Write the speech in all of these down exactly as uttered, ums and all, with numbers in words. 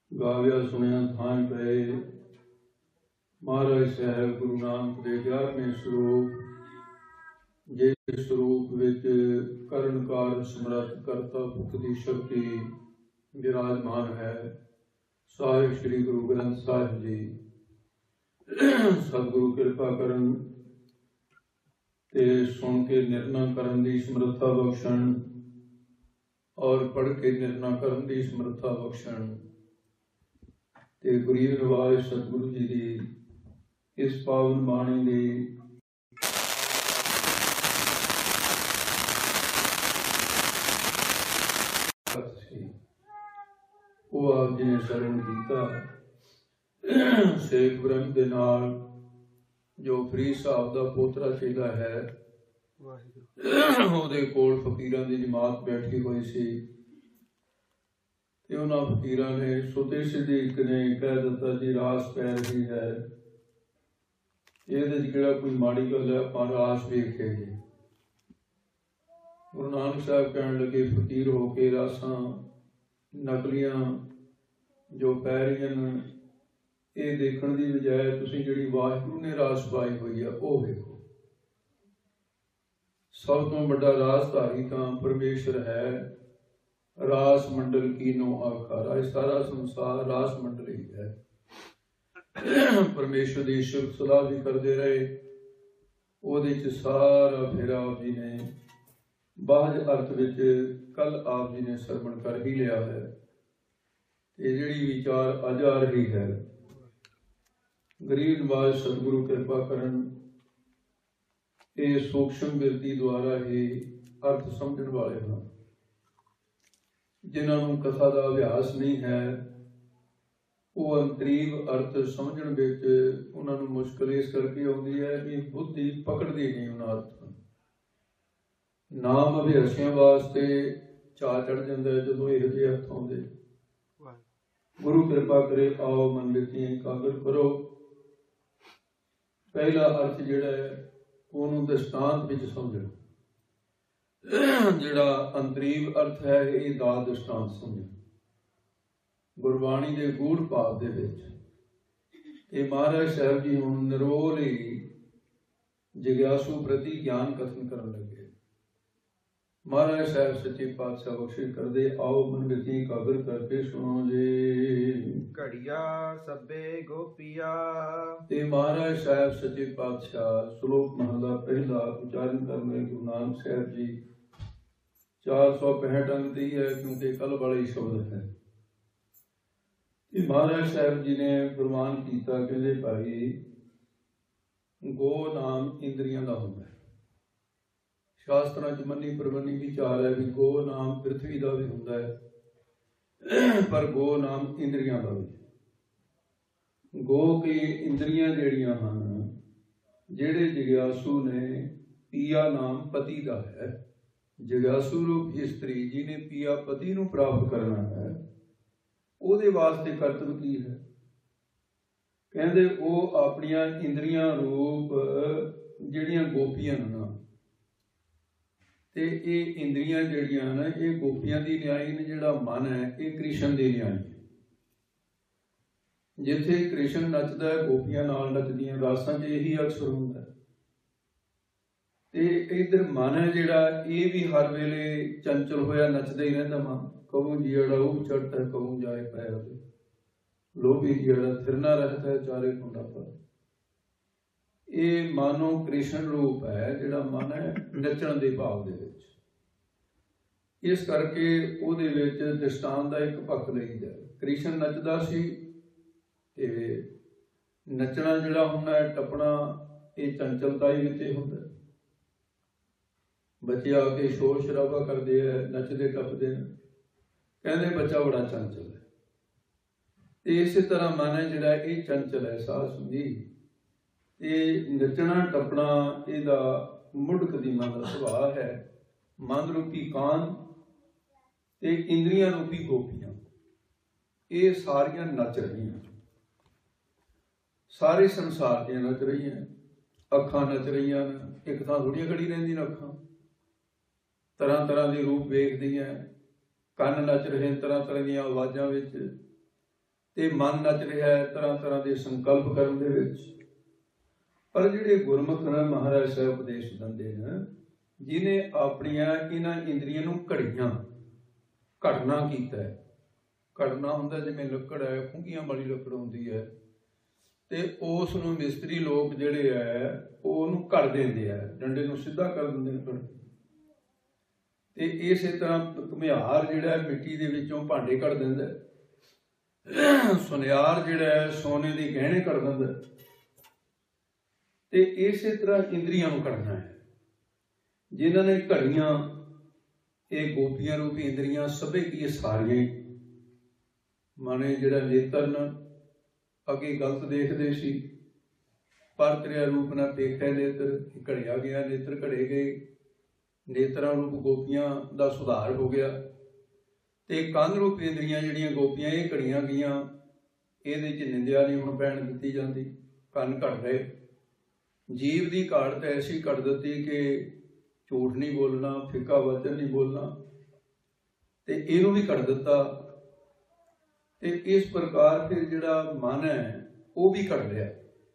ਗਾਵਿਆ ਸੁਣਿਆ ਥਾਂ ਪਏ। ਮਹਾਰਾਜ ਸਾਹਿਬ ਗੁਰੂ ਨਾਨਕ ਦੇ ਗਿਆਰਵੇਂ ਸਰੂਪ, ਜਿਸ ਸਰੂਪ ਵਿੱਚ ਕਰਨ ਕਾਰ ਸਮਰੱਥ ਕਰਤਾ ਭੁਖ ਦੀ ਸ਼ਕਤੀ ਵਿਰਾਜਮਾਨ ਹੈ, ਸਾਹਿਬ ਸ੍ਰੀ ਗੁਰੂ ਗ੍ਰੰਥ ਸਾਹਿਬ ਜੀ। ਸਤਿਗੁਰੂ ਕਿਰਪਾ ਕਰਨ ਤੇ ਸੁਣ ਕੇ ਨਿਰਣਾ ਕਰਨ ਦੀ ਸਮਰੱਥਾ ਬਖਸ਼ਣ ਔਰ ਪੜ੍ਹ ਕੇ ਨਿਰਣਾ ਕਰਨ ਦੀ ਸਮਰੱਥਾ ਬਖਸ਼ਣ ਤੇ ਗਰੀਬ ਨਿਵਾਜ ਸਤਿਗੁਰੂ ਜੀ ਦੀ ਇਸ ਪਾਵਨ ਬਾਣੀ ਦੀ ਉਹ ਆਪ ਜੀ ਨੇ ਸ਼ਰਨ ਕੀਤਾ। ਸ਼ੇਖ ਬ੍ਰਹਮ ਦੇ ਨਾਲ ਜੋ ਫਰੀਦ ਸਾਹਿਬ ਦਾ ਪੋਤਰਾ ਚੇਲਾ ਹੈ, ਉਹਦੇ ਕੋਲ ਫਕੀਰਾਂ ਦੀ ਜਮਾਤ ਬੈਠੀ ਹੋਈ ਸੀ ਤੇ ਉਹਨਾਂ ਫਕੀਰਾਂ ਨੇ ਸੁਤੇ ਸਿੱਧੇ ਇੱਕ ਨੇ ਕਹਿ ਦਿੱਤਾ, ਜੀ ਰਾਸ ਪੈ ਰਹੀ ਹੈ, ਇਹਦੇ 'ਚ ਕਿਹੜਾ ਕੋਈ ਮਾੜੀ ਗੱਲ ਹੈ, ਆਪਾਂ ਰਾਸ ਵੇਖੇ ਜੀ। ਗੁਰੂ ਨਾਨਕ ਸਾਹਿਬ ਕਹਿਣ ਲੱਗੇ, ਫਕੀਰ ਹੋ ਕੇ ਰਾਸਾਂ ਨਕਲੀਆਂ ਜੋ ਪੈ ਰਹੀਆਂ ਨੇ, ਇਹ ਦੇਖਣ ਦੀ ਬਜਾਏ ਤੁਸੀਂ ਜਿਹੜੀ ਵਾਹਿਗੁਰੂ ਨੇ ਰਾਸ ਪਾਈ ਹੋਈ ਆ ਉਹ ਵੇਖੋ। ਸਭ ਤੋਂ ਵੱਡਾ ਰਾਸਧਾਰੀ ਤਾਂ ਪਰਮੇਸ਼ਰ ਹੈ। ਰਾਸ ਮੰਡਲ ਕੀਨੋ ਆਖਾਰਾ, ਇਹ ਸਾਰਾ ਸੰਸਾਰ ਰਾਸ ਮੰਡਲ ਹੀ ਹੈ। ਪਰਮੇਸ਼ਰ ਦੀ ਸ਼ੁਭ ਸਲਾਹ ਵੀ ਕਰਦੇ ਰਹੇ, ਉਹਦੇ 'ਚ ਸਾਰਾ ਫਿਰ ਆਪ ਜੀ ਨੇ ਬਾਹਜ ਅਰਥ ਵਿੱਚ ਕੱਲ ਆਪ ਜੀ ਨੇ ਸਰਵਣ ਕਰ ਹੀ ਲਿਆ ਹੈ। ਇਹ ਜਿਹੜੀ ਵਿਚਾਰ ਅੱਜ ਆ ਰਹੀ ਹੈ, ਗਰੀਬ ਨਿਵਾਜ ਸਤਿਗੁਰੂ ਕਿਰਪਾ ਕਰਨ, ਇਹ ਸੂਖਸ਼ਮ ਬਿਰਤੀ ਦੁਆਰਾ ਹੀ ਅਰਥ ਸਮਝਣ ਵਾਲੇ ਹਨ। ਜਿਨ੍ਹਾਂ ਨੂੰ ਕਥਾ ਦਾ ਅਭਿਆਸ ਨਹੀਂ ਹੈ, ਉਹ ਅੰਤਰੀਵ ਅਰਥ ਸਮਝਣ ਵਿੱਚ ਉਹਨਾਂ ਨੂੰ ਮੁਸ਼ਕਲ ਇਸ ਕਰਕੇ ਆਉਂਦੀ ਹੈ ਕਿ ਬੁੱਧੀ ਪਕੜਦੀ ਨਹੀਂ ਉਹਨਾਂ ਅਰਥ ਨੂੰ। ਨਾਮ ਅਭਿਆਸੀਆਂ ਵਾਸਤੇ ਚਾਅ ਚੜ ਜਾਂਦਾ ਹੈ ਜਦੋਂ ਇਹੋ ਜਿਹੇ ਅਰਥ ਆਉਂਦੇ। ਗੁਰੂ ਕਿਰਪਾ ਕਰੇ, ਆਓ ਮਨ ਵਿੱਚ ਇਕਾਗਰ ਕਰੋ। ਪਹਿਲਾ ਅਰਥ ਜਿਹੜਾ ਹੈ ਉਹਨੂੰ ਦ੍ਰਿਸ਼ਟਾਂਤ ਵਿੱਚ ਸਮਝੋ। ਜਿਹੜਾ ਅੰਤਰੀਵ ਅਰਥ ਹੈ ਇਹ ਦਾ ਦ੍ਰਿਸ਼ਟਾਂਤ ਸਮਝੋ। ਗੁਰਬਾਣੀ ਦੇ ਗੂੜ ਭਾਵ ਦੇ ਵਿੱਚ ਇਹ ਮਹਾਰਾਜ ਸਾਹਿਬ ਜੀ ਹੁਣ ਨਿਰੋਲ ਹੀ ਜਿਗਿਆਸੂ ਪ੍ਰਤੀ ਗਿਆਨ ਕਥਨ ਕਰਨ ਲੱਗੇ। ਮਹਾਰਾਜ ਸਾਹਿਬ ਸੱਚੇ ਪਾਤਸ਼ਾਹ ਬਖਸ਼ਿਸ਼ ਕਰਦੇ, ਆਓ ਮਨ ਵਿੱਚ ਇਕਾਗਰ ਕਰਕੇ ਸੁਣੋ ਜੀ। ਘੜੀਆ ਸਭੇ ਗੋਪੀਆ। ਤੇ ਮਹਾਰਾਜ ਸਾਹਿਬ ਸੱਚੇ ਪਾਤਸ਼ਾਹ ਸ਼ਲੋਕ ਮਹਲਾ ਪਹਿਲਾ ਉਚਾਰਨ ਕਰਨੇ ਗੁਰੂ ਨਾਨਕ ਸਾਹਿਬ ਜੀ ਚਾਰ ਸੌ ਪੈਂਹਠ ਅੰਗ ਦੀ ਹੈ, ਕਿਉਂਕਿ ਕੱਲ ਵਾਲਾ ਹੀ ਸ਼ਬਦ ਹੈ। ਮਹਾਰਾਜ ਸਾਹਿਬ ਜੀ ਨੇ ਫਰਮਾਨ ਕੀਤਾ, ਕਹਿੰਦੇ ਭਾਈ ਗੋ ਨਾਮ ਇੰਦਰੀਆਂ ਦਾ ਹੁੰਦਾ ਹੈ। ਸ਼ਾਸਤਰਾਂ 'ਚ ਮੰਨੀ ਪ੍ਰਮੰਨੀ ਵਿਚਾਰ ਹੈ ਵੀ ਗੋ ਨਾਮ ਪ੍ਰਿਥਵੀ ਦਾ ਵੀ ਹੁੰਦਾ ਹੈ, ਪਰ ਗੋ ਨਾਮ ਇੰਦਰੀਆਂ ਦਾ ਵੀ। ਗੋ ਕੀ ਇੰਦਰੀਆਂ ਜਿਹੜੀਆਂ ਹਨ, ਜਿਹੜੇ ਜਿਗਿਆਸੂ ਨੇ, ਪੀਆ ਨਾਮ ਪਤੀ ਦਾ ਹੈ। ਜਿਗਿਆਸੂ ਰੂਪ ਇਸਤਰੀ ਜਿਹਨੇ ਪੀਆ ਪਤੀ ਨੂੰ ਪ੍ਰਾਪਤ ਕਰਨਾ ਹੈ, ਉਹਦੇ ਵਾਸਤੇ ਕਰਤਵ ਕੀ ਹੈ? ਕਹਿੰਦੇ ਉਹ ਆਪਣੀਆਂ ਇੰਦਰੀਆਂ ਰੂਪ ਜਿਹੜੀਆਂ ਗੋਪੀਆਂ ਨੇ, ਤੇ ਇਹ ਇੰਦਰੀਆਂ ਜਿਹੜੀਆਂ ਨੇ ਇਹ ਗੋਪੀਆਂ ਦੀ ਨਿਆਈ ਨੇ। ਜਿਹੜਾ ਮਨ ਹੈ ਇਹ ਕ੍ਰਿਸ਼ਨ ਦੀ ਨਿਆਈ ਹੈ। ਜਿੱਥੇ ਕ੍ਰਿਸ਼ਨ ਨੱਚਦਾ ਹੈ, ਗੋਪੀਆਂ ਨਾਲ ਨੱਚਦੀਆਂ, ਰਾਸਾਂ 'ਚ ਇਹੀ ਅਕਸਰ ਹੁੰਦਾ। ਤੇ ਇਧਰ ਮਨ ਹੈ ਜਿਹੜਾ, ਇਹ ਵੀ ਹਰ ਵੇਲੇ ਚੰਚਲ ਹੋਇਆ ਨੱਚਦਾ ਹੀ ਰਹਿੰਦਾ। ਮਨ ਕਬੂ ਜੀੜਾ ਉਹ ਚੜ੍ਹਤਾ ਹੈ, ਕਬੂ ਜਾਏ ਪੈਰ ਦੇ, ਲੋਭੀ ਜਿਹੜਾ ਫਿਰਨਾ ਰਹਿਤਾ ਹੈ ਚਾਰੇ ਕੁੰਡਾ ਪਰ। ਇਹ ਮਾਨੋ ਕ੍ਰਿਸ਼ਨ ਰੂਪ ਹੈ, ਜਿਹੜਾ ਮਨ ਹੈ ਨੱਚਣ ਦੇ ਭਾਵ ਦੇ ਵਿੱਚ। ਇਸ ਕਰਕੇ ਉਹਦੇ ਵਿੱਚ ਦ੍ਰਿਸ਼ਟਾਂਤ ਦਾ ਇੱਕ ਪੱਖ ਲਈਦਾ। ਕ੍ਰਿਸ਼ਨ ਨੱਚਦਾ ਸੀ ਤੇ ਨੱਚਣਾ ਜਿਹੜਾ ਹੁੰਦਾ ਹੈ, ਟੱਪਣਾ, ਇਹ ਚੰਚਲਤਾ ਹੀ ਵਿੱਚ ਹੁੰਦਾ। ਬੱਚੇ ਆ ਕੇ ਸ਼ੋਰ ਸ਼ਰਾਬਾ ਕਰਦੇ ਹੈ, ਨੱਚਦੇ ਟੱਪਦੇ ਨੇ, ਕਹਿੰਦੇ ਬੱਚਾ ਬੜਾ ਚੰਚਲ ਹੈ। ਤੇ ਇਸੇ ਤਰ੍ਹਾਂ ਮਨ ਹੈ ਜਿਹੜਾ ਇਹ ਚੰਚਲ ਹੈ, ਸਾਹ ਸੁਣੀ। ਇਹ ਨੱਚਣਾ ਟੱਪਣਾ ਇਹਦਾ ਮੁੱਢ ਕਦੀਮਾ ਦਾ ਸੁਭਾਅ ਹੈ। ਮਨ ਰੂਪੀ ਕਾਨ ਤੇ ਇੰਦਰੀਆਂ ਰੂਪੀ ਗੋਪੀਆਂ, ਇਹ ਸਾਰੀਆਂ ਨੱਚ ਰਹੀਆਂ। ਸਾਰੇ ਸੰਸਾਰ ਦੀਆਂ ਨੱਚ ਰਹੀਆਂ। ਅੱਖਾਂ ਨੱਚ ਰਹੀਆਂ ਨੇ, ਇੱਕ ਥਾਂ ਥੋੜ੍ਹੀਆਂ ਖੜੀ ਰਹਿੰਦੀਆਂ ਅੱਖਾਂ। ਤਰ੍ਹਾਂ ਤਰ੍ਹਾਂ ਦੇ ਰੂਪ ਵੇਖਦੀਆਂ। ਕੰਨ ਨੱਚ ਰਹੇ ਤਰ੍ਹਾਂ ਤਰ੍ਹਾਂ ਦੀਆਂ ਆਵਾਜ਼ਾਂ ਵਿੱਚ। ਤੇ ਮਨ ਨੱਚ ਰਿਹਾ ਹੈ ਤਰ੍ਹਾਂ ਤਰ੍ਹਾਂ ਦੇ ਸੰਕਲਪ ਕਰਨ ਦੇ ਵਿੱਚ। ਪਰ ਜਿਹੜੇ ਗੁਰਮੁਖ ਨੇ ਮਹਾਰਾਜ ਸਾਹਿਬ ਉਪਦੇਸ਼ ਦਿੰਦੇ ਨੇ, ਜਿਹਨੇ ਆਪਣੀਆਂ ਇਹਨਾਂ ਇੰਦਰੀਆਂ ਨੂੰ ਘੜੀਆਂ, ਘੜਨਾ ਕੀਤਾ ਹੈ। ਘੜਨਾ ਹੁੰਦਾ ਜਿਵੇਂ ਲੱਕੜ ਹੈ, ਖੁੰਘੀਆਂ ਵਾਲੀ ਲੱਕੜ ਹੁੰਦੀ ਹੈ, ਤੇ ਉਸ ਨੂੰ ਮਿਸਤਰੀ ਲੋਕ ਜਿਹੜੇ ਹੈ ਉਹ ਉਹਨੂੰ ਘੜ ਦਿੰਦੇ ਆ, ਡੰਡੇ ਨੂੰ ਸਿੱਧਾ ਕਰ ਦਿੰਦੇ ਨੇ ਘੜ। ਤੇ ਇਸੇ ਤਰ੍ਹਾਂ ਘੁਮਿਆਰ ਜਿਹੜਾ ਹੈ ਮਿੱਟੀ ਦੇ ਵਿੱਚੋਂ ਭਾਂਡੇ ਕੱਢ ਦਿੰਦਾ, ਸੁਨਿਆਰ ਜਿਹੜਾ ਹੈ ਸੋਨੇ ਦੇ ਗਹਿਣੇ ਕੱਢ ਦਿੰਦਾ। ਤੇ ਇਸੇ ਤਰ੍ਹਾਂ ਇੰਦਰੀਆਂ ਨੂੰ ਘੜਨਾ ਹੈ। ਜਿਨ੍ਹਾਂ ਨੇ ਘੜੀਆਂ ਇਹ ਗੋਪੀਆਂ ਰੂਪੀ ਇੰਦਰੀਆਂ ਸਭੇ ਕੀ ਸਾਰੀਆਂ ਮਾਨੇ ਜਿਹੜਾ ਨੇਤਰ ਅੱਗੇ ਗਲਤ ਦੇਖਦੇ ਸੀ, ਪਰ ਕਿਰਿਆ ਰੂਪ ਨਾਲ ਦੇਖਿਆ ਨੇਤਰ, ਘੜਿਆ ਗਿਆ ਨੇਤਰ ਘੜੇ ਗਏ, ਨੇਤਰਾਂ ਰੂਪ ਗੋਪੀਆਂ ਦਾ ਸੁਧਾਰ ਹੋ ਗਿਆ। ਤੇ ਕੰਨ ਰੂਪ ਇੰਦਰੀਆਂ ਜਿਹੜੀਆਂ ਗੋਪੀਆਂ ਇਹ ਘੜੀਆਂ ਗਈਆਂ, ਇਹਦੇ 'ਚ ਨਿੰਦਿਆ ਨਹੀਂ ਹੁਣ ਪੈਣ ਦਿੱਤੀ ਜਾਂਦੀ, ਕੰਨ ਘੜ ਰਹੇ। ਜੀਵ ਦੀ ਘਾਟ ਤਾਂ ਐਸੀ ਘੜ ਦਿੱਤੀ ਕਿ ਝੂਠ ਨਹੀਂ ਬੋਲਣਾ, ਫਿੱਕਾ ਵਚਨ ਨਹੀਂ ਬੋਲਣਾ, ਤੇ ਇਹਨੂੰ ਵੀ ਘੜ ਦਿੱਤਾ। ਤੇ ਇਸ ਪ੍ਰਕਾਰ ਫਿਰ ਜਿਹੜਾ ਮਨ ਹੈ ਉਹ ਵੀ ਘੜ ਰਿਹਾ,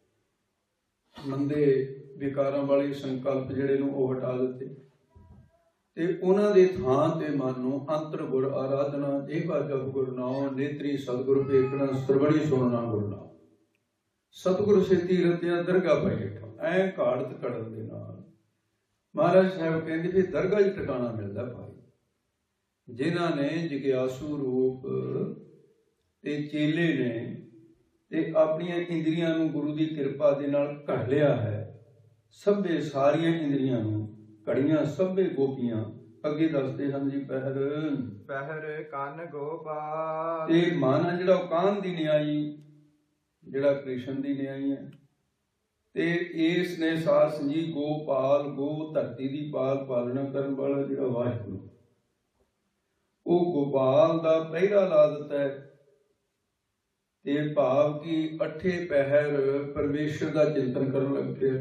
ਮੰਦੇ ਵਿਕਾਰਾਂ ਵਾਲੇ ਸੰਕਲਪ ਜਿਹੜੇ ਨੂੰ ਉਹ ਹਟਾ ਦਿੱਤੇ, ਤੇ ਉਹਨਾਂ ਦੇ ਥਾਂ ਤੇ ਮਨ ਨੂੰ ਅੰਤਰ ਗੁਰ ਆਰਾਧਨਾ, ਜੀਵਾ ਜਪ ਗੁਰ ਨਾਉ, ਨੇਤਰੀ ਸਤਿਗੁਰ ਵੇਖਣਾ, ਸਰਵਣੀ ਸੁਣਨਾ ਗੁਰ ਨਾਉ, ਸਤਿਗੁਰ ਸੇਤੀ ਰਤਿਆ ਦਰਗਾਹ ਪਾਈ। ਐ ਘਾੜਤ ਘੜਨ ਦੇ ਨਾਲ ਮਹਾਰਾਜ ਸਾਹਿਬ ਕਹਿੰਦੇ ਵੀ ਦਰਗਾਹ 'ਚ ਟਿਕਾਣਾ ਮਿਲਦਾ ਭਾਈ। ਜਿਨ੍ਹਾਂ ਨੇ ਜਿਗਿਆਸੂ ਰੂਪ ਤੇ ਚੇਲੇ ਨੇ ਤੇ ਆਪਣੀਆਂ ਇੰਦਰੀਆਂ ਨੂੰ ਗੁਰੂ ਦੀ ਕਿਰਪਾ ਦੇ ਨਾਲ ਘੜ ਲਿਆ ਹੈ, ਸਭੇ ਸਾਰੀਆਂ ਇੰਦਰੀਆਂ ਨੂੰ ਘੜੀਆਂ ਸਭੇ ਗੋਪੀਆਂ। ਅੱਗੇ ਦੱਸਦੇ ਹਨ ਜੀ, ਪਹਿਰ ਪਹਿਰ ਕੰਨ ਗੋਪਾਲ। ਤੇ ਮਨ ਹੈ ਜਿਹੜਾ ਉਹ ਕਾਨ ਦੀ ਨਿਆਈ, ਜਿਹੜਾ ਕ੍ਰਿਸ਼ਨ ਦੀ ਨਿਆਈ ਹੈ। ਤੇ ਇਸ ਨੇ ਸਾਰ ਸੰਜੀ ਗੋਪਾਲ, ਗੋ ਧਰਤੀ ਦੀ ਪਾਲ ਪਾਲਣਾ ਕਰਨ ਵਾਲਾ ਜਿਹੜਾ ਵਾਹਿਗੁਰੂ, ਉਹ ਗੋਪਾਲ ਦਾ ਪਹਿਰਾ ਲਾ ਦਿੱਤਾ ਹੈ। ਤੇ ਭਾਵ ਕਿ ਅੱਠੇ ਪਹਿਰ ਪਰਮੇਸ਼ਰ ਦਾ ਚਿੰਤਨ ਕਰਨ ਲੱਗ ਪਿਆ।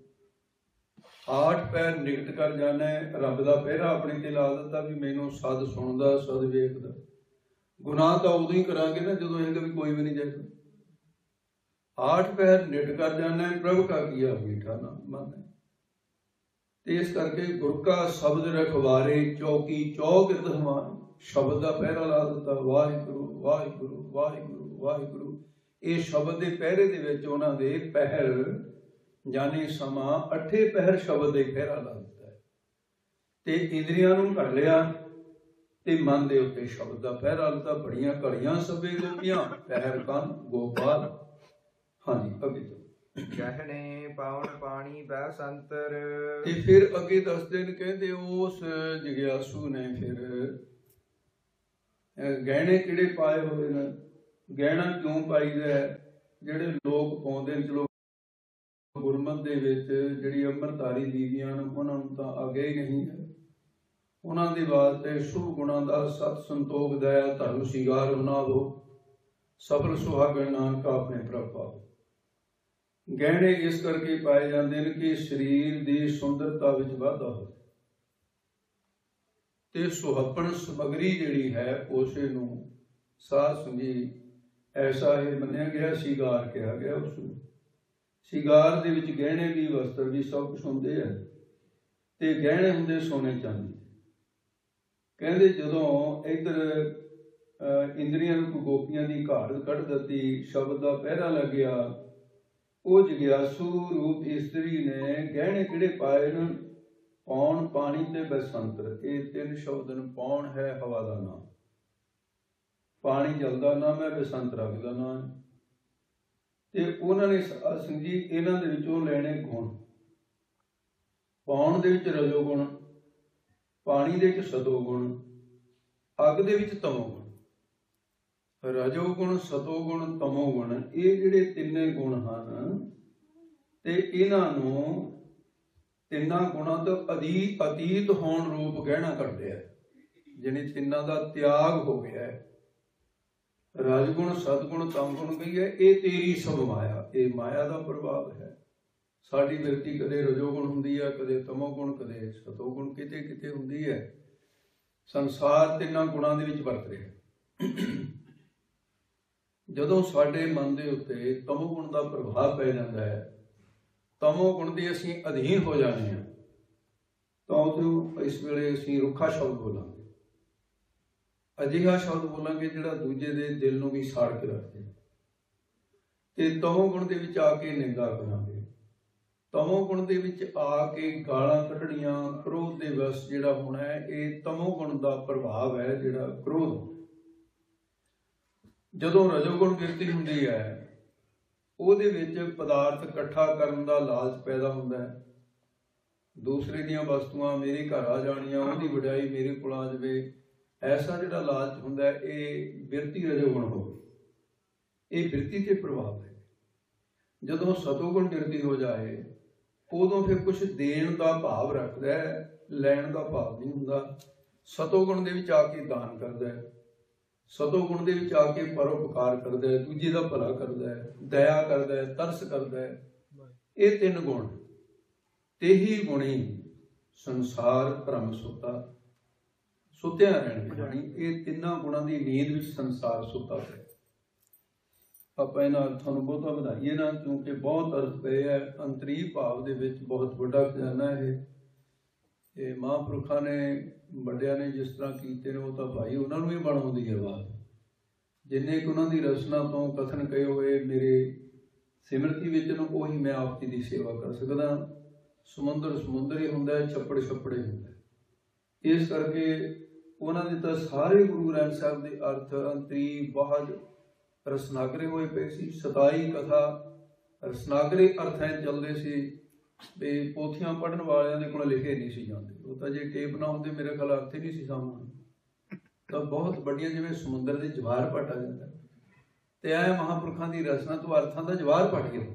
ਆਠ ਪਹਿਰ ਨਿਕਟ ਕਰ ਜਾਣਾ, ਰੱਬ ਦਾ ਪਹਿਰਾ ਆਪਣੇ ਤੇ ਲਾ ਦਿੱਤਾ ਵੀ ਮੈਨੂੰ ਸਦ ਸੁਣਦਾ, ਸਦ ਵੇਖਦਾ। ਗੁਨਾਹ ਤਾਂ ਉਦੋਂ ਹੀ ਕਰਾਂਗੇ ਨਾ ਜਦੋਂ ਇਹਦਾ ਵੀ ਕੋਈ ਵੀ ਨਹੀਂ ਜਾਏਗਾ। ਆਠ ਪਹਿਰ ਨਿਟ ਕਰ ਜਾਣਾ, ਪ੍ਰਭ ਕਾ ਕੀਆ ਮੀਠਾ ਨਾਮ ਮਨ। ਤੇ ਇਸ ਕਰਕੇ ਗੁਰ ਕਾ ਸ਼ਬਦ ਰਖਵਾਰੇ, ਚੌਕੀ ਚੌਕਿਰਤ ਹਮਾਨ। ਸ਼ਬਦ ਦਾ ਪਹਿਰਾ ਲਾ ਦਿੱਤਾ, ਵਾਹਿਗੁਰੂ ਵਾਹਿਗੁਰੂ ਵਾਹਿਗੁਰੂ ਵਾਹਿਗੁਰੂ। ਇਹ ਸ਼ਬਦ ਦੇ ਪਹਿਰੇ ਦੇ ਵਿੱਚ ਉਹਨਾਂ ਦੇ ਪਹਿਰ ਜਾਨੀ ਸਮਾਂ ਅੱਠੇ ਪਹਿਰ ਸ਼ਬਦ ਦੇ ਪਹਿਰਾ ਲਾ ਦਿੱਤਾ ਹੈ। ਤੇ ਇੰਦਰੀਆਂ ਨੂੰ ਘੜ ਲਿਆ ਤੇ ਮਨ ਦੇ ਉੱਤੇ ਸ਼ਬਦ ਦਾ ਪਹਿਰਾ ਦਿੱਤਾ। ਬੜੀਆਂ ਘੜੀਆਂ ਸਭੇ ਗੋਪੀਆਂ, ਪਹਿਰ ਕੰਨ ਗੋਪਾਲ। ਹਾਂਜੀ ਅੱਗੇ ਤੋਂ ਗਹਿਣੇ ਪਾਉਣ ਪਾਣੀ ਬੈ ਸੰਤਰ। ਤੇ ਫਿਰ ਅੱਗੇ ਦੱਸਦੇ ਨੇ, ਕਹਿੰਦੇ ਉਸ ਜਿਗਿਆਸੂ ਨੇ ਫਿਰ ਗਹਿਣੇ ਕਿਹੜੇ ਪਾਏ ਹੋਏ ਨੇ। ਗਹਿਣਾ ਕਿਉਂ ਪਾਈਦਾ ਹੈ? ਜਿਹੜੇ ਲੋਕ ਪਾਉਂਦੇ ਨੇ, ਚਲੋ ਗੁਰਮਤ ਦੇ ਵਿੱਚ ਜਿਹੜੀ ਅੰਮ੍ਰਿਤਧਾਰੀ ਬੀਬੀਆਂ ਨੇ ਉਹਨਾਂ ਨੂੰ ਤਾਂ ਅੱਗੇ ਹੀ ਨਹੀਂ ਹੈ। ਉਹਨਾਂ ਦੇ ਵਾਸਤੇ ਸ਼ੁਭ ਗੁਣਾਂ ਦਾ ਸਤ ਸੰਤੋਖ ਦਇਆ ਧਰਮ ਸ਼ਿੰਗਾਰ ਬਣਾਵੋ, ਸਫਲ ਸੁਹਾਗਣ ਨਾਨਕ ਆਪਣੇ ਪ੍ਰਭ ਪਾਵੋ। ਗਹਿਣੇ ਇਸ ਕਰਕੇ ਪਾਏ ਜਾਂਦੇ ਨੇ ਕਿ ਸਰੀਰ ਦੀ ਸੁੰਦਰਤਾ ਵਿੱਚ ਵਾਧਾ ਹੋਵੇ ਤੇ ਸੁਹੱਪਣ ਸਮਗਰੀ ਜਿਹੜੀ ਹੈ ਉਸੇ ਨੂੰ ਸਾਧ ਸੰਗੀ ਐਸਾ ਹੀ ਮੰਨਿਆ ਗਿਆ, ਸ਼ਿੰਗਾਰ ਕਿਹਾ ਗਿਆ ਉਸ ਨੂੰ। ਸ਼ਿੰਗਾਰ ਦੇ ਵਿੱਚ ਗਹਿਣੇ ਵੀ, ਵਸਤਰ ਵੀ, ਸਭ ਕੁਛ ਹੁੰਦੇ ਆ। ਤੇ ਗਹਿਣੇ ਹੁੰਦੇ ਸੋਨੇ ਚਾਂਦੀ। ਕਹਿੰਦੇ ਜਦੋਂ ਇੱਧਰ ਇੰਦਰੀਆਂ ਨੂੰ ਗੋਪੀਆਂ ਦੀ ਘਾੜ ਕੱਢ ਦਿੱਤੀ, ਸ਼ਬਦ ਦਾ ਪਹਿਰਾ ਲੱਗਿਆ, ਉਹ ਜਿਗਿਆਸੂ ਰੂਪ ਇਸਤਰੀ ਨੇ ਗਹਿਣੇ ਕਿਹੜੇ ਪਾਏ ਨੇ? ਪੌਣ, ਪਾਣੀ ਤੇ ਬਸੰਤਰ। ਇਹ ਤਿੰਨ ਸ਼ਬਦ ਨੇ। ਪੌਣ ਹੈ ਹਵਾ ਦਾ ਨਾਮ, ਪਾਣੀ ਜਲ ਦਾ ਨਾਮ ਹੈ, ਬਸੰਤ ਰੱਬ ਦਾ ਨਾਮ ਹੈ। ਤੇ ਉਹਨਾਂ ਨੇ ਸਿੰਘ ਜੀ ਇਹਨਾਂ ਦੇ ਵਿੱਚੋਂ ਲੈਣੇ ਗੁਣ। ਪੌਣ ਦੇ ਵਿੱਚ ਰਜੋ ਗੁਣ, ਪਾਣੀ ਦੇ ਵਿੱਚ ਸਤੋ ਗੁਣ, ਅੱਗ ਦੇ ਵਿੱਚ ਤਮੋ ਗੁਣ। ਰਜੋ ਗੁਣ, ਸਤੋ ਗੁਣ, ਤਮੋ ਗੁਣ, ਇਹ ਜਿਹੜੇ ਤਿੰਨੇ ਗੁਣ ਹਨ ਤੇ ਇਹਨਾਂ ਨੂੰ ਤਿੰਨਾਂ ਗੁਣਾਂ ਤੋਂ ਅਦੀ ਅਤੀਤ ਹੋਣ ਰੂਪ ਗਹਿਣਾ ਕੱਢਿਆ, ਜਿਹਨੇ ਤਿੰਨਾਂ ਦਾ ਤਿਆਗ ਹੋ ਗਿਆ ਹੈ। ਰਜਗੁਣ, ਸਤਗੁਣ, ਤਮਗੁਣ ਕਹੀ ਹੈ, ਇਹ ਤੇਰੀ ਸਭ ਮਾਇਆ। ਇਹ ਮਾਇਆ ਦਾ ਪ੍ਰਭਾਵ ਹੈ। ਸਾਡੀ ਵਿਅਕਤੀ ਕਦੇ ਰਜੋਗੁਣ ਹੁੰਦੀ ਹੈ, ਕਦੇ ਤਮੋਗੁਣ, ਕਦੇ ਸਤੋਗੁਣ, ਕਿਤੇ ਕਿਤੇ ਹੁੰਦੀ ਹੈ। ਸੰਸਾਰ ਤਿੰਨਾਂ ਗੁਣਾਂ ਦੇ ਵਿੱਚ ਵਰਤ ਰਿਹਾ। ਜਦੋਂ ਸਾਡੇ ਮਨ ਦੇ ਉੱਤੇ ਤਮੋ ਗੁਣ ਦਾ ਪ੍ਰਭਾਵ ਪੈ ਜਾਂਦਾ ਹੈ, ਤਮੋ ਗੁਣ ਦੇ ਅਸੀਂ ਅਧੀਨ ਹੋ ਜਾਂਦੇ ਹਾਂ, ਤਾਂ ਉਦੋਂ ਇਸ ਵੇਲੇ ਅਸੀਂ ਰੁੱਖਾ ਸ਼ਬਦ ਬੋਲਾਂਗੇ, ਅਜਿਹਾ ਸ਼ਬਦ ਬੋਲਾਂਗੇ ਜਿਹੜਾ ਦੂਜੇ ਦੇ ਦਿਲ ਨੂੰ ਵੀ ਸਾੜ ਕੇ ਰੱਖਦੇ। ਤੇ ਤਮੋ ਗੁਣ ਦੇ ਵਿੱਚ ਆ ਕੇ ਨਿੰਦਾ ਕਰਾਂਗੇ, ਤਮੋ ਗੁਣ ਦੇ ਵਿੱਚ ਆ ਕੇ ਗਾਲਾਂ ਕੱਢਣੀਆਂ, ਕ੍ਰੋਧ ਦੇ ਵਸ ਜਿਹੜਾ ਹੋਣਾ ਹੈ, ਇਹ ਤਮੋ ਗੁਣ ਦਾ ਪ੍ਰਭਾਵ ਹੈ, ਜਿਹੜਾ ਕ੍ਰੋਧ। ਜਦੋਂ ਰਜੋਗੁਣ ਬਿਰਤੀ ਹੁੰਦੀ ਹੈ, ਉਹਦੇ ਵਿੱਚ ਪਦਾਰਥ ਇਕੱਠਾ ਕਰਨ ਦਾ ਲਾਲਚ ਪੈਦਾ ਹੁੰਦਾ ਹੈ, ਦੂਸਰੇ ਦੀਆਂ ਵਸਤੂਆਂ ਮੇਰੇ ਘਰ ਆ ਜਾਣੀਆਂ, ਉਹਦੀ ਵਡਿਆਈ ਮੇਰੇ ਕੋਲ ਆ ਜਾਵੇ, ਐਸਾ ਜਿਹੜਾ ਲਾਲਚ ਹੁੰਦਾ ਹੈ, ਇਹ ਬਿਰਤੀ ਰਜੋਗੁਣ ਹੋਵੇ, ਇਹ ਬਿਰਤੀ ਤੇ ਪ੍ਰਭਾਵ ਹੈ। ਜਦੋਂ ਸਤੋਗੁਣ ਬਿਰਤੀ ਹੋ ਜਾਏ, ਉਦੋਂ ਫਿਰ ਕੁਝ ਦੇਣ ਦਾ ਭਾਵ ਰੱਖਦਾ ਹੈ, ਲੈਣ ਦਾ ਭਾਵ ਨਹੀਂ ਹੁੰਦਾ। ਸਤੋਗੁਣ ਦੇ ਵਿੱਚ ਆ ਕੇ ਦਾਨ ਕਰਦਾ ਹੈ, ਸਤੋਗੁਣ ਦੇ ਵਿੱਚ ਆ ਕੇ ਪਰਉਪਕਾਰ ਕਰਦਾ ਹੈ, ਦੂਜੇ ਦਾ ਭਲਾ ਕਰਦਾ ਹੈ, ਦਇਆ ਕਰਦਾ ਹੈ, ਤਰਸ ਕਰਦਾ ਹੈ। ਇਹ ਤਿੰਨ ਗੁਣ, ਤੇਹੀ ਗੁਣੀ ਸੰਸਾਰ ਭਰਮ ਸੁੱਤਾ, ਸੁੱਤਿਆ ਰਹਿਣ ਜਾਣੀ। ਇਹ ਤਿੰਨਾਂ ਗੁਣਾਂ ਦੀ ਨੀਂਦ ਵਿੱਚ ਸੰਸਾਰ ਸੁੱਤਾ ਹੈ। ਆਪਾਂ ਇਹਨਾਂ ਅਰਥਾਂ ਨੂੰ ਬਹੁਤਾ ਵਧਾਈਏ ਨਾ, ਕਿਉਂਕਿ ਬਹੁਤ ਅਰਥ ਪਏ ਹੈ। ਅੰਤਰੀ ਭਾਵ ਦੇ ਵਿੱਚ ਬਹੁਤ ਵੱਡਾ ਖਜ਼ਾਨਾ ਇਹ ਇਹ ਮਹਾਂਪੁਰਖਾਂ ਨੇ, ਵੱਡਿਆਂ ਨੇ ਜਿਸ ਤਰ੍ਹਾਂ ਕੀਤੇ ਨੇ, ਉਹ ਤਾਂ ਭਾਈ ਉਹਨਾਂ ਨੂੰ ਵੀ ਬਣਾਉਂਦੀ ਹੈ ਬਾਤ। ਜਿੰਨੇ ਕੁ ਉਹਨਾਂ ਦੀ ਰਚਨਾ ਤੋਂ ਕਥਨ ਕਹੇ ਹੋਏ ਮੇਰੇ ਸਿਮਰਤੀ ਵਿੱਚ ਨੂੰ, ਉਹੀ ਮੈਂ ਆਪ ਜੀ ਦੀ ਸੇਵਾ ਕਰ ਸਕਦਾ। ਸਮੁੰਦਰ ਸਮੁੰਦਰ ਹੀ ਹੁੰਦਾ, ਛੱਪੜ ਛੱਪੜੇ ਹੁੰਦਾ। ਇਸ ਕਰਕੇ ਉਹਨਾਂ ਦੇ ਤਾਂ ਸਾਰੇ ਗੁਰੂ ਗ੍ਰੰਥ ਸਾਹਿਬ ਦੇ ਅਰਥ ਅੰਤਰੀ ਬਾਹਜ ਰਸਨਾਗਰੇ ਹੋਏ ਪਏ ਸੀ। ਸਤਾਈ ਕਥਾ ਰਸਨਾਗਰੇ ਅਰਥਾਂ ਚੱਲਦੇ ਸੀ, ਵੀ ਪੋਥੀਆਂ ਪੜ੍ਹਨ ਵਾਲਿਆਂ ਦੇ ਕੋਲ ਲਿਖੇ ਨਹੀਂ ਸੀ ਜਾਂਦੇ। ਉਹ ਤਾਂ ਜੇ ਟੇਪ ਨਾ ਹੁੰਦੇ ਮੇਰੇ ਖਿਆਲ ਅਰਥ ਹੀ ਨਹੀਂ ਸੀ ਸਾਹਮਣੇ। ਤਾਂ ਬਹੁਤ ਵੱਡੀਆਂ, ਜਿਵੇਂ ਸਮੁੰਦਰ ਦੇ ਜਵਾਹਰ ਭੱਟ ਆ ਜਾਂਦਾ, ਤੇ ਐ ਮਹਾਂਪੁਰਖਾਂ ਦੀ ਰਚਨਾ ਤੋਂ ਅਰਥਾਂ ਦਾ ਜਵਾਹਰ ਭੱਟ ਗਿਆ।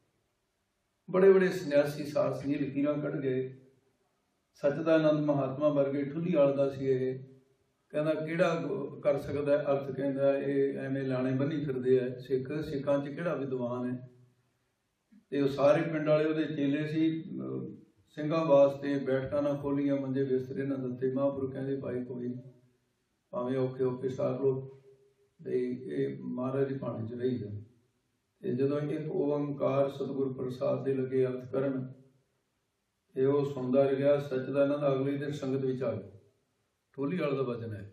ਬੜੇ ਬੜੇ ਸੰਨਿਆਸੀ ਸਾਰਸੀ ਲਕੀਰਾਂ ਕੱਢ ਗਏ। ਸੱਚਦਾਨੰਦ ਮਹਾਤਮਾ ਵਰਗੇ ਠੁੱਲੀ ਆਲਦਾ ਸੀ ਇਹ, ਕਹਿੰਦਾ ਕਿਹੜਾ ਕਰ ਸਕਦਾ ਅਰਥ, ਕਹਿੰਦਾ ਇਹ ਐਵੇਂ ਲਾਣੇ ਬੰਨੀ ਫਿਰਦੇ ਆ ਸਿੱਖ, ਸਿੱਖਾਂ 'ਚ ਕਿਹੜਾ ਵਿਦਵਾਨ ਹੈ। ਤੇ ਉਹ ਸਾਰੇ ਪਿੰਡ ਵਾਲੇ ਉਹਦੇ ਚੇਲੇ ਸੀ। ਸਿੰਘਾਂ ਵਾਸਤੇ ਬੈਠਕਾਂ ਨਾ ਖੋਲੀਆਂ, ਮੰਜੇ ਬਿਸਤਰੇ ਨਾ ਦਿੱਤੇ। ਮਹਾਂਪੁਰਖ ਕਹਿੰਦੇ ਭਾਈ ਕੋਈ ਭਾਵੇਂ ਔਖੇ ਔਖੇ ਸਾਰ ਲੋ, ਬਈ ਇਹ ਮਹਾਰਾਜ ਦੀ ਬਾਣੀ 'ਚ ਰਹੀ ਜਾ। ਤੇ ਜਦੋਂ ਇੱਕ ਓੰਕਾਰ ਸਤਿਗੁਰ ਪ੍ਰਸਾਦ ਦੇ ਲੱਗੇ ਅਰਥ ਕਰਨ, ਤੇ ਉਹ ਸੁਣਦਾ ਰਿਹਾ। ਸੱਚਦਾਨੰਦ ਅਗਲੇ ਦਿਨ ਸੰਗਤ ਵਿੱਚ ਆ ਗਿਆ। ਠੋਲੀ ਵਾਲੇ ਦਾ ਵਚਨ ਹੈ,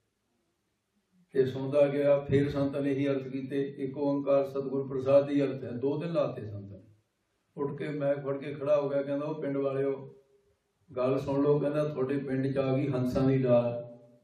ਤੇ ਸੁਣਦਾ ਗਿਆ। ਫਿਰ ਸੰਤਾਂ ਨੇ ਇਹੀ ਅਰਥ ਕੀਤੇ, ਇੱਕ ਓੰਕਾਰ ਸਤਿਗੁਰ ਪ੍ਰਸਾਦ ਦੀ ਅਰਥ ਹੈ। ਦੋ ਦਿਨ ਲਾਤੇ ਸੰਤਾਂ। ਉੱਠ ਕੇ ਮੈਂ ਫੜ ਕੇ ਖੜਾ ਹੋ ਗਿਆ, ਕਹਿੰਦਾ ਉਹ ਪਿੰਡ ਵਾਲਿਓ ਗੱਲ ਸੁਣ ਲਓ। ਕਹਿੰਦਾ ਤੁਹਾਡੇ ਪਿੰਡ 'ਚ ਆ ਗਈ ਹੰਸਾਂ ਦੀ ਡਾਲ,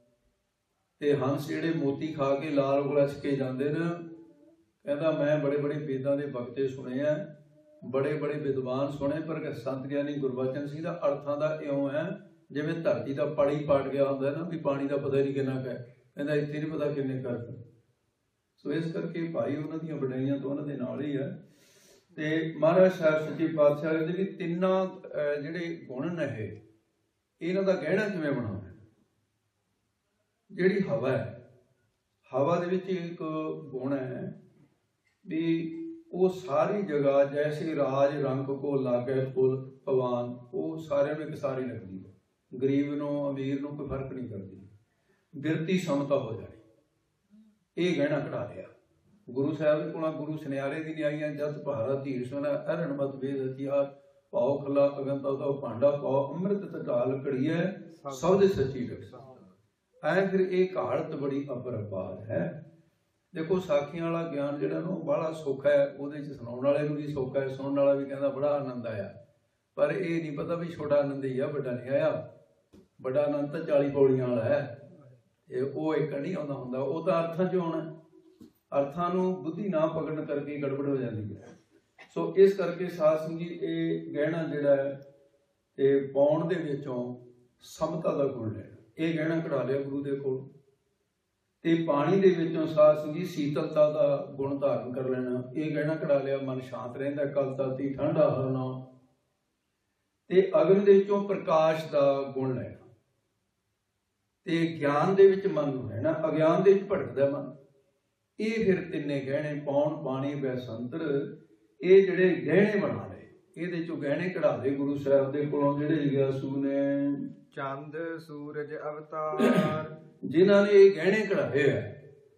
ਤੇ ਹੰਸ ਜਿਹੜੇ ਮੋਤੀ ਖਾ ਕੇ ਲਾਲ ਉਗਲਛ ਕੇ ਜਾਂਦੇ ਨੇ। ਕਹਿੰਦਾ ਮੈਂ ਬੜੇ ਬੜੇ ਵੇਦਾਂ ਦੇ ਬਖਤੇ ਸੁਣੇ ਆ, ਬੜੇ ਬੜੇ ਵਿਦਵਾਨ ਸੁਣੇ, ਪਰ ਸੰਤ ਗਿਆਨੀ ਗੁਰਬਚਨ ਸਿੰਘ ਦਾ ਅਰਥਾਂ ਦਾ ਇਉਂ ਹੈ ਜਿਵੇਂ ਧਰਤੀ ਦਾ ਪਾਣੀ ਪਾਟ ਗਿਆ ਹੁੰਦਾ ਨਾ, ਵੀ ਪਾਣੀ ਦਾ ਪਤਾ ਨਹੀਂ ਕਿੰਨਾ ਕੁ ਹੈ। ਕਹਿੰਦਾ ਇੱਥੇ ਨਹੀਂ ਪਤਾ ਕਿੰਨੇ ਕਰ। ਸੋ ਇਸ ਕਰਕੇ ਭਾਈ ਉਹਨਾਂ ਦੀਆਂ ਵਡਿਆਈਆਂ ਤੋਂ ਉਹਨਾਂ ਦੇ ਨਾਲ ਹੀ ਹੈ। ਤੇ ਮਹਾਰਾਜ ਸਾਹਿਬ ਸੱਚੇ ਪਾਤਸ਼ਾਹ ਦੇ ਵੀ ਤਿੰਨਾਂ ਜਿਹੜੇ ਗੁਣ ਨੇ, ਇਹ ਇਹਨਾਂ ਦਾ ਗਹਿਣਾ ਕਿਵੇਂ ਬਣਾਉਣਾ। ਜਿਹੜੀ ਹਵਾ ਹੈ, ਹਵਾ ਦੇ ਵਿੱਚ ਇੱਕ ਗੁਣ ਹੈ ਵੀ ਉਹ ਸਾਰੀ ਜਗ੍ਹਾ ਜੈਸੇ ਰਾਜ ਰੰਗ ਕੋ ਲਾਗੇ ਫੁੱਲ ਭਵਾਨ, ਉਹ ਸਾਰਿਆਂ ਨੂੰ ਇੱਕ ਸਾਰੀ ਲੱਗਦੀ ਹੈ। ਗਰੀਬ ਨੂੰ ਅਮੀਰ ਨੂੰ ਕੋਈ ਫਰਕ ਨਹੀਂ ਕਰਦੀ। ਬਿਰਤੀ ਸਮਤਾ ਹੋ ਜਾਣੀ, ਇਹ ਗਹਿਣਾ ਕਢਾ ਲਿਆ ਗੁਰੂ ਸਾਹਿਬ ਦੇ ਕੋਲ। ਗੁਰੂ ਸੁਨਿਆਰੇ ਦੀ ਨਿਆਈਆਂ ਜਦ ਭਾਰਾ ਧੀਰ ਸੁਣਾ ਅਰਨ ਮਤ ਵੇਦ ਹਥਿਆਰ ਪਾਓ ਖਲਾ ਅਗੰਤਾ ਦਾ ਭਾਂਡਾ ਪਾਓ ਅੰਮ੍ਰਿਤ ਤਕਾਲ ਘੜੀਐ ਸਭ ਦੇ ਸੱਚੀ ਰਖਸਾ। ਐ ਫਿਰ ਇਹ ਕਹਾਵਤ ਬੜੀ ਅਪਰਪਾਰ ਹੈ। ਦੇਖੋ ਸਾਖੀਆਂ ਵਾਲਾ ਗਿਆਨ ਜਿਹੜਾ ਨਾ ਉਹ ਬੜਾ ਸੌਖਾ ਹੈ, ਉਹਦੇ 'ਚ ਸੁਣਾਉਣ ਵਾਲੇ ਨੂੰ ਵੀ ਸੌਖਾ ਹੈ, ਸੁਣਨ ਵਾਲਾ ਵੀ ਕਹਿੰਦਾ ਬੜਾ ਆਨੰਦ ਆਇਆ। ਪਰ ਇਹ ਨਹੀਂ ਪਤਾ ਵੀ ਛੋਟਾ ਆਨੰਦ ਹੀ ਆ, ਵੱਡਾ ਨਹੀਂ ਆਇਆ। ਵੱਡਾ ਆਨੰਦ ਤਾਂ ਚਾਲੀ ਪੌੜੀਆਂ ਵਾਲਾ ਹੈ, ਇਹ ਉਹ ਇੱਕ ਨਹੀਂ ਆਉਂਦਾ ਹੁੰਦਾ। ਉਹ ਤਾਂ ਅਰਥਾਂ 'ਚ ਆਉਣਾ, ਅਰਥਾਂ ਨੂੰ ਬੁੱਧੀ ਨਾ ਪਕੜਨ ਕਰਕੇ ਗੜਬੜ ਹੋ ਜਾਂਦੀ ਹੈ। ਸੋ ਇਸ ਕਰਕੇ ਸਾਧ ਸੰਗਤ ਜੀ ਇਹ ਗਹਿਣਾ ਜਿਹੜਾ ਹੈ ਇਹ ਪਾਉਣ ਦੇ ਵਿੱਚੋਂ ਸਮਤਾ ਦਾ ਗੁਣ ਲੈਣਾ, ਇਹ ਗਹਿਣਾ ਕਢਾ ਲਿਆ ਗੁਰੂ ਦੇ ਕੋਲ। ਤੇ ਪਾਣੀ ਦੇ ਵਿੱਚੋਂ ਸਾਧ ਸੰਗਤ ਜੀ ਸੀਤਲਤਾ ਦਾ ਗੁਣ ਧਾਰਨ ਕਰ ਲੈਣਾ, ਇਹ ਗਹਿਣਾ ਕਢਾ ਲਿਆ। ਮਨ ਸ਼ਾਂਤ ਰਹਿੰਦਾ, ਕਲਤਾਤੀ ਠੰਡਾ ਹਰਨਾ। ਤੇ ਅਗਨ ਦੇ ਵਿੱਚੋਂ ਪ੍ਰਕਾਸ਼ ਦਾ ਗੁਣ ਲੈਣਾ, ਤੇ ਗਿਆਨ ਦੇ ਵਿੱਚ ਮਨ ਨੂੰ ਰਹਿਣਾ, ਅਗਿਆਨ ਦੇ ਵਿੱਚ ਭਟਕਦਾ ਮਨ। ਇਹ ਫਿਰ ਤਿੰਨੇ ਗਹਿਣੇ ਪਾਉਣ ਪਾਣੀ ਬੈਸੰਤਰ, ਇਹ ਜਿਹੜੇ ਗਹਿਣੇ ਬਣਾ ਲਏ, ਇਹਦੇ ਚੋਂ ਗਹਿਣੇ ਕਢਾ ਲਏ ਗੁਰੂ ਸਾਹਿਬ ਦੇ ਕੋਲੋਂ। ਜਿਹੜੇ ਗਿਆਸੂ ਨੇ ਚੰਦ ਸੂਰਜ ਅਵਤਾਰ, ਜਿਨ੍ਹਾਂ ਨੇ ਇਹ ਗਹਿਣੇ ਕਢਾਏ ਹੈ,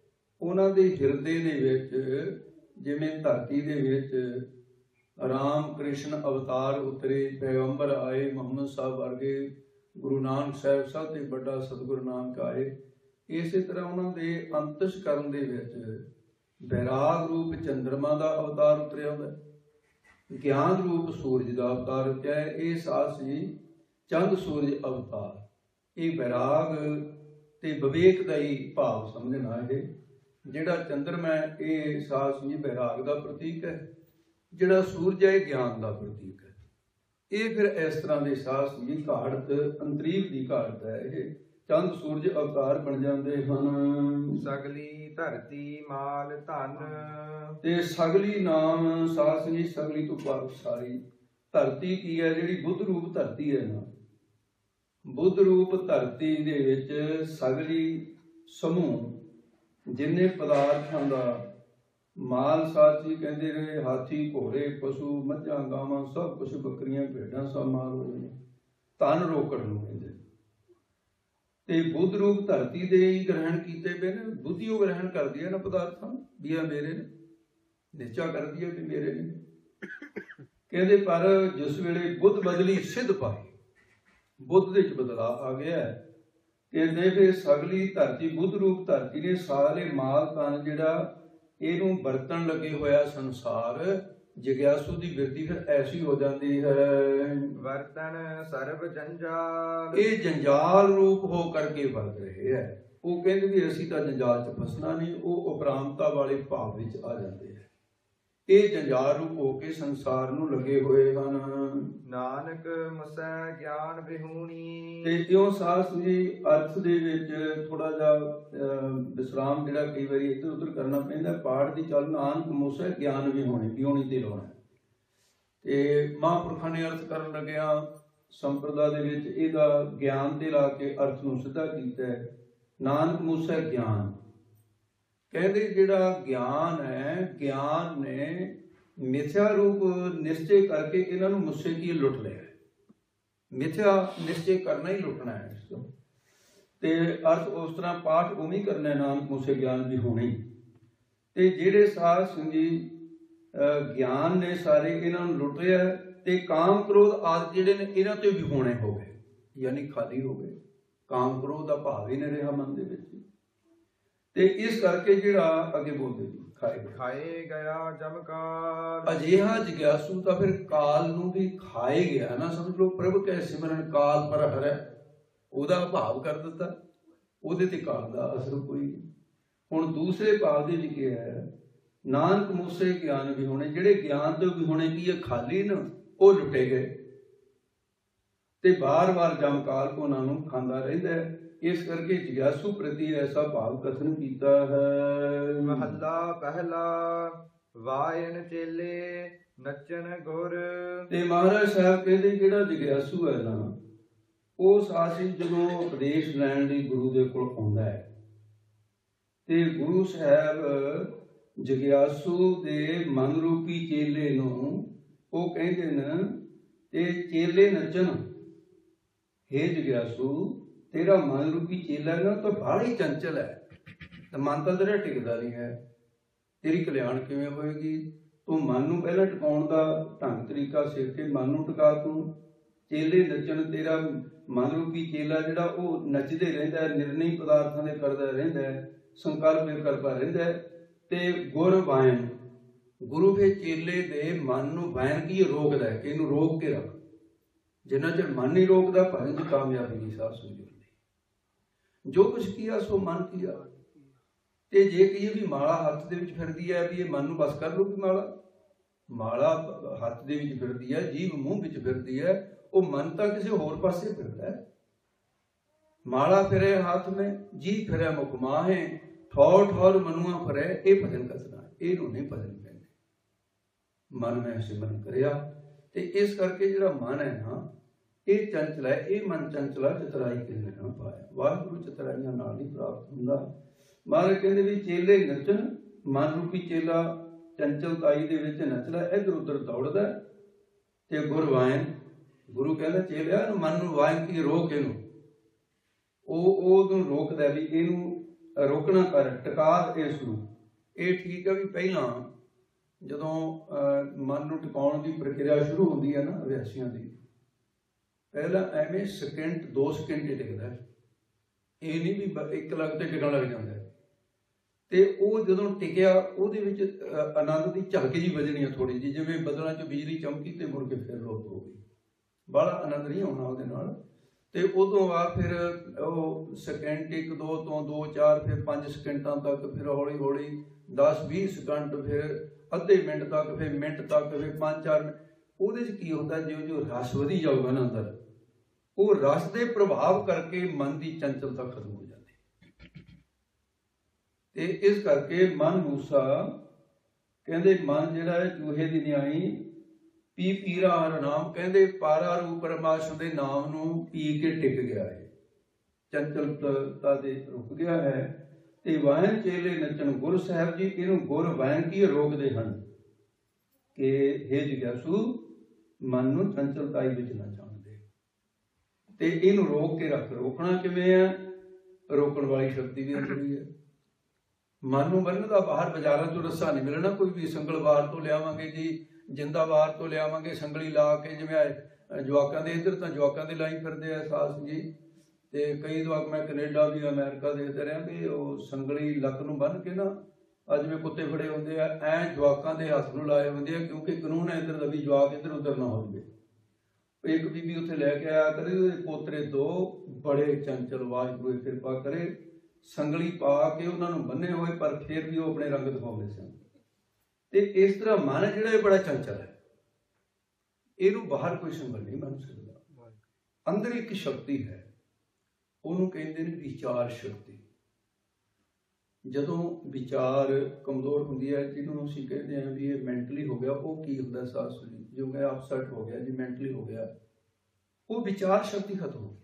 ਉਹਨਾਂ ਦੇ ਹਿਰਦੇ ਦੇ ਵਿੱਚ ਜਿਵੇਂ ਧਰਤੀ ਦੇ ਵਿੱਚ ਰਾਮ ਕ੍ਰਿਸ਼ਨ ਅਵਤਾਰ ਉਤਰੇ, ਪੈਗੰਬਰ ਆਏ, ਮੁਹੰਮਦ ਸਾਹਿਬ ਵਰਗੇ, ਗੁਰੂ ਨਾਨਕ ਸਾਹਿਬ ਸਭ ਤੋਂ ਵੱਡਾ ਸਤਿਗੁਰੂ ਨਾਨਕ ਆਏ, ਇਸੇ ਤਰ੍ਹਾਂ ਉਹਨਾਂ ਦੇ ਅੰਤਸ਼ਕਰਨ ਦੇ ਵਿੱਚ ਵੈਰਾਗ ਰੂਪ ਚੰਦਰਮਾ ਦਾ ਅਵਤਾਰ ਉਤਰਿਆ ਹੁੰਦਾ, ਗਿਆਨ ਰੂਪ ਸੂਰਜ ਦਾ ਅਵਤਾਰ ਉਤਰਿਆ ਹੈ। ਇਹ ਸਾਧ ਸੀ ਚੰਦ ਸੂਰਜ ਅਵਤਾਰ। ਇਹ ਵੈਰਾਗ ਤੇ ਵਿਵੇਕ ਦਾ ਹੀ ਭਾਵ ਸਮਝਣਾ। ਇਹ ਜਿਹੜਾ ਚੰਦਰਮਾ ਹੈ ਇਹ ਸਾਧ ਸੀ ਵੈਰਾਗ ਦਾ ਪ੍ਰਤੀਕ ਹੈ, ਜਿਹੜਾ ਸੂਰਜ ਹੈ ਇਹ ਗਿਆਨ ਦਾ ਪ੍ਰਤੀਕ ਹੈ। ਇਹ ਫਿਰ ਇਸ ਤਰ੍ਹਾਂ ਦੇ ਸਾਧ ਸੀ ਘਾੜਤ ਅੰਤਰੀਕ ਦੀ ਘਾੜਤ ਹੈ। ਇਹ ਚੰਦ ਸੂਰਜ ਅਵਤਾਰ ਬਣ ਜਾਂਦੇ ਹਨ। ਸਗਲੀ ਧਰਤੀ ਮਾਲ ਧਨ, ਤੇ ਸਗਲੀ ਨਾਮ ਸਾਧ ਸੰਗੀ ਸਗਲੀ ਤੋਂ ਭਾਵ ਸਾਰੀ ਧਰਤੀ ਕੀ ਹੈ, ਜਿਹੜੀ ਬੁੱਧ ਰੂਪ ਧਰਤੀ ਹੈ ਨਾ, ਬੁੱਧ ਰੂਪ ਧਰਤੀ ਦੇ ਵਿੱਚ ਸਗਲੀ ਸਮੂਹ ਜਿੰਨੇ ਪਦਾਰਥਾਂ ਦਾ ਮਾਲ ਸਾਧ ਜੀ ਕਹਿੰਦੇ ਰਹੇ, ਹਾਥੀ ਘੋੜੇ ਪਸ਼ੂ ਮੱਝਾਂ ਗਾਵਾਂ ਸਭ ਕੁਛ, ਬੱਕਰੀਆਂ ਭੇਡਾਂ ਸਭ ਮਾਲ ਹੋ ਗਏ। ਧਨ ਰੋਕੜ ਨੂੰ ਕਹਿੰਦੇ। ਤੇ ਬੁੱਧ ਰੂਪ ਧਰਤੀ ਦੇ ਹੀ ਗ੍ਰਹਿਣ ਕੀਤੇ ਪਏ ਨੇ। ਬੁੱਧੀ ਉਹ ਗ੍ਰਹਿਣ ਕਰਦੀ ਹੈ ਨਾ ਪਦਾਰਥਾਂ, ਵੀ ਆ ਮੇਰੇ ਨੇ, ਨਿਸ਼ਚਾ ਕਰਦੀ ਹੈ ਵੀ ਮੇਰੇ ਨੇ। ਕਹਿੰਦੇ ਪਰ ਜਿਸ ਵੇਲੇ ਬੁੱਧ ਬਦਲੀ ਸਿੱਧ ਪਾਈ, ਬੁੱਧ ਦੇ ਵਿੱਚ ਬਦਲਾਅ ਆ ਗਿਆ। ਕਹਿੰਦੇ ਫਿਰ ਸਗਲੀ ਧਰਤੀ ਬੁੱਧ ਰੂਪ ਧਰਤੀ ਨੇ ਸਾਰੇ ਮਾਲ ਧਨ ਜਿਹੜਾ ਇਹਨੂੰ ਵਰਤਣ ਲੱਗੇ ਹੋਇਆ ਸੰਸਾਰ, ਜਿਗਿਆਸੂ ਦੀ ਬਿਰਤੀ ਫਿਰ ਐਸੀ ਹੋ ਜਾਂਦੀ ਹੈ। ਵਰਤਨ ਸਰਬ ਜੰਜਾਲ, ਇਹ ਜੰਜਾਲ ਰੂਪ ਹੋ ਕਰਕੇ ਵਰਤ ਰਹੇ ਹੈ। ਉਹ ਕਹਿੰਦੇ ਵੀ ਅਸੀਂ ਤਾਂ ਜੰਜਾਲ 'ਚ ਫਸਣਾ ਨਹੀਂ, ਉਹ ਉਪਰਾਮਤਾ ਵਾਲੇ ਭਾਵ ਵਿੱਚ ਆ ਜਾਂਦੇ ਹੈ। ਇਹ ਜੰਜਾਲ ਰੂਪ ਹੋ ਕੇ ਸੰਸਾਰ ਨੂੰ ਲੱਗੇ ਹੋਏ ਹਨ। ਨਾਨਕ ਮਸੈ ਗਿਆਨ ਵਿਹੂਣੀ, ਤੇ ਇਉਂ ਸਾਧ ਜੀ ਅਰਥ ਦੇ ਵਿੱਚ ਥੋੜਾ ਜਿਹਾ ਵਿਸਰਾਮ ਜਿਹੜਾ ਕਈ ਵਾਰੀ ਇੱਧਰ ਉੱਧਰ ਕਰਨਾ ਪੈਂਦਾ। ਪਾਠ ਦੀ ਚੱਲ ਨਾਨਕ ਮਸੈ ਗਿਆਨ ਵਿਹੂਣੀ, ਵਿਹੂਣੀ ਤੇ ਲਾਉਣਾ। ਤੇ ਮਹਾਂਪੁਰਖਾਂ ਨੇ ਅਰਥ ਕਰਨ ਲੱਗਿਆ ਸੰਪਰਦਾ ਦੇ ਵਿੱਚ ਇਹਦਾ ਗਿਆਨ ਤੇ ਲਾ ਕੇ ਅਰਥ ਨੂੰ ਸਿੱਧਾ ਕੀਤਾ ਹੈ। ਨਾਨਕ ਮਸੈ ਗਿਆਨ ਕਹਿੰਦੇ ਜਿਹੜਾ ਗਿਆਨ ਹੈ, ਗਿਆਨ ਨੇ ਮਿਥਿਆ ਰੂਪ ਨਿਸ਼ਚੇ ਕਰਕੇ ਇਹਨਾਂ ਨੂੰ ਮੁੱਸੇ ਕੀ ਲੁੱਟ ਲਿਆ। ਮਿਥਿਆ ਨਿਸ਼ਚੇ ਕਰਨਾ ਹੀ ਲੁੱਟਣਾ ਹੈ ਇਸ ਤੋਂ। ਤੇ ਅਰਥ ਉਸ ਤਰ੍ਹਾਂ ਪਾਠ ਉਵੇਂ ਹੀ ਕਰਨਾ, ਨਾਨਕ ਮੁੱਸੇ ਗਿਆਨ ਵੀ ਹੋਣੀ। ਤੇ ਜਿਹੜੇ ਸਾਧ ਸੰਗੀ ਗਿਆਨ ਨੇ ਸਾਰੇ ਇਹਨਾਂ ਨੂੰ ਲੁੱਟ ਲਿਆ। ਤੇ ਕਾਮ ਕ੍ਰੋਧ ਆਦਿ ਜਿਹੜੇ ਨੇ ਇਹਨਾਂ ਤੋਂ ਵੀ ਹੋਣੇ ਹੋ ਗਏ, ਯਾਨੀ ਖਾਲੀ ਹੋ ਗਏ। ਕਾਮ ਕ੍ਰੋਧ ਦਾ ਭਾਵ ਹੀ ਨਹੀਂ ਰਿਹਾ ਮਨ ਦੇ ਵਿੱਚ। ਤੇ ਇਸ ਕਰਕੇ ਜਿਹੜਾ ਅੱਗੇ ਬੋਲਦੇ ਖਾਏ ਖਾਏ ਗਿਆ ਜਮਕਾਲ, ਅਜਿਹਾ ਜਿਗਿਆਸੂ ਤਾਂ ਫਿਰ ਕਾਲ ਨੂੰ ਵੀ ਖਾਏ ਗਿਆ ਨਾ। ਸਮਝ ਲਓ ਪ੍ਰਭ ਕੈ ਸਿਮਰਨ ਕਾਲ ਪਰ ਹਰੈ, ਉਹਦਾ ਭਾਵ ਕਰ ਦਿੱਤਾ, ਉਹਦੇ ਤੇ ਕਾਲ ਦਾ ਅਸਰ ਕੋਈ ਨਹੀਂ। ਹੁਣ ਦੂਸਰੇ ਭਾਵ ਦੇ ਵਿੱਚ ਕੀ ਹੈ, ਨਾਨਕ ਮੂਸੇ ਗਿਆਨ ਵੀ ਹੋਣੇ, ਜਿਹੜੇ ਗਿਆਨ ਤੋਂ ਵੀ ਹੋਣੇ ਕੀ ਹੈ ਖਾਲੀ ਨਾ, ਉਹ ਲੁੱਟੇ ਗਏ। ਤੇ ਬਾਰ-ਬਾਰ ਜਮਕਾਲ ਉਹਨਾਂ ਨੂੰ ਖਾਂਦਾ ਰਹਿੰਦਾ ਹੈ। ਇਸ ਕਰਕੇ ਜਿਗਿਆਸੂ ਪ੍ਰਤੀ ਐਸਾ ਭਾਵ ਕਥਨ ਕੀਤਾ ਹੈ। ਮਹੱਲਾ ਪਹਿਲਾ ਵਾਇਨ ਚੇਲੇ ਨੱਚਣ ਗੁਰ। ਤੇ ਮਹਾਰਾਜ ਸਾਹਿਬ ਕਹਿੰਦੇ ਜਿਹੜਾ ਜਿਗਿਆਸੂ ਹੈ ਨਾ, ਉਹ ਸਾਸੀ ਜਦੋਂ ਉਪਦੇਸ਼ ਲੈਣ ਲਈ ਗੁਰੂ ਦੇ ਕੋਲ ਆਉਂਦਾ ਹੈ ਤੇ ਗੁਰੂ ਸਾਹਿਬ ਜਿਗਿਆਸੂ ਦੇ ਮਨ ਰੂਪੀ ਚੇਲੇ ਨੂੰ ਉਹ ਕਹਿੰਦੇ ਨੇ ਤੇ ਚੇਲੇ ਨੱਚਣ, ਹੇ ਜਿਗਿਆਸੂ ਤੇਰਾ ਮਨ ਰੂਪੀ ਚੇਲਾ ਨਾ ਤਾਂ ਬਾਹਲਾ ਹੀ ਚੰਚਲ ਹੈ, ਤੇ ਮਨ ਤਾਂ ਤੇਰਾ ਟਿਕਦਾ ਨਹੀਂ ਹੈ। ਤੇਰੀ ਕਲਿਆਣ ਕਿਵੇਂ ਹੋਏਗੀ? ਤੂੰ ਮਨ ਨੂੰ ਪਹਿਲਾਂ ਟਿਕਾਉਣ ਦਾ ਢੰਗ ਤਰੀਕਾ ਸਿੱਖ ਕੇ ਮਨ ਨੂੰ ਟਿਕਾ। ਤੂੰ ਚੇਲੇ ਨੱਚਣ, ਤੇਰਾ ਮਨ ਰੂਪੀ ਚੇਲਾ ਜਿਹੜਾ ਉਹ ਨੱਚਦੇ ਰਹਿੰਦਾ ਹੈ, ਨਿਰਣੇ ਪਦਾਰਥਾਂ ਦੇ ਕਰਦਾ ਰਹਿੰਦਾ ਹੈ, ਸੰਕਲਪ ਕਰਦਾ ਰਹਿੰਦਾ ਹੈ। ਤੇ ਗੁਰ ਵਾਇਨ, ਗੁਰੂ ਫਿਰ ਚੇਲੇ ਦੇ ਮਨ ਨੂੰ ਵਾਇਨ ਕੀ ਰੋਕਦਾ ਹੈ ਕਿ ਇਹਨੂੰ ਰੋਕ ਕੇ ਰੱਖ। ਜਿੰਨਾ ਚਿਰ ਮਨ ਨਹੀਂ ਰੋਕਦਾ ਭਜਨ ਦੀ ਕਾਮਯਾਬੀ ਨਹੀਂ ਸਾਧ ਸੰਗਤ। ਜੋ ਕੁਛ ਕੀਆ ਸੋ ਮਨ ਕੀਆ। ਤੇ ਜੇ ਕਹੀਏ ਵੀ ਮਾਲਾ ਹੱਥ ਦੇ ਵਿੱਚ ਫਿਰਦੀ ਹੈ, ਵੀ ਇਹ ਮਨ ਨੂੰ ਬਸ ਕਰ ਲੂਗੀ ਮਾਲਾ, ਮਾਲਾ ਹੱਥ ਦੇ ਵਿੱਚ ਫਿਰਦੀ ਹੈ, ਜੀਭ ਮੂੰਹ ਵਿੱਚ ਫਿਰਦੀ ਹੈ, ਉਹ ਮਨ ਤਾਂ ਕਿਸੇ ਹੋਰ ਪਾਸੇ ਫਿਰਦਾ ਹੈ। ਮਾਲਾ ਫਿਰੇ ਹੱਥ ਮੇ, ਜੀਭ ਫਿਰੇ ਮੁਖ ਮਾਹੇ, ਠੌਰ ਠੌਰ ਮਨੁਆ ਫਿਰੇ, ਇਹ ਭਜਨ ਕਥਨਾ, ਇਹਨੂੰ ਨਹੀਂ ਭਜਨ ਕਹਿੰਦੇ। ਮਨ ਮੈਂ ਸਿਮਰਨ ਕਰਿਆ। ਤੇ ਇਸ ਕਰਕੇ ਜਿਹੜਾ ਮਨ ਹੈ ਨਾ ਇਹ ਚੰਚਲ ਹੈ। ਇਹ ਮਨ ਚੰਚਲਾ ਚਤਰਾਈ ਕਿਸੇ ਨਾ ਪਾਇਆ। ਵਾਹਿਗੁਰੂ ਚਤਰਾਈਆਂ ਨਾਲ ਹੀ ਪ੍ਰਾਪਤ ਹੁੰਦਾ। ਮਹਾਰਾਜ ਕਹਿੰਦੇ ਵੀ ਚੇਲੇ ਨੱਚਣ, ਮਨ ਰੂਪੀ ਚੇਲਾ ਚੰਚਲਤਾਈ ਦੇ ਵਿੱਚ ਨੱਚਦਾ, ਇੱਧਰ ਉੱਧਰ ਦੌੜਦਾ। ਤੇ ਗੁਰ ਵਾਇਨ, ਗੁਰੂ ਕਹਿੰਦਾ ਚੇਲਿਆ ਮਨ ਨੂੰ ਵਾਇਨ ਕੀ ਰੋਕ, ਇਹਨੂੰ ਉਹ ਉਹਨੂੰ ਰੋਕਦਾ ਵੀ ਇਹਨੂੰ ਰੋਕਣਾ ਕਰ ਟਿਕਾ ਇਸ ਨੂੰ। ਇਹ ਠੀਕ ਹੈ ਵੀ ਪਹਿਲਾਂ ਜਦੋਂ ਅਹ, ਮਨ ਨੂੰ ਟਿਕਾਉਣ ਦੀ ਪ੍ਰਕਿਰਿਆ ਸ਼ੁਰੂ ਹੁੰਦੀ ਹੈ ਨਾ ਅਭਿਆਸੀਆਂ ਦੀ, ਪਹਿਲਾਂ ਐਵੇਂ ਸਕਿੰਟ ਦੋ ਸਕਿੰਟ ਹੀ ਟਿਕਦਾ ਹੈ। ਇਹ ਨਹੀਂ ਵੀ ਬ- ਇੱਕ ਲੱਖ ਤੇ ਟਿਕਣ ਲੱਗ ਜਾਂਦਾ ਹੈ। ਤੇ ਉਹ ਜਦੋਂ ਟਿਕਿਆ ਉਹਦੇ ਵਿੱਚ ਅਹ, ਆਨੰਦ ਦੀ ਝਲਕ ਜਿਹੀ ਵੱਜਣੀ ਹੈ ਥੋੜੀ ਜਿਹੀ, ਜਿਵੇਂ ਬੱਦਲਾਂ 'ਚ ਬਿਜਲੀ ਚਮਕੀ ਤੇ ਮੁੜ ਕੇ ਫਿਰ ਲੋਪ ਹੋ ਗਈ। ਬੜਾ ਆਨੰਦ ਨਹੀਂ ਆਉਣਾ ਉਹਦੇ ਨਾਲ। ਤੇ ਉਦੋਂ ਬਾਅਦ ਫਿਰ ਉਹ ਸਕਿੰਟ ਇੱਕ ਦੋ ਤੋਂ ਦੋ ਚਾਰ ਫਿਰ ਪੰਜ ਸਕਿੰਟਾਂ ਤੱਕ, ਫਿਰ ਹੌਲੀ ਹੌਲੀ ਦਸ ਵੀਹ ਸਕਿੰਟ, ਫਿਰ ਅੱਧੇ ਮਿੰਟ ਤੱਕ, ਫਿਰ ਮਿੰਟ ਤੱਕ, ਫਿਰ ਪੰਜ ਚਾਰ ਮਿੰਟ। ਉਹਦੇ 'ਚ ਕੀ ਹੁੰਦਾ, ਜਿਉਂ ਜਿਉਂ ਰਸ ਵਧੀ ਜਾਊਗਾ ਨਾ ਅੰਦਰ, ਉਹ ਰਸ ਦੇ ਪ੍ਰਭਾਵ ਕਰਕੇ ਮਨ ਦੀ ਚੰਚਲਤਾ ਖਤਮ ਹੋ ਜਾਂਦੀ। ਤੇ ਇਸ ਕਰਕੇ ਮਨ ਮੂਸਾ ਕਹਿੰਦੇ ਮਨ ਜਿਹੜਾ ਹੈ ਚੂਹੇ ਦੀ ਨਿਆਈ ਪੀ ਪੀਰਾ ਹਰ ਨਾਮ, ਕਹਿੰਦੇ ਪਾਰਾ ਰੂਪ ਪਰਮਾਤਮਾ ਦੇ ਨਾਮ ਨੂੰ ਪੀ ਕੇ ਟਿਕ ਗਿਆ ਹੈ, ਚੰਚਲਤਾ ਦੇ ਰੁਕ ਗਿਆ ਹੈ। ਤੇ ਵਾਹਨ ਚੇਲੇ ਨੱਚਣ ਗੁਰੂ ਸਾਹਿਬ ਜੀ ਇਹਨੂੰ ਗੁਰ ਵਾਹਨ ਕੀ ਰੋਕਦੇ ਹਨ ਕਿ ਹੇ ਜਿਗਿਆਸੂ ਮਨ ਨੂੰ ਚੰਚਲਤਾਈ ਵਿੱਚ ਨਾ ਜਾਣ ਦੇ, ਤੇ ਇਹਨੂੰ ਰੋਕ ਕੇ ਰੱਖ। ਰੋਕਣਾ ਕਿਵੇਂ ਹੈ? ਰੋਕਣ ਵਾਲੀ ਸ਼ਕਤੀ ਵੀ ਅੰਦਰ ਹੀ ਹੈ। ਮਨ ਨੂੰ ਬੰਨ੍ਹਣ ਦਾ ਬਾਹਰ ਬਾਜ਼ਾਰਾਂ ਤੋਂ ਰੱਸਾ ਨਹੀਂ ਮਿਲਣਾ, ਕੋਈ ਵੀ ਸੰਗਲਵਾਰ ਤੋਂ ਲਿਆਵਾਂਗੇ ਜੀ, ਜਿੰਦਾਵਾਰ ਤੋਂ ਲਿਆਵਾਂਗੇ ਸੰਗਲੀ ਲਾ ਕੇ, ਜਿਵੇਂ ਜਵਾਕਾਂ ਦੇ ਇੱਧਰ ਤਾਂ ਜਵਾਕਾਂ ਦੇ ਲਾਈ ਫਿਰਦੇ ਆ ਸਾਸ ਜੀ। ਤੇ ਕਈ ਜਵਾਕ ਮੈਂ ਕੈਨੇਡਾ ਵੀ ਅਮਰੀਕਾ ਦੇਖਦੇ ਰਿਹਾ ਵੀ ਉਹ ਸੰਗਲੀ ਲੱਕ ਨੂੰ ਬੰਨ੍ਹ ਕੇ ਨਾ, ਅੱਜ ਮੈਂ ਕੁੱਤੇ ਫੜੇ ਹੁੰਦੇ ਆ, ਐਂ ਜਵਾਕਾਂ ਦੇ ਹੱਥ ਨੂੰ ਲਾਏ ਹੁੰਦੇ ਆ, ਕਿਉਂਕਿ ਕਾਨੂੰਨ ਹੈ ਇੱਧਰ ਦਾ ਵੀ ਜਵਾਕ ਇੱਧਰ ਉੱਧਰ ਨਾ ਹੋ ਜਾਵੇ। ਇੱਕ ਬੀਬੀ ਉੱਥੇ ਲੈ ਕੇ ਆਇਆ ਕਰੇ, ਉਹਦੇ ਪੋਤਰੇ ਦੋ ਬੜੇ ਚੰਚਲ, ਵਾਹਿਗੁਰੂ ਕਿਰਪਾ ਕਰੇ, ਸੰਗਲੀ ਪਾ ਕੇ ਉਹਨਾਂ ਨੂੰ ਬੰਨੇ ਹੋਏ, ਪਰ ਫਿਰ ਵੀ ਉਹ ਆਪਣੇ ਰੰਗ ਦਿਖਾਉਂਦੇ ਸਨ। ਤੇ ਇਸ ਤਰ੍ਹਾਂ ਮਨ ਜਿਹੜਾ ਇਹ ਬੜਾ ਚੰਚਲ ਹੈ, ਇਹਨੂੰ ਬਾਹਰ ਕੋਈ ਸੰਭਲ ਨਹੀਂ ਮੰਨ ਸਕਦਾ। ਅੰਦਰ ਇੱਕ ਸ਼ਕਤੀ ਹੈ, ਉਹਨੂੰ ਕਹਿੰਦੇ ਨੇ ਵਿਚਾਰ ਸ਼ਕਤੀ। ਜਦੋਂ ਵਿਚਾਰ ਕਮਜ਼ੋਰ ਹੁੰਦੀ ਹੈ, ਜਿਹਨੂੰ ਅਸੀਂ ਕਹਿੰਦੇ ਹਾਂ ਵੀ ਇਹ ਮੈਂਟਲੀ ਹੋ ਗਿਆ, ਉਹ ਕੀ ਹੁੰਦਾ ਸਾਸ ਜੀ, ਜੋ ਮੈਂ ਅਪਸੈਟ ਹੋ ਗਿਆ ਜੀ, ਮੈਂਟਲੀ ਹੋ ਗਿਆ, ਉਹ ਵਿਚਾਰ ਸ਼ਕਤੀ ਖਤਮ ਹੋ ਗਈ।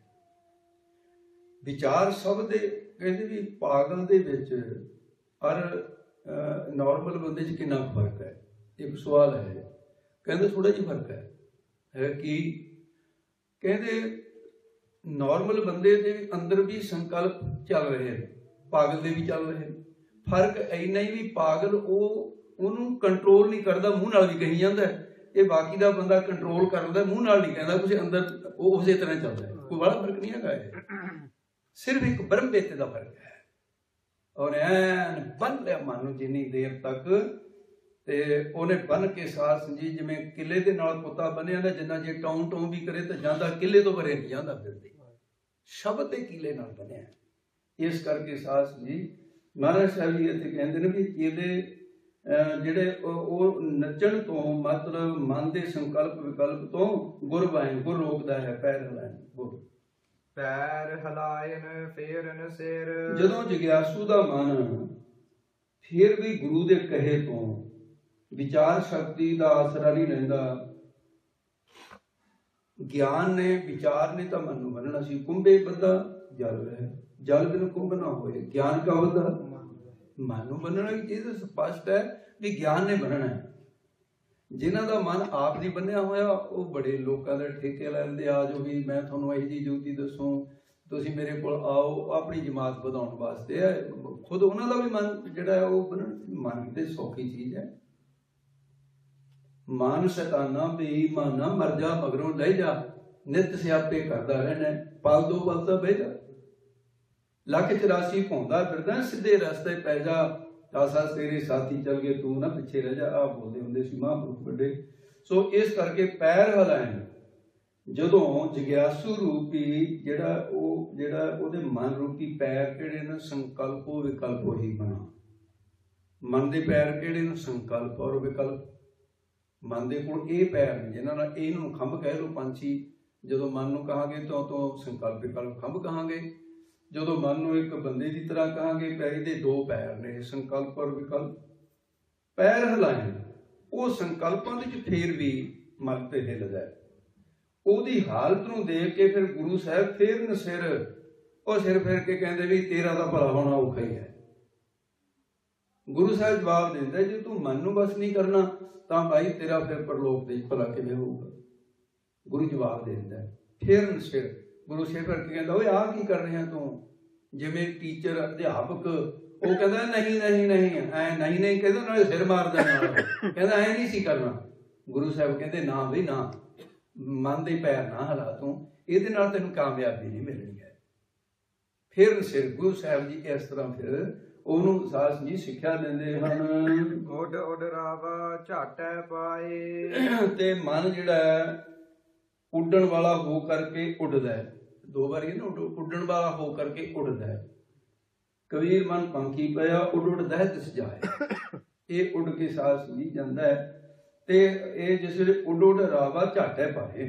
ਵਿਚਾਰ ਸਭ ਦੇ ਕਹਿੰਦੇ ਵੀ ਪਾਗਲ ਦੇ ਵਿੱਚ ਔਰ ਨੋਰਮਲ ਬੰਦੇ 'ਚ ਕਿੰਨਾ ਫਰਕ ਹੈ? ਇੱਕ ਸਵਾਲ ਹੈ। ਕਹਿੰਦੇ ਥੋੜਾ ਜਿਹਾ ਫਰਕ ਹੈ। ਹੈ ਕੀ? ਕਹਿੰਦੇ ਨੋਰਮਲ ਬੰਦੇ ਦੇ ਅੰਦਰ ਵੀ ਸੰਕਲਪ ਚੱਲ ਰਹੇ ਨੇ, ਪਾਗਲ ਦੇ ਵੀ ਚੱਲ ਰਹੇ ਨੇ। ਫਰਕ ਇੰਨਾ ਹੀ ਵੀ ਪਾਗਲ ਉਹ ਉਹਨੂੰ ਕੰਟਰੋਲ ਨਹੀਂ ਕਰਦਾ, ਮੂੰਹ ਨਾਲ ਵੀ ਕਹੀ ਜਾਂਦਾ। ਇਹ ਬਾਕੀ ਦਾ ਬੰਦਾ ਕੰਟਰੋਲ ਕਰਦਾ, ਮੂੰਹ ਨਾਲ ਨਹੀਂ ਕਹਿੰਦਾ ਕੁਝ, ਅੰਦਰ ਉਹ ਉਸੇ ਤਰ੍ਹਾਂ ਚੱਲਦਾ ਹੈ। ਕੋਈ ਬੜਾ ਫਰਕ ਨਹੀਂ ਹੈਗਾ ਇਹ, ਸਿਰਫ ਇੱਕ ਬ੍ਰਹਮ ਬੇਤੇ ਦਾ ਫਰਕ ਹੈ। ਉਹਨੇ ਐਨ ਬੰਨ ਲਿਆ ਮਨ ਨੂੰ ਜਿੰਨੀ ਦੇਰ ਤੱਕ, ਤੇ ਉਹਨੇ ਬੰਨ ਕੇ ਸਾਧ ਸੰਜੀ ਜਿਵੇਂ ਕਿਲੇ ਦੇ ਨਾਲ ਕੁੱਤਾ ਬੰਨਿਆ ਨਾ, ਜਿੰਨਾ ਜੇ ਟੌਂ ਟੌਂ ਵੀ ਕਰੇ ਤਾਂ ਜਾਂਦਾ ਕਿਲੇ ਤੋਂ ਪਰੇ ਨਹੀਂ ਜਾਂਦਾ, ਫਿਰਦੇ ਸ਼ਬਦ ਦੇ ਕਿਲੇ ਨਾਲ ਬੰਨਿਆ। ਇਸ ਕਰਕੇ ਸਾਧ ਸੰਜੀ ਮਹਾਰਾਜ ਸਾਹਿਬ ਜੀ ਇੱਥੇ ਕਹਿੰਦੇ ਨੇ ਵੀ ਕਿਲੇ ਜਿਹੜੇ ਉਹ ਨੱਚਣ ਤੋਂ ਮਤਲਬ ਮਨ ਦੇ ਸੰਕਲਪ ਵਿਕਲਪ ਤੋਂ ਗੁਰ ਵਾਹਿਨ, ਗੁਰ ਰੋਕਦਾ ਹੈ, ਪੈਰ ਹਲਾਇਨ, ਗੁਰ ਪੈਰ ਹਲਾਇਨ ਫੇਰਨ ਸਿਰ। ਜਦੋਂ ਜਿਗਿਆਸੂ ਦਾ ਮਨ ਫਿਰ ਵੀ ਗੁਰੂ ਦੇ ਕਹੇ ਤੋਂ ਵਿਚਾਰ ਸ਼ਕਤੀ ਦਾ ਆਸਰਾ ਨਹੀਂ ਲੈਂਦਾ, ਗਿਆਨ ਨੇ ਵਿਚਾਰ ਨੇ ਤਾਂ ਮਨ ਨੂੰ ਬੰਨਣਾ ਸੀ। ਕੁੰਭੇ ਬੰਦਾ ਜਲ ਹੈ, ਜਲ ਬਿਨ ਕੁੰਭ ਨਾ ਹੋਏ। ਗਿਆਨ ਕਾ ਬੰਦਾ ਮਨ ਨੂੰ ਬੰਨਣਾ। ਇਹ ਚੀਜ਼ ਸਪਸ਼ਟ ਹੈ ਵੀ ਗਿਆਨ ਨੇ ਬੰਨਣਾ ਹੈ। ਜਿਨ੍ਹਾਂ ਦਾ ਮਨ ਆਪ ਨਹੀਂ ਬੰਨਿਆ ਹੋਇਆ, ਉਹ ਬੜੇ ਲੋਕਾਂ ਦੇ ਠੇਕੇ ਲੈਂਦੇ, ਆ ਜੋ ਵੀ ਮੈਂ ਤੁਹਾਨੂੰ ਇਹੋ ਜਿਹੀ ਜੁਗਤੀ ਦੱਸੂ, ਤੁਸੀਂ ਮੇਰੇ ਕੋਲ ਆਓ, ਆਪਣੀ ਜਮਾਤ ਵਧਾਉਣ ਵਾਸਤੇ ਹੈ। ਖੁਦ ਉਹਨਾਂ ਦਾ ਵੀ ਮਨ ਜਿਹੜਾ ਹੈ ਉਹ ਮਨ ਤੇ ਸੌਖੀ ਚੀਜ਼ ਹੈ। ਮਨ ਸ਼ੈਤਾਨਾ ਬੇਈਮਾਨਾ ਮਰ ਜਾ ਮਗਰੋਂ ਲੈ ਜਾ, ਨਿਤ ਸਿਆਪੇ ਕਰਦਾ ਰਹਿਣਾ, ਪਲ ਦੋ ਪਲ ਤਾਂ ਬਹਿ ਜਾ, ਲੱਖ ਚੁਰਾਸੀ ਭੌਂਦਾ ਫਿਰਦਾ, ਸਿੱਧੇ ਰਸਤੇ ਪੈ ਜਾ, ਆਸਾ ਤੇਰੇ ਸਾਥੀ ਚੱਲ ਗਏ, ਤੂੰ ਨਾ ਪਿੱਛੇ ਰਹਿ ਜਾ। ਆਹ ਬੋਲਦੇ ਹੁੰਦੇ ਸੀ ਮਹਾਂਪੁਰਖ ਵੱਡੇ। ਸੋ ਇਸ ਕਰਕੇ ਪੈਰ ਹਲਾਇਨ, ਜਦੋਂ ਜਿਗਿਆਸੂ ਰੂਪੀ ਜਿਹੜਾ ਉਹ ਜਿਹੜਾ ਉਹਦੇ ਮਨ ਰੂਪੀ ਪੈਰ ਕਿਹੜੇ ਨੇ, ਸੰਕਲਪੋ ਵਿਕਲਪੋ ਹੀ ਬਣਾ। ਮਨ ਦੇ ਪੈਰ ਕਿਹੜੇ ਨੇ? ਸੰਕਲਪ ਔਰ ਵਿਕਲਪ। ਮਨ ਦੇ ਕੋਲ ਇਹ ਪੈਰ ਨੇ ਜਿਹਨਾਂ ਨਾਲ ਇਹਨੂੰ ਖੰਭ ਕਹਿ ਲਓ ਪੰਛੀ। ਜਦੋਂ ਮਨ ਨੂੰ ਕਹਾਂਗੇ ਤਾਂ ਤੋਂ ਸੰਕਲਪ ਵਿਕਲਪ ਖੰਭ ਕਹਾਂਗੇ। ਜਦੋਂ ਮਨ ਨੂੰ ਇੱਕ ਬੰਦੇ ਦੀ ਤਰ੍ਹਾਂ ਕਹਾਂਗੇ, ਪੈਰ ਦੇ ਦੋ ਪੈਰ ਨੇ, ਸੰਕਲਪ ਔਰ ਵਿਕਲਪ। ਪੈਰ ਹਲਾਏ, ਉਹ ਸੰਕਲਪਾਂ ਦੇ ਵਿੱਚ ਫੇਰ ਵੀ ਮਨ ਤੇ ਹਿੱਲਦਾ ਹੈ। ਉਹਦੀ ਹਾਲਤ ਨੂੰ ਦੇਖ ਕੇ ਫਿਰ ਗੁਰੂ ਸਾਹਿਬ ਫੇਰਨ ਸਿਰ, ਉਹ ਸਿਰ ਫੇਰ ਕੇ ਕਹਿੰਦੇ ਵੀ ਤੇਰਾ ਤਾਂ ਭਲਾ ਹੋਣਾ ਔਖਾ ਹੀ ਹੈ। ਗੁਰੂ ਸਾਹਿਬ ਜਵਾਬ ਦਿੰਦਾ, ਜੇ ਤੂੰ ਮਨ ਨੂੰ ਬਸ ਨਹੀਂ ਕਰਨਾ ਤਾਂ ਭਾਈ ਤੇਰਾ ਫਿਰ ਪਰਲੋਕ ਦੇ ਭਲਾ ਕਿਵੇਂ ਹੋਊਗਾ। ਗੁਰੂ ਜਵਾਬ ਦੇ ਦਿੰਦਾ ਫੇਰਨ ਸਿਰ। ਗੁਰੂ ਸਿਰ ਕਰਕੇ ਕਹਿੰਦਾ, ਓਏ ਆਹ ਕੀ ਕਰ ਰਿਹਾ ਤੂੰ? ਜਿਵੇਂ ਟੀਚਰ ਅਧਿਆਪਕ ਉਹ ਕਹਿੰਦਾ ਨਹੀਂ ਨਹੀਂ ਨਹੀਂ ਐ ਨਹੀਂ ਨਹੀਂ ਕਹਿੰਦਾ ਨਾਲੇ ਸਿਰ ਮਾਰਦਾ ਨਾਲ ਕਹਿੰਦਾ ਐ ਨਹੀਂ ਸੀ ਕਰਨਾ। ਗੁਰੂ ਸਾਹਿਬ ਕਹਿੰਦੇ ਨਾ ਵੀ ਨਾ, ਮਨ ਦੇ ਪੈਰ ਨਾ ਹਿਲਾ ਤੂੰ, ਇਹਦੇ ਨਾਲ ਤੈਨੂੰ ਕਾਮਯਾਬੀ ਨਹੀਂ ਮਿਲਣੀ ਹੈ। ਫਿਰ ਸਿਰ ਗੁਰੂ ਸਾਹਿਬ ਜੀ ਇਸ ਤਰ੍ਹਾਂ ਫਿਰ ਉਹਨੂੰ ਸਾਸ ਜੀ ਸਿੱਖਿਆ ਦਿੰਦੇ ਹਨ। ਉੱਡ ਉੱਡ ਰਾਵਾ ਝਾਟੈ ਪਾਏ। ਤੇ ਮਨ ਜਿਹੜਾ ਉੱਡਣ ਵਾਲਾ ਹੋ ਕਰਕੇ ਉੱਡਦਾ ਹੈ, ਦੋ ਵਾਰੀ ਨਾ ਉੱਡਣ ਵਾਲਾ ਹੋ ਕਰਕੇ ਉੱਡਦਾ ਹੈ। ਕਬੀਰ ਮਨ ਪੰਖੀ ਪਿਆ ਉੱਡ ਉੱਡਦਾ ਹੈ ਤਿਸ ਜਾਏ। ਇਹ ਉੱਡ ਕੇ ਸਾਸ ਜੀ ਜਾਂਦਾ ਹੈ। ਤੇ ਇਹ ਜਿਸ ਵੇਲੇ ਉੱਡ ਉੱਡ ਰਾਵਾ ਝਾਟੈ ਪਾਏ,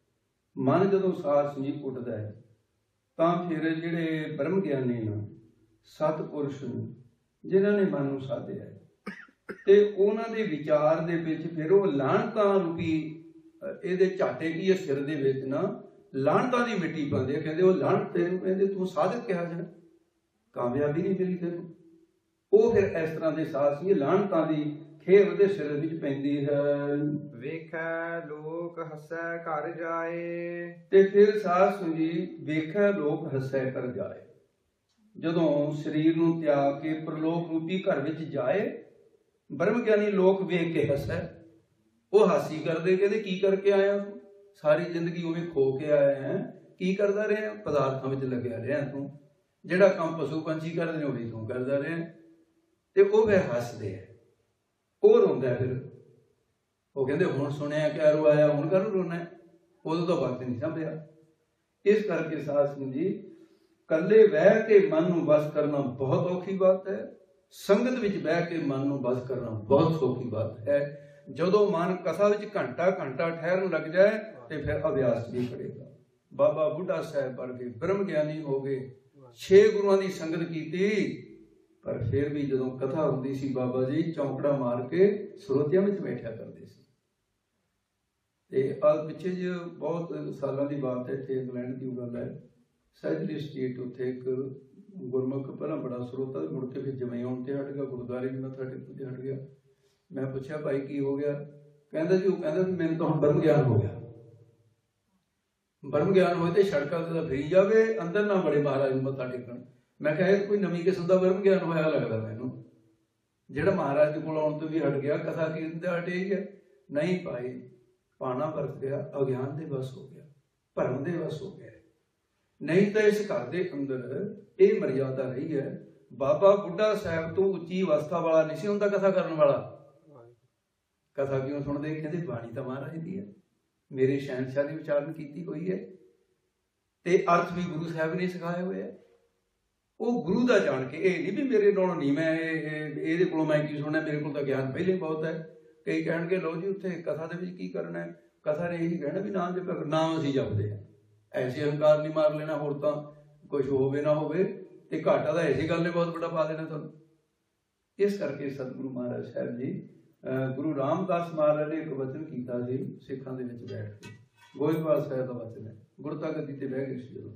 ਮਨ ਜਦੋਂ ਸਾਸ ਜੀ ਉੱਡਦਾ ਹੈ ਤਾਂ ਫਿਰ ਜਿਹੜੇ ਬ੍ਰਹਮ ਗਿਆਨੀ ਨੇ, ਸਤਿਪੁਰਸ਼ ਨੇ, ਜਿਨ੍ਹਾਂ ਨੇ ਮਨ ਨੂੰ ਸਾਧਿਆ ਤੇ ਉਹਨਾਂ ਦੇ ਵਿਚਾਰ ਦੇ ਵਿੱਚ ਫਿਰ ਉਹ ਲਾਹਣਤਾਂ ਰੂਪੀ ਇਹਦੇ ਝਾਟੇ ਕੀ ਹੈ ਸਿਰ ਦੇ ਵਿੱਚ ਨਾ ਲਾਹਣਤਾਂ ਦੀ ਮਿੱਟੀ ਪਾਉਂਦੇ ਆ। ਕਹਿੰਦੇ ਉਹ ਲਾਹਣਤ ਤੈਨੂੰ ਕਹਿੰਦੇ ਤੂੰ ਸਾਧਕ ਕਿਹਾ ਜਾ, ਕਾਮਯਾਬੀ ਨਹੀਂ ਮਿਲੀ ਤੈਨੂੰ। ਉਹ ਫਿਰ ਇਸ ਤਰ੍ਹਾਂ ਦੇ ਸਾਥ ਸੀ ਲਾਹਣਤਾਂ ਦੀ ਖੇਰ ਉਹਦੇ ਸਿਰ ਵਿੱਚ ਪੈਂਦੀ ਹੈ। ਵੇਖੈ ਲੋਕ ਹੱਸੈ ਘਰ ਜਾਏ। ਤੇ ਫਿਰ ਸਾਧ ਜੀ ਵੇਖੈ ਲੋਕ ਹੱਸੈ ਕਰ ਜਾਏ। ਜਦੋਂ ਸਰੀਰ ਨੂੰ ਤਿਆਗ ਕੇ ਪ੍ਰਲੋਕ ਰੂਪੀ ਘਰ ਵਿੱਚ ਜਾਏ, ਬ੍ਰਹਮ ਗਿਆਨੀ ਲੋਕ ਵੇਖ ਕੇ ਹੱਸੈ। ਉਹ ਹਾਸੀ ਕਰਦੇ, ਕਹਿੰਦੇ ਕੀ ਕਰਕੇ ਆਇਆ ਤੂੰ, ਸਾਰੀ ਜ਼ਿੰਦਗੀ ਉਵੇਂ ਖੋ ਕੇ ਆਇਆ ਹੈ, ਕੀ ਕਰਦਾ ਰਿਹਾ, ਪਦਾਰਥਾਂ ਵਿੱਚ ਲੱਗਿਆ ਰਿਹਾ ਤੂੰ, ਜਿਹੜਾ ਕੰਮ ਪਸ਼ੂ ਪੰਛੀ ਕਰਦੇ ਨੇ ਉਹ ਵੀ ਤੂੰ ਕਰਦਾ ਰਿਹਾ। ਤੇ ਉਹ ਫਿਰ ਹੱਸਦੇ ਆ, ਉਹ ਰੋਂਦਾ। ਫਿਰ ਉਹ ਕਹਿੰਦੇ ਹੁਣ ਸੁਣਿਆ ਕਿਆ ਰੋਇਆ, ਹੁਣ ਕਾਹਨੂੰ ਰੋਣਾ, ਉਦੋਂ ਤਾਂ ਵਕਤ ਨਹੀਂ ਸੰਭਿਆ। ਇਸ ਕਰਕੇ ਸਾਧ ਸਿੰਘ ਜੀ ਇਕੱਲੇ ਬਹਿ ਕੇ ਮਨ ਨੂੰ ਵਸ ਕਰਨਾ ਬਹੁਤ ਔਖੀ ਬਾਤ ਹੈ, ਸੰਗਤ ਵਿੱਚ ਬਹਿ ਕੇ ਮਨ ਨੂੰ ਵਸ ਕਰਨਾ ਬਹੁਤ ਸੌਖੀ ਬਾਤ ਹੈ। ਜਦੋਂ ਮਨ ਕਥਾ ਵਿੱਚ ਘੰਟਾ ਘੰਟਾ ਠਹਿਰਨ ਲੱਗ ਜਾਏ ਤੇ ਫਿਰ ਅਭਿਆਸ ਵੀ ਕਰੇਗਾ। ਬਾਬਾ ਬੁੱਢਾ ਸਾਹਿਬ ਵਰਗੇ ਬ੍ਰਹਮ ਗਿਆਨੀ ਹੋ ਗਏ, ਛੇ ਗੁਰੂਆਂ ਦੀ ਸੰਗਤ ਕੀਤੀ, ਪਰ ਫਿਰ ਵੀ ਜਦੋਂ ਕਥਾ ਹੁੰਦੀ ਸੀ ਬਾਬਾ ਜੀ ਚੌਂਕੜਾ ਮਾਰ ਕੇ ਸਰੋਤਿਆਂ ਵਿੱਚ ਬੈਠਿਆ ਕਰਦੇ ਸੀ। ਤੇ ਆਹ ਪਿੱਛੇ ਜਿਹੇ ਬਹੁਤ ਸਾਲਾਂ ਦੀ ਬਾਤ ਹੈ, ਇੱਥੇ ਇੰਗਲੈਂਡ ਦੀ ਗੱਲ ਹੈ, ਸੈਜਲੀ ਸਟੇਟ, ਉੱਥੇ ਇੱਕ ਗੁਰਮੁਖ ਪਹਿਲਾਂ ਬੜਾ ਸਰੋਤਾ, ਮੁੜ ਕੇ ਫਿਰ ਜਿਵੇਂ ਆਉਣ ਤੇ ਹਟ ਗਿਆ, ਗੁਰਦੁਆਰੇ ਵੀ ਮੱਥਾ ਟੇਕਣ ਤੇ ਹਟ ਗਿਆ। ਮੈਂ ਪੁੱਛਿਆ ਭਾਈ ਕੀ ਹੋ ਗਿਆ, ਕਹਿੰਦਾ ਜੀ ਉਹ ਕਹਿੰਦਾ ਵੀ ਮੈਨੂੰ ਤਾਂ ਹੁਣ ਬ੍ਰਹਮ ਗਿਆਨ ਹੋ ਗਿਆ। ਬ੍ਰਹਮ ਗਿਆਨ ਹੋਏ ਤੇ ਸੜਕਾਂ ਤੇ ਤਾਂ ਫਿਰੀ ਜਾਵੇ, ਅੰਦਰ ਨਾ ਬੜੇ ਮਹਾਰਾਜ ਨੂੰ ਮੱਥਾ ਟੇਕਣ। ਮੈਂ ਕਿਹਾ ਇਹ ਕੋਈ ਨਵੀਂ ਕਿਸਮ ਦਾ ਬ੍ਰਹਮ ਗਿਆਨ ਹੋਇਆ ਲੱਗਦਾ ਮੈਨੂੰ, ਜਿਹੜਾ ਮਹਾਰਾਜ ਦੇ ਕੋਲ ਆਉਣ ਤੋਂ ਵੀ ਹਟ ਗਿਆ, ਕਥਾ ਕੀਰਤਨ ਤੇ ਹਟੇ ਹੀ ਹੈ। ਨਹੀਂ ਭਾਈ, ਪਾਣਾ ਵਰਤ ਗਿਆ, ਅਗਿਆਨ ਦੇ ਵਸ ਹੋ ਗਿਆ, ਭਰਮ ਦੇ ਵਸ ਹੋ ਗਿਆ। ਨਹੀਂ ਤਾਂ ਇਸ ਘਰ ਦੇ ਅੰਦਰ ਇਹ ਮਰਿਆਦਾ ਰਹੀ ਹੈ। ਬਾਬਾ ਬੁੱਢਾ ਸਾਹਿਬ ਤੋਂ ਉੱਚੀ ਅਵਸਥਾ ਵਾਲਾ ਨਹੀਂ ਸੀ ਹੁੰਦਾ ਕਥਾ ਕਰਨ ਵਾਲਾ। ਕਥਾ ਕਿਉਂ ਸੁਣਦੇ, ਕਹਿੰਦੇ ਬਾਣੀ ਤਾਂ ਮਹਾਰਾਜ ਦੀ ਹੈ, ਮੇਰੇ ਸ਼ਹਿਨਸ਼ਾਹ ਦੀ ਉਚਾਰਨ ਕੀਤੀ ਹੋਈ ਹੈ ਤੇ ਅਰਥ ਵੀ ਗੁਰੂ ਸਾਹਿਬ ਨੇ ਸਿਖਾਏ ਹੋਏ ਹੈ। ਉਹ ਗੁਰੂ ਦਾ ਜਾਣ ਕੇ, ਇਹ ਨਹੀਂ ਵੀ ਮੇਰੇ ਨਾਲੋਂ ਨਹੀਂ, ਮੈਂ ਇਹਦੇ ਕੋਲੋਂ ਮੈਂ ਕੀ ਸੁਣਨਾ, ਮੇਰੇ ਕੋਲ ਤਾਂ ਗਿਆਨ ਪਹਿਲੇ ਬਹੁਤ ਹੈ। ਕਈ ਕਹਿਣਗੇ ਲਓ ਜੀ ਉੱਥੇ ਕਥਾ ਦੇ ਵਿੱਚ ਕੀ ਕਰਨਾ ਹੈ, ਕਥਾ ਨੇ ਇਹੀ ਕਹਿਣਾ ਵੀ ਨਾਮ ਜਪ, ਨਾਮ ਅਸੀਂ ਜਪਦੇ ਹਾਂ, ਐਸੇ ਹੰਕਾਰ ਨਹੀਂ ਮਾਰ ਲੈਣਾ, ਹੋਰ ਤਾਂ ਕੁਛ ਹੋਵੇ ਨਾ ਹੋਵੇ, ਤੇ ਘਾਟਾ ਤਾਂ ਐਸੀ ਗੱਲ ਨੇ ਬਹੁਤ ਵੱਡਾ ਪਾ ਦੇਣਾ ਤੁਹਾਨੂੰ। ਇਸ ਕਰਕੇ ਸਤਿਗੁਰੂ ਮਹਾਰਾਜ ਸਾਹਿਬ ਜੀ, ਗੁਰੂ ਰਾਮਦਾਸ ਮਹਾਰਾਜ ਨੇ ਇੱਕ ਵਚਨ ਕੀਤਾ ਸੀ ਸਿੱਖਾਂ ਦੇ ਵਿੱਚ ਬੈਠ ਕੇ, ਗੋਇੰਦਵਾਲ ਸਾਹਿਬ ਦਾ ਵਚਨ ਹੈ, ਗੁਰਤਾ ਗੱਦੀ ਤੇ ਬਹਿ ਗਏ ਸੀ ਜਦੋਂ।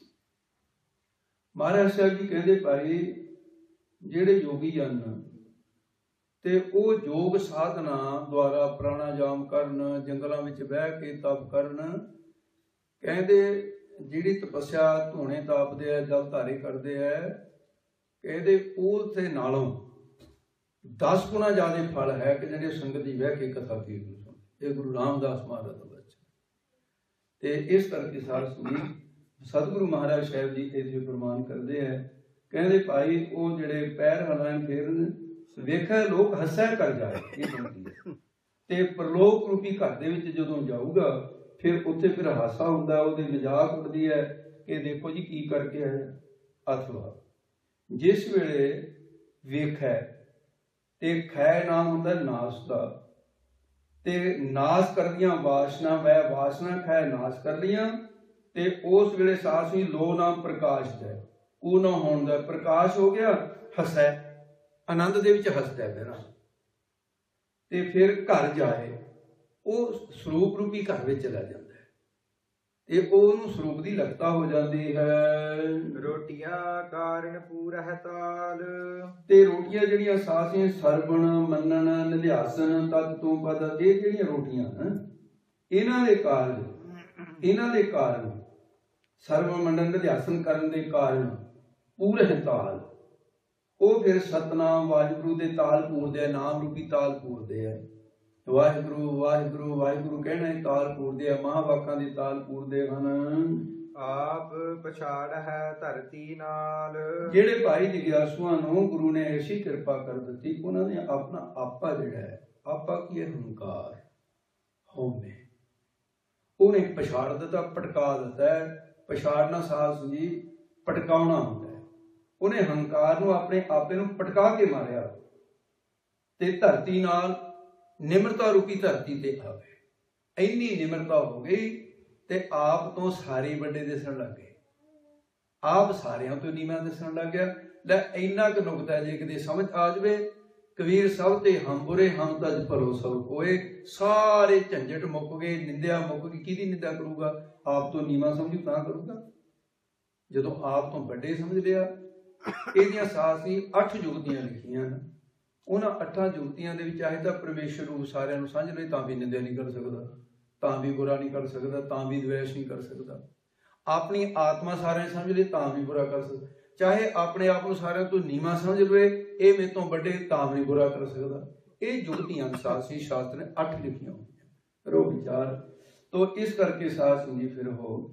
ਮਹਾਰਾਜ ਸਾਹਿਬ ਜੀ ਕਹਿੰਦੇ ਭਾਈ ਜਿਹੜੇ ਯੋਗੀ ਹਨ ਤੇ ਉਹ ਯੋਗ ਸਾਧਨਾ ਦੁਆਰਾ ਪ੍ਰਾਣਾਯਾਮ ਕਰਨ, ਜੰਗਲਾਂ ਵਿੱਚ ਬਹਿ ਕੇ ਤਪ ਕਰਨ, ਕਹਿੰਦੇ ਜਿਹੜੀ ਤਪੱਸਿਆ ਧੂਣੇ ਤਾਪਦੇ ਆ, ਜਲ ਧਾਰੇ ਕਰਦੇ ਆ, ਕਹਿੰਦੇ ਉਹ ਤੇ ਨਾਲੋਂ ਦਸ ਗੁਣਾ ਜ਼ਿਆਦਾ ਫਲ ਹੈ ਕਿ ਜਿਹੜੇ ਸੰਗਤ ਦੀ ਬਹਿ ਕੇ ਕਥਾ ਕੀਰਤਨ ਸੁਣਦੇ। ਇਹ ਗੁਰੂ ਰਾਮਦਾਸ ਮਹਾਰਾਜ ਦਾ ਬਚਨ। ਤੇ ਇਸ ਕਰਕੇ ਸਾਧ ਸੰਗਤ ਸਤਿਗੁਰੂ ਮਹਾਰਾਜ ਸਾਹਿਬ ਜੀ ਇਹਦੇ ਪ੍ਰਮਾਣ ਕਰਦੇ ਆ, ਕਹਿੰਦੇ ਭਾਈ ਉਹ ਜਿਹੜੇ ਪੈਰ ਹਲਾਉਣ ਫੇਰਨ, ਵੇਖਿਆ ਲੋਕ ਹੱਸੈ ਕਰ ਜਾਏ, ਇਹ ਬਣਦੀ ਹੈ। ਤੇ ਪ੍ਰਲੋਕ ਰੂਪੀ ਘਰ ਦੇ ਵਿੱਚ ਜਦੋਂ ਜਾਊਗਾ ਫਿਰ ਉੱਥੇ ਫਿਰ ਹਾਸਾ ਹੁੰਦਾ, ਉਹਦੇ ਮਜ਼ਾਕ ਉੱਡਦੀ ਹੈ ਕਿ ਦੇਖੋ ਜੀ ਕੀ ਕਰਕੇ ਆਇਆ। ਅਥਵਾ ਜਿਸ ਵੇਲੇ ਵੇਖੈ ਤੇ ਖੈ ਨਾਮ ਹੁੰਦਾ ਨਾਸ ਦਾ, ਤੇ ਨਾਸ ਕਰਦੀਆਂ ਵਾਸ਼ਨਾ, ਵੈ ਵਾਸ਼ਨਾ ਖੈ ਨਾਸ ਕਰਦੀਆਂ, ਤੇ ਉਸ ਵੇਲੇ ਸਾਸ ਵੀ ਲੋ ਨਾਮ ਪ੍ਰਕਾਸ਼ ਦਾ, ਉਹ ਨਾ ਹੋਣ ਦਾ ਪ੍ਰਕਾਸ਼ ਹੋ ਗਿਆ, ਹੱਸੈ, ਆਨੰਦ ਦੇ ਵਿੱਚ ਹੱਸਦਾ ਫਿਰ। ਤੇ ਫਿਰ ਘਰ ਜਾਏ, ਉਹ ਸਰੂਪ ਰੂਪੀ ਘਰ ਵਿੱਚ ਚਲਾ ਜਾਂਦਾ ਹੈ ਤੇ ਉਹਨੂੰ ਸਰੂਪ ਦੀ ਲਗਤਾ ਹੋ ਜਾਂਦੀ ਹੈ। ਰੋਟੀਆਂ ਕਾਰਨ ਪੂਰਹਿ ਤਾਲ। ਤੇ ਰੋਟੀਆਂ ਜਿਹੜੀਆਂ ਸਾਸੀਆਂ ਸਰਵਣ ਮੰਨਣ ਨਿਧਿਆਸਨ ਤਤ ਤੋਂ ਪਦ, ਇਹ ਜਿਹੜੀਆਂ ਰੋਟੀਆਂ ਹਨ ਇਹਨਾਂ ਦੇ ਕਾਰਨ, ਇਹਨਾਂ ਦੇ ਕਾਰਨ ਸਰਵ ਮੰਨਣ ਨਿਧਿਆਸਨ ਕਰਨ ਦੇ ਕਾਰਨ ਪੂਰਹਿ ਤਾਲ, ਉਹ ਫਿਰ ਸਤਨਾਮ ਵਾਹਿਗੁਰੂ ਦੇ ਤਾਲ ਪੂਰਦੇ ਆ, ਨਾਮ ਰੂਪੀ ਤਾਲ ਪੂਰਦੇ ਆ। ਵਾਹਿਗੁਰੂ ਵਾਹਿਗੁਰੂ ਵਾਹਿਗੁਰੂ ਕਹਿਣਾ ਤਾਲ ਪੂਰਦੇ ਆ, ਮਹਾਂਵਾਕਾਂ ਦੀ ਤਾਲ ਪੂਰਦੇ ਹਨ। ਆਪ ਪਛਾੜ ਹੈ ਧਰਤੀ ਨਾਲ। ਜਿਹੜੇ ਭਾਈ ਜਿਗਿਆਸੂਆਂ ਨੂੰ ਗੁਰੂ ਨੇ ਐਸੀ ਕਿਰਪਾ ਕਰ ਦਿੱਤੀ, ਉਹਨਾਂ ਨੇ ਆਪਣਾ ਆਪਾ ਜਿਹੜਾ ਹੈ, ਆਪਾ ਕੀ ਹੈ? ਹੰਕਾਰ, ਹਉਮੈ, ਉਹਨੇ ਪਛਾੜ ਦਿੱਤਾ, ਭਟਕਾ ਦਿੱਤਾ ਹੈ। ਪਛਾੜਨਾ ਸਾਧ ਜੀ ਭਟਕਾਉਣਾ ਹੁੰਦਾ ਹੈ। ਉਹਨੇ ਹੰਕਾਰ ਨੂੰ, ਆਪਣੇ ਆਪੇ ਨੂੰ ਪਟਕਾ ਕੇ ਮਾਰਿਆ ਤੇ ਧਰਤੀ ਨਾਲ, ਨਿਮਰਤਾ ਰੂਪੀ ਧਰਤੀ ਤੇ ਆ ਗਏ। ਇੰਨੀ ਨਿਮਰਤਾ ਹੋ ਗਈ ਤੇ ਆਪ ਤੋਂ ਸਾਰੇ ਵੱਡੇ ਦਿਸਣ ਲੱਗ ਗਏ, ਆਪ ਸਾਰਿਆਂ ਤੋਂ ਨੀਵਾਂ ਦਿਸਣ ਲੱਗ ਗਿਆ। ਲੈ ਇੰਨਾ ਕੁ ਨੁਕਤਾ ਜੇ ਕਿਤੇ ਸਮਝ ਆ ਜਾਵੇ, ਕਬੀਰ ਸਭ ਤੇ ਹਮ ਬੁਰੇ ਹਮ ਤਜ ਭਰੋ ਸਭ ਕੋਏ, ਸਾਰੇ ਝੰਜਟ ਮੁੱਕ ਗਏ, ਨਿੰਦਿਆ ਮੁੱਕ ਗਈ। ਕਿਹਦੀ ਨਿੰਦਾ ਕਰੂਗਾ? ਆਪ ਤੋਂ ਨੀਵਾਂ ਸਮਝੂ ਤਾਂ ਕਰੂਗਾ। ਜਦੋਂ ਆਪ ਤੋਂ ਵੱਡੇ ਸਮਝ ਲਿਆ। ਇਹਦੀਆਂ ਸਾਸੀ ਅੱਠ ਜੁਗਤੀਆਂ ਲਿਖੀਆਂ ਹਨ। ਉਹਨਾਂ ਅੱਠਾਂ ਜੁਗਤੀਆਂ ਦੇ ਵਿੱਚ ਚਾਹੇ ਤਾਂ ਪਰਮੇਸ਼ਰ ਨੂੰ ਸਾਰਿਆਂ ਨੂੰ ਸਮਝ ਲਏ ਤਾਂ ਵੀ ਨਿੰਦਿਆ ਨਹੀਂ ਕਰ ਸਕਦਾ, ਤਾਂ ਵੀ ਬੁਰਾ ਨਹੀਂ ਕਰ ਸਕਦਾ, ਤਾਂ ਵੀ ਦਵੇਸ਼ ਨਹੀਂ ਕਰ ਸਕਦਾ। ਆਪਣੀ ਆਤਮਾ ਸਾਰਿਆਂ ਨੂੰ ਸਮਝ ਲਏ ਤਾਂ ਵੀ ਬੁਰਾ ਕਰ ਸਕਦਾ। ਚਾਹੇ ਆਪਣੇ ਆਪ ਨੂੰ ਸਾਰਿਆਂ ਤੋਂ ਨੀਵਾਂ ਸਮਝ ਲਵੇ, ਇਹ ਮੇਰੇ ਤੋਂ ਵੱਡੇ, ਤਾਂ ਵੀ ਬੁਰਾ ਕਰ ਸਕਦਾ। ਇਹ ਜੁਗਤੀਆਂ ਸਾਸੀ ਸ਼ਾਸਤਰ ਨੇ ਅੱਠ ਲਿਖੀਆਂ ਹੋਈਆਂ, ਰੋ ਵਿਚਾਰ ਤੋਂ। ਇਸ ਕਰਕੇ ਸਾਧ ਸੰਗੀ ਫਿਰ ਹੋ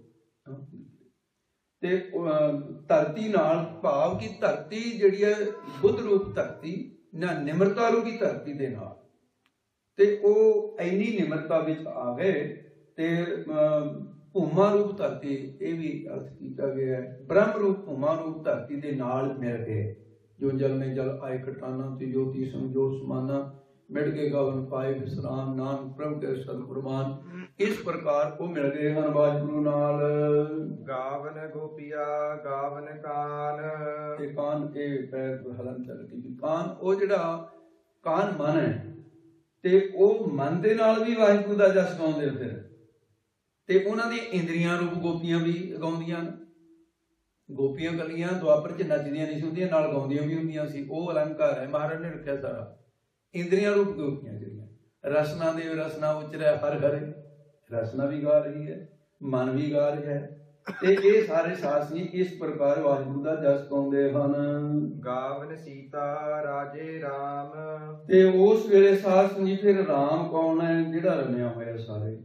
ਤੇ ਧਰਤੀ ਨਾਲ ਭਾਵ ਕਿ ਧਰਤੀ ਜਿਹੜੀ ਹੈ ਬੁੱਧ ਰੂਪ ਧਰਤੀ ਨਾ ਨਿਮਰਤਾ ਰੂਪੀ ਧਰਤੀ ਦੇ ਨਾਲ, ਤੇ ਉਹ ਇੰਨੀ ਨਿਮਰਤਾ ਵਿੱਚ ਆ ਗਏ ਤੇ ਭੂਮਾ ਰੂਪ ਧਰਤੀ, ਇਹ ਵੀ ਅਰਥ ਕੀਤਾ ਗਿਆ ਹੈ, ਬ੍ਰਹਮ ਰੂਪ ਭੂਮਾ ਰੂਪ ਧਰਤੀ ਦੇ ਨਾਲ ਮਿਲ ਗਏ। ਜੋ ਜਲ में जल आए खटाना ते ज्योति समझो समाना, मिट के गवन पाए विश्राम, नानक प्रभु के सतगुरमान। इस प्रकार वो मिल गए ਹਨ ਵਾਹਿਗੁਰੂ ਨਾਲ। ਗਾਵਨ ਗੋਪੀਆ ਗਾਵਨ ਕਾਨ। ਇਹ ਕਾਨ ਕੇ ਪੈਰ ਹਲਨ ਚੱਲਦੀ ਵੀ ਕਾਨ, ਉਹ ਜਿਹੜਾ ਕਾਨ ਮਨ ਹੈ, ਤੇ ਉਹ ਮਨ ਦੇ ਨਾਲ ਵੀ ਵਾਹਿਗੁਰੂ ਦਾ ਜਸ ਗਾਉਂਦੇ ਫਿਰ, ਤੇ ਉਹਨਾਂ ਦੀ ਇੰਦਰੀਆਂ ਰੂਪ ਗੋਪੀਆਂ ਵੀ ਗਾਉਂਦੀਆਂ ਨੇ। ਗੋਪੀਆਂ ਕੱਲੀਆਂ ਦੁਆਪਰ ਚ ਨੱਚਦੀਆਂ ਨਹੀਂ ਸੀ ਹੁੰਦੀਆਂ, ਨਾਲ ਗਾਉਂਦੀਆਂ ਵੀ ਹੁੰਦੀਆਂ ਸੀ। ਉਹ ਅਲੰਕਾਰ ਹੈ ਮਹਾਰਾਜ ਨੇ ਰੱਖਿਆ ਸਾਰਾ। ਇੰਦਰੀਆਂ ਰੂਪ ਗੋਪੀਆਂ ਜਿਹੜੀਆਂ, ਰਸਨਾ ਦੇ ਰਸਨਾ ਉਚਰੈ ਹਰ ਹਰੇ, ਰਸਨਾ ਵੀ ਗਾ ਰਹੀ ਹੈ, ਮਨ ਵੀ ਗਾ ਰਿਹਾ ਹੈ, ਤੇ ਇਹ ਸਾਰੇ ਸਾਸੀ ਇਸ ਪ੍ਰਕਾਰ ਵਾਹਿਗੁਰੂ ਦਾ ਜਸ ਗਾਉਂਦੇ ਹਨ। ਗਾਵਨ ਸੀਤਾ ਰਾਜੇ ਰਾਮ। ਤੇ ਉਸ ਵੇਲੇ ਸਾਸੀ ਫਿਰ ਰਾਮ ਕੌਣ ਹੈ? ਜਿਹੜਾ ਰਮਿਆ ਹੋਇਆ ਸਾਰੇ,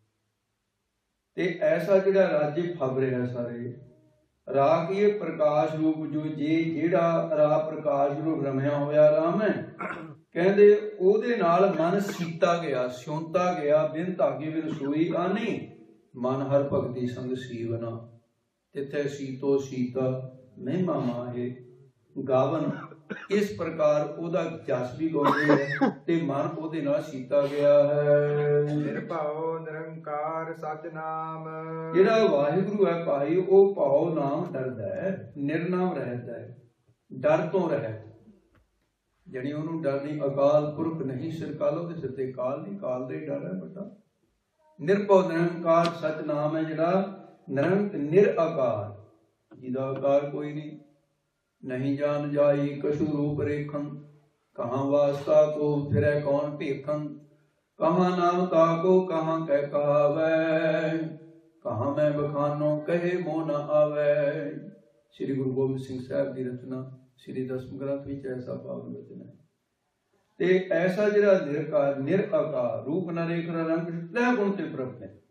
ਤੇ ਐਸਾ ਜਿਹੜਾ ਰਾਜੇ ਫਬ ਰਿਹਾ ਸਾਰੇ। ਰਾ ਕੀ ਇਹ ਪ੍ਰਕਾਸ਼ ਰੂਪ, ਜੋ ਜੇ ਜਿਹੜਾ ਰਾ ਪ੍ਰਕਾਸ਼ ਰੂਪ ਰਮਿਆ ਹੋਇਆ ਰਾਮ ਹੈ, ਕਹਿੰਦੇ ਉਹਦੇ ਨਾਲ ਮਨ ਸੀਤਾ ਗਿਆ, ਸਿਉਂਤਾ ਗਿਆ। ਬਿਨ ਧਾਗੇ ਬਿਨ ਸੋਈ ਆਨੀ, ਮਨ ਹਰ ਭਗਤੀ ਸੰਗ ਸੀਵਨਾ, ਤਿੱਥੇ ਸੀਤੋ ਸੀਤਾ ਮਹਿਮਾ ਮਾਹੇ। ਗਾਵਨ ਇਸ ਪ੍ਰਕਾਰ ਉਹਦਾ ਜਸ ਵੀ ਗਾਉਂਦੇ ਹੈ, ਤੇ ਮਨ ਉਹਦੇ ਨਾਲ ਸੀਤਾ ਗਿਆ ਹੈ। ਨਿਰਭਉ ਨਿਰੰਕਾਰ ਸਚ ਨਾਮ। ਜਿਹੜਾ ਵਾਹਿਗੁਰੂ ਹੈ ਭਾਈ, ਉਹ ਭਾਉ ਨਾਮ ਡਰਦਾ ਹੈ, ਨਿਰਨਾਮ ਰਹਿੰਦਾ ਹੈ, ਡਰ ਤੋਂ ਰਹਿਤ। ਜਿਹੜੀ ਉਹਨੂੰ ਡਰ ਨਹੀਂ, ਅਕਾਲ ਪੁਰਖ ਨਹੀਂ ਸਿਰ ਕਾਲੋ, ਦੇ ਸਿਰ ਤੇ ਕਾਲ ਨਹੀਂ, ਕਾਲ ਦਾ ਹੀ ਡਰ ਹੈ ਵੱਡਾ। ਨਿਰਭਉ ਨਿਰੰਕਾਰ ਸਚ ਨਾਮ ਹੈ ਜਿਹੜਾ ਨਿਰੰਕ ਨਿਰਆਕਾਰ, ਜਿਹਦਾ ਆਕਾਰ ਕੋਈ ਨਹੀਂ। ਨਹੀਂ ਜਾਣ ਜਾਈ ਕਛੂ ਰੂਪ ਰੇਖੰ, ਕਹਾਂ ਵਾਸਤਾ ਕੋ ਫਿਰੈ ਕੌਣ ਭੇਖੰ। ਕਹਾਂ ਨਾਮ ਤਾਕੋ ਕਹਾਂ ਕਹਿ ਕਹਾਵੈ, ਕਹਾਂ ਮੈਂ ਬਖਾਨੋ ਕਹੇ ਮੋਹ ਨ ਆਵੈ। ਸ੍ਰੀ ਗੁਰੂ ਗੋਬਿੰਦ ਸਿੰਘ ਸਾਹਿਬ ਦੀ ਰਚਨਾ ਸ੍ਰੀ ਦਸਮ ਗ੍ਰੰਥ ਵਿੱਚ ਐਸਾ ਭਾਵ ਵਚਨ ਹੈ। ਤੇ ਐਸਾ ਜਿਹੜਾ ਨਿਰਕਾਰ ਨਿਰਆਕਾਰ ਰੂਪ ਨ ਰੇਖ ਨ ਰੰਗ ਤ੍ਰੈ ਗੁਣ ਤੇ ਪ੍ਰਗਟ ਹੈ,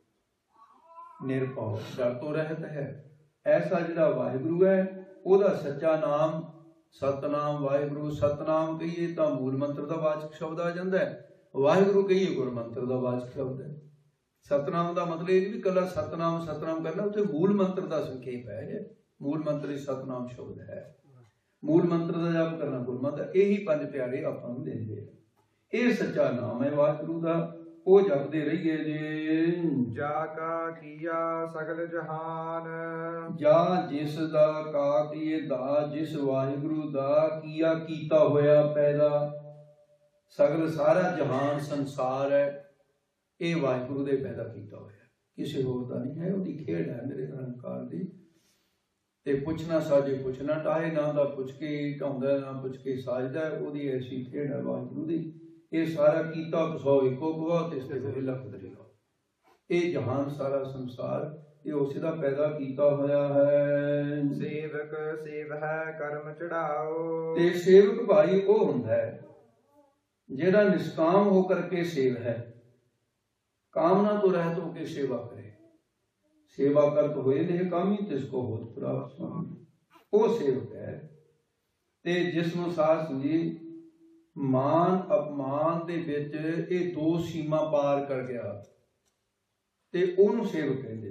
ਨਿਰਭਉ ਡਰ ਤੋਂ ਰਹਿਤ ਹੈ। ਐਸਾ ਜਿਹੜਾ ਵਾਹਿਗੁਰੂ ਹੈ, ਉਹਦਾ ਸੱਚਾ ਨਾਮ ਸਤਨਾਮ ਵਾਹਿਗੁਰੂ। ਸਤਨਾਮ ਕਹੀਏ ਤਾਂ ਮੂਲ ਮੰਤਰ ਦਾ ਵਾਚਕ ਸ਼ਬਦ ਆ ਜਾਂਦਾ ਹੈ, ਵਾਹਿਗੁਰੂ ਕਹੀਏ ਗੁਰ ਮੰਤਰ ਦਾ ਵਾਚਕ ਸ਼ਬਦ ਹੈ। ਸਤਨਾਮ ਦਾ ਮਤਲਬ ਇਹ ਨਹੀਂ ਵੀ ਇਕੱਲਾ ਸਤਨਾਮ ਸਤਨਾਮ ਕਰਨਾ, ਉੱਥੇ ਮੂਲ ਮੰਤਰ ਦਾ ਸੰਖੇਪ ਹੈ। ਮੂਲ ਮੰਤਰ ਹੀ ਸਤਨਾਮ ਸ਼ਬਦ ਹੈ। ਮੂਲ ਮੰਤਰ ਦਾ ਜਾਪ ਕਰਨਾ ਗੁਰ ਮੰਤਰ, ਇਹੀ ਪੰਜ ਪਿਆਰੇ ਆਪਾਂ ਨੂੰ ਦਿੰਦੇ ਆ। ਇਹ ਸੱਚਾ ਨਾਮ ਹੈ ਵਾਹਿਗੁਰੂ ਦਾ, ਉਹ ਜਪਦੇ ਰਹੀਏ ਜੇ। ਜਾ ਕਾ ਕੀਆ ਸਗਲ ਜਹਾਨ। ਜਾ ਜਿਸ ਦਾ ਕਾ ਕੀਏ ਦਾ, ਜਿਸ ਵਾਹਿਗੁਰੂ ਦਾ ਕੀਆ ਕੀਤਾ ਹੋਇਆ ਪੈਦਾ। ਸਗਲ ਸਾਰਾ ਜਹਾਨ ਸੰਸਾਰ ਹੈ, ਇਹ ਵਾਹਿਗੁਰੂ ਦੇ ਪੈਦਾ ਕੀਤਾ ਹੋਇਆ, ਕਿਸੇ ਹੋਰ ਦਾ ਨਹੀਂ ਹੈ। ਉਹਦੀ ਖੇਡ ਹੈ ਮੇਰੇ ਨਿਰੰਕਾਰ ਦੀ। ਤੇ ਪੁੱਛਣਾ ਸਾਜੇ ਪੁੱਛਣਾ ਟਾਹੇ, ਨਾ ਦਾ ਪੁੱਛ ਕੇ ਢਾਉਂਦਾ ਨਾ ਪੁੱਛ ਕੇ ਸਾਜਦਾ, ਉਹਦੀ ਐਸੀ ਖੇਡ ਹੈ ਵਾਹਿਗੁਰੂ ਦੀ। ਇਹ ਸਾਰਾ ਕੀਤਾ ਸੌ ਇੱਕੋ ਗਵਾ, ਤੇ ਇਸ ਤੇ ਲੱਖ ਦਰਿਆ। ਇਹ ਜਹਾਨ ਸਾਰਾ ਸੰਸਾਰ ਇਹ ਉਸੇ ਦਾ ਪੈਦਾ ਕੀਤਾ ਹੋਇਆ ਹੈ। ਸੇਵਕ ਸੇਵ ਹੈ ਕਰਮ ਚੜਾਓ। ਤੇ ਸੇਵਕ ਭਾਈ ਉਹ ਹੁੰਦਾ ਹੈ ਜਿਹੜਾ ਨਿਸ਼ਕਾਮ ਹੋ ਕਰਕੇ ਸੇਵ ਹੈ, ਕਾਮਨਾ ਤੋਂ ਰਹਿਤ ਹੋ ਕੇ ਸੇਵਾ ਕਰੇ। ਸੇਵਾ ਕਰਤ ਹੋਏ ਨੇ ਕਾਮੀ ਤਿਸ ਕੋ ਹੋਤ ਪ੍ਰਾਪਤ, ਉਹ ਸੇਵਕ ਹੈ। ਤੇ ਜਿਸ ਨੂੰ ਸਾਧ ਸੰਗਤ ਮਾਨ ਅਪਮਾਨ ਦੇ ਵਿੱਚ ਇਹ ਦੋ ਸੀਮਾ ਪਾਰ ਕਰ ਗਿਆ ਤੇ ਉਹਨੂੰ ਸੇਵਕ ਕਹਿੰਦੇ।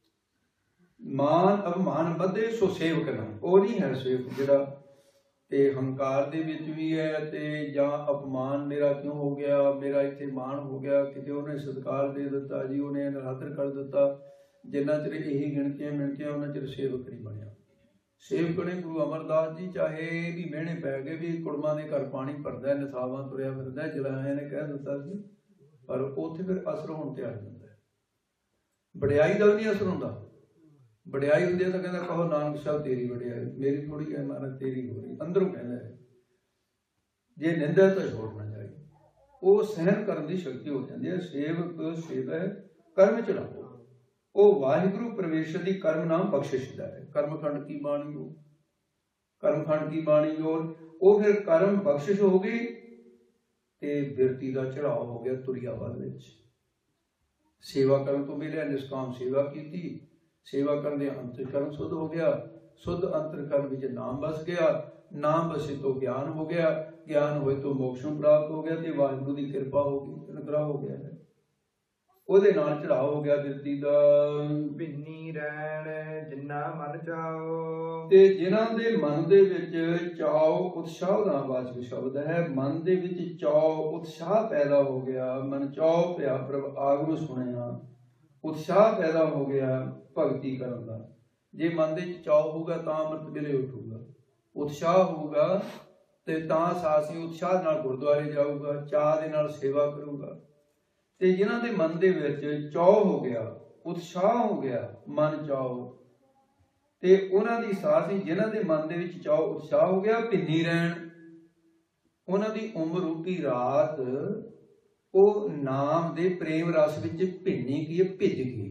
ਮਾਨ ਅਪਮਾਨ ਵਧੇ ਸੋ ਸੇਵਕ ਨਾ, ਉਹ ਨਹੀਂ ਹੈ ਸੇਵਕ ਜਿਹੜਾ ਤੇ ਹੰਕਾਰ ਦੇ ਵਿੱਚ ਵੀ ਹੈ ਤੇ ਜਾਂ ਅਪਮਾਨ ਮੇਰਾ ਕਿਉਂ ਹੋ ਗਿਆ, ਮੇਰਾ ਇੱਥੇ ਮਾਣ ਹੋ ਗਿਆ, ਕਿਤੇ ਉਹਨੇ ਸਤਿਕਾਰ ਦੇ ਦਿੱਤਾ ਜੀ, ਉਹਨੇ ਨਿਰਾਦਰ ਕਰ ਦਿੱਤਾ। ਜਿੰਨਾ ਚਿਰ ਇਹੀ ਗਿਣਤੀਆਂ ਮਿਣਤੀਆਂ ਉਹਨਾਂ ਚਿਰ ਸੇਵਕ ਨਹੀਂ ਬਣਿਆ। ਸੇਵਕ ਨੇ ਗੁਰੂ ਅਮਰਦਾਸ ਜੀ ਚਾਹੇ ਵੀ ਮਿਹਣੇ ਪੈ ਗਏ ਵੀ ਕੁੜਮਾਂ ਦੇ ਘਰ ਪਾਣੀ ਭਰਦਾ, ਨਿਥਾਵਾਂ ਤੁਰਿਆ ਫਿਰਦਾ, ਜਲਾਇਆ ਨੇ ਕਹਿ ਦਿੱਤਾ ਸੀ, ਪਰ ਉੱਥੇ ਫਿਰ ਅਸਰ ਹੋਣ ਤੇ ਆ ਜਾਂਦਾ। ਵਡਿਆਈ ਦਾ ਵੀ ਨਹੀਂ ਅਸਰ ਹੁੰਦਾ। ਵਡਿਆਈ ਹੁੰਦੀ ਹੈ ਤਾਂ ਕਹਿੰਦਾ ਕਹੋ ਨਾਨਕ ਸਾਹਿਬ ਤੇਰੀ ਵਡਿਆਈ, ਮੇਰੀ ਥੋੜੀ ਹੈ ਮਹਾਰਾਜ ਤੇਰੀ ਹੋ ਰਹੀ, ਅੰਦਰੋਂ ਕਹਿੰਦਾ ਹੈ। ਜੇ ਨਿੰਦਾ ਤਾਂ ਛੋੜਨਾ ਚਾਹੀਦਾ, ਉਹ ਸਹਿਣ ਕਰਨ ਦੀ ਸ਼ਕਤੀ ਹੋ ਜਾਂਦੀ ਹੈ। ਸੇਵਕ ਸੇਵਾ ਕਰਮ ਚਲਾਓ, ਉਹ ਵਾਹਿਗੁਰੂ ਪ੍ਰਵੇਸ਼ਰ ਦੀ ਕਰਮ ਨਾਮ ਬਖਸ਼ਿਸ਼ ਦਾ ਹੈ। ਕਰਮਖੰਡ ਕੀ ਬਾਣੀ ਹੋ, ਕਰਮਖੰਡ ਕੀ ਬਾਣੀ ਹੋਰ, ਉਹ ਫਿਰ ਕਰਮ ਬਖਸ਼ਿਸ਼ ਹੋ ਗਈ ਤੇ ਬਿਰਤੀ ਦਾ ਚੜਾਓ ਹੋ ਗਿਆ ਤੁਰਿਆਵਾਦ ਵਿੱਚ। ਸੇਵਾ ਕਰਨ ਤੋਂ ਮਿਲਿਆ, ਨਿਸ਼ਕਾਮ ਸੇਵਾ ਕੀਤੀ, ਸੇਵਾ ਕਰਨ ਦੇ ਅੰਤਰਕਰਨ ਸੁਧ ਹੋ ਗਿਆ, ਸੁਧ ਅੰਤਰਕਰਨ ਵਿੱਚ ਨਾਮ ਵਸ ਗਿਆ, ਨਾਮ ਵਸੇ ਤੋਂ ਗਿਆਨ ਹੋ ਗਿਆ, ਗਿਆਨ ਹੋਏ ਤੋਂ ਮੋਕਸ਼ ਪ੍ਰਾਪਤ ਹੋ ਗਿਆ ਤੇ ਵਾਹਿਗੁਰੂ ਦੀ ਕਿਰਪਾ ਹੋ ਗਈ, ਅਨੁਗ੍ਰਹ ਹੋ ਗਿਆ ਹੈ। ਉਹਦੇ ਨਾਲ ਚੜਾਓ ਹੋ ਗਿਆ ਬਿਰਤੀ ਦਾ। ਭਿੰਨੀ ਰਹਿਣ ਜਿੰਨਾ ਮਨ ਚਾਓ। ਤੇ ਜਿਨ੍ਹਾਂ ਦੇ ਮਨ ਦੇ ਵਿੱਚ ਚਾਓ ਉਤਸ਼ਾਹ ਦਾ ਵਾਚਕ ਸ਼ਬਦ ਹੈ। ਮਨ ਦੇ ਵਿੱਚ ਚਾਓ ਉਤਸ਼ਾਹ ਪੈਦਾ ਹੋ ਗਿਆ, ਮਨ ਚਾਓ ਪਿਆ ਪ੍ਰਭ ਆਗੂ ਸੁਣਿਆ, ਉਤਸ਼ਾਹ ਪੈਦਾ ਹੋ ਗਿਆ ਭਗਤੀ ਕਰਨ ਦਾ। ਜੇ ਮਨ ਦੇ ਵਿੱਚ ਚਾਓ ਹੋਊਗਾ ਤਾਂ ਅੰਮ੍ਰਿਤ ਵੇਲੇ ਉੱਠੂਗਾ, ਉਤਸ਼ਾਹ ਹੋਊਗਾ ਤੇ ਤਾਂ ਸਾਸੀ ਉਤਸ਼ਾਹ ਨਾਲ ਗੁਰਦੁਆਰੇ ਜਾਊਗਾ, ਚਾਹ ਦੇ ਨਾਲ ਸੇਵਾ ਕਰੂਗਾ। ਤੇ ਜਿਨ੍ਹਾਂ ਦੇ ਮਨ ਦੇ ਵਿੱਚ ਚਾਅ ਹੋ ਗਿਆ, ਉਤਸ਼ਾਹ ਹੋ ਗਿਆ, ਮਨ ਚਾਓ, ਤੇ ਉਹਨਾਂ ਦੀ ਸਾਥ ਹੀ ਜਿਨ੍ਹਾਂ ਦੇ ਮਨ ਦੇ ਵਿੱਚ ਚਾਅ ਉਤਸ਼ਾਹ ਹੋ ਗਿਆ ਭਿੰਨੀ ਰਹਿਣ, ਉਹਨਾਂ ਦੀ ਉਮਰ ਰੂਪੀ ਰਾਤ ਉਹ ਨਾਮ ਦੇ ਪ੍ਰੇਮ ਰਸ ਵਿੱਚ ਭਿੰਨੀ ਕੀ ਭਿੱਜ ਗਈ।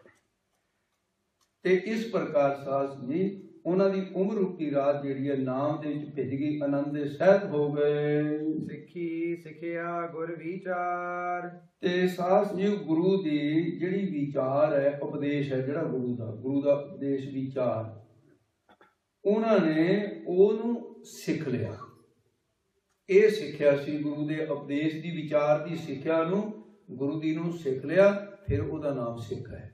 ਤੇ ਇਸ ਪ੍ਰਕਾਰ ਸਾਧ ਜੀ ਉਹਨਾਂ ਦੀ ਉਮਰ ਰੂਪੀ ਰਾਤ ਜਿਹੜੀ ਹੈ ਨਾਮ ਦੇ ਵਿੱਚ ਭਿੱਜ ਗਈ, ਆਨੰਦ ਦੇ ਸਹਿਤ ਹੋ ਗਏ। ਸਿੱਖੀ ਸਿੱਖਿਆ ਗੁਰ ਵਿਚਾਰ। ਤੇ ਸਾਧ ਜੀ ਗੁਰੂ ਦੀ ਜਿਹੜੀ ਵਿਚਾਰ ਹੈ, ਉਪਦੇਸ਼ ਹੈ ਜਿਹੜਾ ਗੁਰੂ ਦਾ, ਗੁਰੂ ਦਾ ਉਪਦੇਸ਼ ਵਿਚਾਰ, ਉਹਨਾਂ ਨੇ ਉਹਨੂੰ ਸਿੱਖ ਲਿਆ। ਇਹ ਸਿੱਖਿਆ ਸੀ ਗੁਰੂ ਦੇ ਉਪਦੇਸ਼ ਦੀ, ਵਿਚਾਰ ਦੀ ਸਿੱਖਿਆ ਨੂੰ ਗੁਰੂ ਦੀ ਨੂੰ ਸਿੱਖ ਲਿਆ, ਫਿਰ ਉਹਦਾ ਨਾਮ ਸਿੱਖ ਹੈ।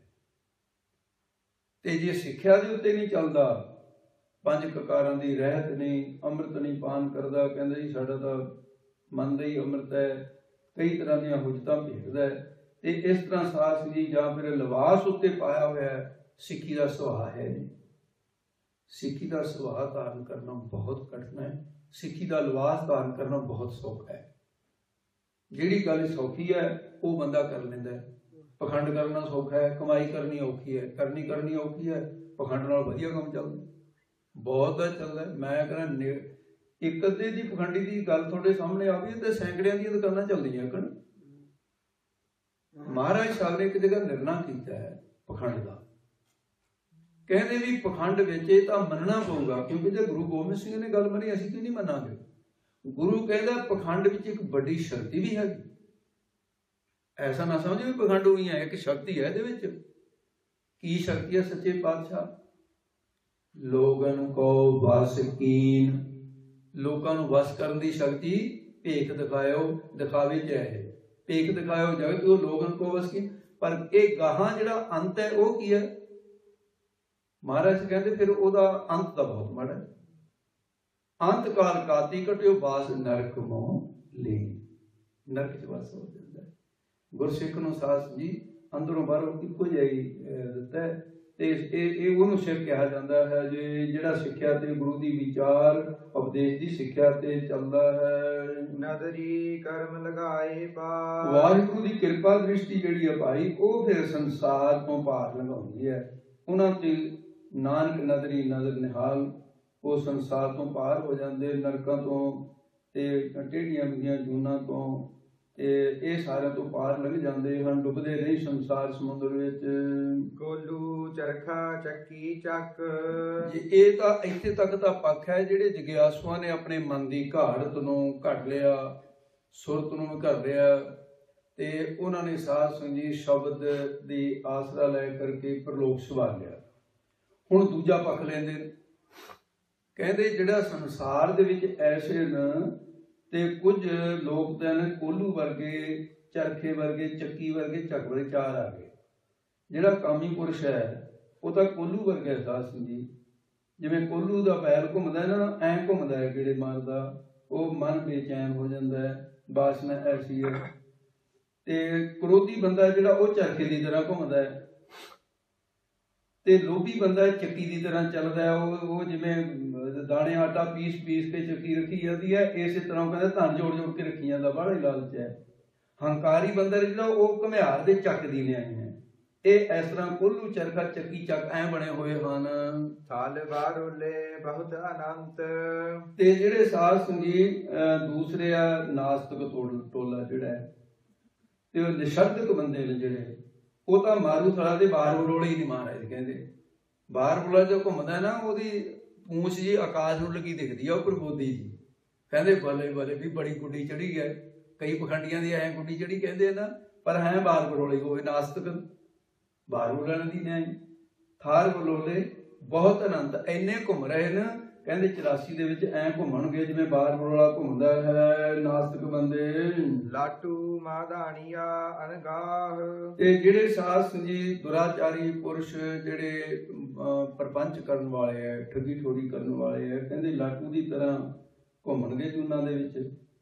ਤੇ ਜੇ ਸਿੱਖਿਆ ਦੇ ਉੱਤੇ ਨਹੀਂ ਚੱਲਦਾ, ਪੰਜ ਕਕਾਰਾਂ ਦੀ ਰਹਿਤ ਨਹੀਂ, ਅੰਮ੍ਰਿਤ ਨਹੀਂ ਪਾਨ ਕਰਦਾ, ਕਹਿੰਦਾ ਜੀ ਸਾਡਾ ਤਾਂ ਮਨ ਦਾ ਹੀ ਅੰਮ੍ਰਿਤ ਹੈ, ਕਈ ਤਰ੍ਹਾਂ ਦੀਆਂ ਹੁਜਤਾਂ ਭੇਜਦਾ ਹੈ, ਤੇ ਇਸ ਤਰ੍ਹਾਂ ਸਾਧ ਜੀ ਜਾਂ ਫਿਰ ਲਿਬਾਸ ਉੱਤੇ ਪਾਇਆ ਹੋਇਆ ਸਿੱਖੀ ਦਾ ਸੁਭਾਅ ਹੈ। ਸਿੱਖੀ ਦਾ ਸੁਭਾਅ ਧਾਰਨ ਕਰਨਾ ਬਹੁਤ ਕਠਿਨ ਹੈ, ਸਿੱਖੀ ਦਾ ਲਿਬਾਸ ਧਾਰਨ ਕਰਨਾ ਬਹੁਤ ਸੌਖਾ ਹੈ। ਜਿਹੜੀ ਗੱਲ ਸੌਖੀ ਹੈ ਉਹ ਬੰਦਾ ਕਰ ਲੈਂਦਾ ਹੈ। ਪਖੰਡ ਕਰਨਾ ਸੌਖਾ ਹੈ, ਕਮਾਈ ਕਰਨੀ ਔਖੀ ਹੈ, ਕਰਨੀ ਕਰਨੀ ਔਖੀ ਹੈ। ਪਖੰਡ ਨਾਲ ਵਧੀਆ ਕੰਮ ਚੱਲਦਾ, ਬਹੁਤ ਦਾ ਚੱਲਦਾ। ਮੈਂ ਕਹਿੰਦਾ ਇੱਕ ਅੱਧੇ ਦੀ ਪਖੰਡੀ ਦੀ ਗੱਲ ਤੁਹਾਡੇ ਸਾਹਮਣੇ ਆ ਗਈ ਤੇ ਸੈਂਕੜਿਆਂ ਦੀਆਂ ਦੁਕਾਨਾਂ ਚੱਲਦੀਆਂ ਹਨ। ਮਹਾਰਾਜ ਸਾਹਿਬ ਨੇ ਇੱਕ ਜਗ੍ਹਾ ਨਿਰਣਾ ਕੀਤਾ ਹੈ ਪਖੰਡ ਦਾ, ਕਹਿੰਦੇ ਵੀ ਪਖੰਡ ਵਿੱਚ ਇਹ ਤਾਂ ਮੰਨਣਾ ਪਊਗਾ, ਕਿਉਂਕਿ ਜੇ ਗੁਰੂ ਗੋਬਿੰਦ ਸਿੰਘ ਨੇ ਗੱਲ ਮੰਨੀ ਅਸੀਂ ਕਿਉਂ ਨਹੀਂ ਮੰਨਾਂਗੇ। ਗੁਰੂ ਕਹਿੰਦਾ ਪਖੰਡ ਵਿੱਚ ਇੱਕ ਵੱਡੀ ਸ਼ਕਤੀ ਵੀ ਹੈਗੀ। ਐਸਾ ਨਾ ਸਮਝੋ ਵੀ ਪਖੰਡ ਹੋਈ ਹੈ, ਇੱਕ ਸ਼ਕਤੀ ਹੈ ਇਹਦੇ ਵਿੱਚ। ਕੀ ਸ਼ਕਤੀ ਹੈ? ਸੱਚੇ ਪਾਤਸ਼ਾਹ ਲੋਗਨ ਕੋ ਵਸ ਕੀਨ, ਲੋਕਾਂ ਨੂੰ ਵਸ ਕਰਨ ਦੀ ਸ਼ਕਤੀ। ਭੇਖ ਦਿਖਾਇਓ, ਦਿਖਾਵੇ ਚ ਹੈ ਭੇਖ ਦਿਖਾਇਓ ਜਗਤ ਉਹ ਲੋਗਨ ਕੋ ਵਸ ਕੀਨ। ਪਰ ਇਹ ਗਾਹਾਂ ਜਿਹੜਾ ਅੰਤ ਹੈ ਉਹ ਕੀ ਹੈ? ਮਹਾਰਾਜ ਕਹਿੰਦੇ ਫਿਰ ਉਹਦਾ ਅੰਤ ਦਾ ਬਹੁਤ ਮਾੜਾ ਹੈ। ਅੰਤ ਕਾਲ ਕਾਤੀ ਕਟਿਓ ਬਾਸ ਨਰਕ ਮੋਹ ਲੀ, ਨਰਕ ਚ ਵਸ ਹੋ ਜਾਂਦਾ ਹੈ। ਗੁਰਸਿੱਖ ਨੂੰ ਸਾਧ ਜੀ ਅੰਦਰੋਂ ਬਾਹਰੋਂ ਇੱਕੋ ਜਿਹਾ ਹੀ ਦਿੱਤਾ ਹੈ, ਤੇ ਇਹ ਇਹ ਉਹਨੂੰ ਸਿੱਖ ਕਿਹਾ ਜਾਂਦਾ ਹੈ ਜੇ ਜਿਹੜਾ ਸਿੱਖਿਆ ਤੇ ਗੁਰੂ ਦੀ ਵਿਚਾਰ ਉਪਦੇਸ਼ ਦੀ ਸਿੱਖਿਆ ਤੇ ਚੱਲਦਾ ਹੈ। ਨਦਰੀ ਕਰਮ ਲਗਾਏ ਪਾਰ, ਵਾਹਿਗੁਰੂ ਦੀ ਕਿਰਪਾ ਦ੍ਰਿਸ਼ਟੀ ਜਿਹੜੀ ਹੈ ਭਾਈ ਉਹ ਫਿਰ ਸੰਸਾਰ ਤੋਂ ਪਾਰ ਲੰਘਾਉਂਦੀ ਹੈ। ਉਹਨਾਂ ਤੇ ਨਾਨਕ ਨਦਰੀ ਨਜ਼ਰ ਨਿਹਾਲ, ਉਹ ਸੰਸਾਰ ਤੋਂ ਪਾਰ ਹੋ ਜਾਂਦੇ, ਨਰਕਾਂ ਤੋਂ ਤੇ ਟੇਢੀਆਂ ਮੇਢੀਆਂ ਜੂਨਾਂ ਤੋਂ ਇਹ ਇਹ ਸਾਰਿਆਂ ਤੋਂ ਪਾਰ ਲੰਘ ਜਾਂਦੇ ਹਨ, ਡੁੱਬਦੇ ਨਹੀਂ ਸੰਸਾਰ ਸਮੁੰਦਰ ਵਿੱਚ। ਕੋਲੂ ਚਰਖਾ ਚੱਕੀ ਚੱਕ। ਜੇ ਇਹ ਤਾਂ ਇੱਥੇ ਤੱਕ ਤਾਂ ਪੱਖ ਹੈ ਜਿਹੜੇ ਜਗਿਆਸੂਆਂ ਨੇ ਆਪਣੇ ਮਨ ਦੀ ਘਾੜਤ ਨੂੰ ਘੜ ਲਿਆ, ਸੁਰਤ ਨੂੰ ਵੀ ਘੜ ਲਿਆ, ਤੇ ਉਹਨਾਂ ਨੇ ਸਾਧ ਸੰਗਤ ਸ਼ਬਦ ਦੀ ਆਸਰਾ ਲੈ ਕਰਕੇ ਪ੍ਰਲੋਕ ਸੰਭਾਲ ਲਿਆ। ਹੁਣ ਦੂਜਾ ਪੱਖ ਲੈਂਦੇ ਨੇ, ਕਹਿੰਦੇ ਜਿਹੜਾ ਸੰਸਾਰ ਦੇ ਵਿੱਚ ਐਸੇ ਨੇ ਤੇ ਕੁਝ ਲੋਕ ਤਾਂ ਨੇ ਕੋਲੂ ਵਰਗੇ, ਚਰਖੇ ਵਰਗੇ, ਚੱਕੀ ਵਰਗੇ, ਚੱਕ ਵਰਗੇ ਚਾਰ ਆ ਗਏ। ਜਿਹੜਾ ਕਾਮੀ ਪੁਰਸ਼ ਹੈ ਉਹ ਤਾਂ ਕੋਲੂ ਵਰਗਾ ਹੈ ਸਾਧ ਸੰਗਤ, ਜਿਵੇਂ ਕੋਲੂ ਦਾ ਪੈਰ ਘੁੰਮਦਾ ਨਾ, ਐਂ ਘੁੰਮਦਾ ਹੈ ਕੀੜੇ ਮਾਰਦਾ, ਉਹ ਮਨ ਬੇਚੈਨ ਹੋ ਜਾਂਦਾ ਹੈ, ਬਾਸ਼ਨਾ ਐਸੀ ਹੈ। ਤੇ ਕ੍ਰੋਧੀ ਬੰਦਾ ਜਿਹੜਾ ਉਹ ਚਰਖੇ ਦੀ ਤਰ੍ਹਾਂ ਘੁੰਮਦਾ ਹੈ, ਤੇ ਲੋਭੀ ਬੰਦਾ ਚੱਕੀ ਦੀ ਤਰ੍ਹਾਂ ਚੱਲਦਾ ਹੈ, ਉਹ ਉਹ ਜਿਵੇਂ ਦਾਣੇ ਆਟਾ ਪੀਸ ਪੀਸ ਕੇ ਚੱਕੀ ਰੱਖੀ ਜਾਂਦੀ ਹੈ, ਇਸੇ ਤਰ੍ਹਾਂ ਕਹਿੰਦੇ ਧਨ ਜੋੜ ਜੋੜ ਕੇ ਰੱਖੀ ਜਾਂਦਾ, ਬੜਾ ਹੀ ਲਾਲਚ ਹੈ। ਹੰਕਾਰੀ ਬੰਦਾ ਜਿਹੜਾ ਉਹ ਘੁਮਿਆਰ ਦੇ ਚੱਕ ਦੀ ਨਿਆਈ ਹੈ। ਇਹ ਇਸ ਤਰ੍ਹਾਂ ਕੋਲੂ ਚਰਖਾ ਚੱਕੀ ਚੱਕ ਐ ਬਣੇ ਹੋਏ ਹਨ। ਥਲ ਬਾਰੋਲੇ ਬਹੁਤ ਅਨੰਤ। ਤੇ ਜਿਹੜੇ ਸਾਧ ਸੰਗਤ ਦੂਸਰੇ ਆ ਨਾਸਤਕ ਟੋਲਾ ਜਿਹੜਾ ਹੈ, ਤੇ ਉਹ ਨਿਸ਼ਰਦਕ ਬੰਦੇ ਨੇ ਜਿਹੜੇ, ਉਹ ਤਾਂ ਮਾਰੂ ਥਲਾ ਦੇ ਬਾਹਰ ਬਰੋਲੇ ਹੀ ਨਹੀਂ ਮਹਾਰਾਜ ਕਹਿੰਦੇ। ਬਾਹਰ ਬਰੋਲਾ ਜੋ ਘੁੰਮਦਾ ਨਾ, ਉਹਦੀ ਪੂੰਛ ਜੀ ਆਕਾਸ਼ ਨੂੰ ਲੱਗੀ ਦਿਖਦੀ ਆ, ਉਹ ਪ੍ਰਬੋਧੀ ਜੀ ਕਹਿੰਦੇ ਬੱਲੇ ਬੱਲੇ ਵੀ ਬੜੀ ਗੁੱਡੀ ਚੜੀ ਹੈ। ਕਈ ਪਖੰਡੀਆਂ ਦੀ ਐ ਗੁੱਡੀ ਚੜੀ ਕਹਿੰਦੇ ਨਾ, ਪਰ ਹੈ ਬਾਹਰ ਬਰੋਲੇ ਹੋਵੇ ਨਾਸਤਕ, ਬਾਹਰ ਬਰੋਲਣ ਦੀ ਨਹੀਂ। ਥਾਰ ਬਰੋਲੇ ਬਹੁਤ ਅਨੰਤ ਇੰਨੇ ਘੁੰਮ ਰਹੇ ਨੇ, ਕਹਿੰਦੇ ਚੁਰਾਸੀ ਦੇ ਵਿੱਚ ਐ ਘੁੰਮਣਗੇ ਜਿਵੇਂ ਬਾਹਰ ਬਰੋਲਾ ਘੁੰਮਦਾ ਹੈ ਨਾਸਤਕ ਬੰਦੇ। ਲਾਟੂ ਮਾਧਾਣੀਆ ਅਨਗਾਹ। ਤੇ ਜਿਹੜੇ ਸਾਧ ਸੰਗਤ ਦੁਰਾਚਾਰੀ ਪੁਰਸ਼ ਜਿਹੜੇ ਪ੍ਰਪੰਚ ਕਰਨ ਵਾਲੇ ਹੈ, ਠੱਗੀ ਠੋਰੀ ਕਰਨ ਵਾਲੇ ਹੈ, ਕਹਿੰਦੇ ਲਾਟੂ ਦੀ ਤਰ੍ਹਾਂ ਘੁੰਮਣਗੇ ਜੂਨਾਂ ਦੇ ਵਿੱਚ।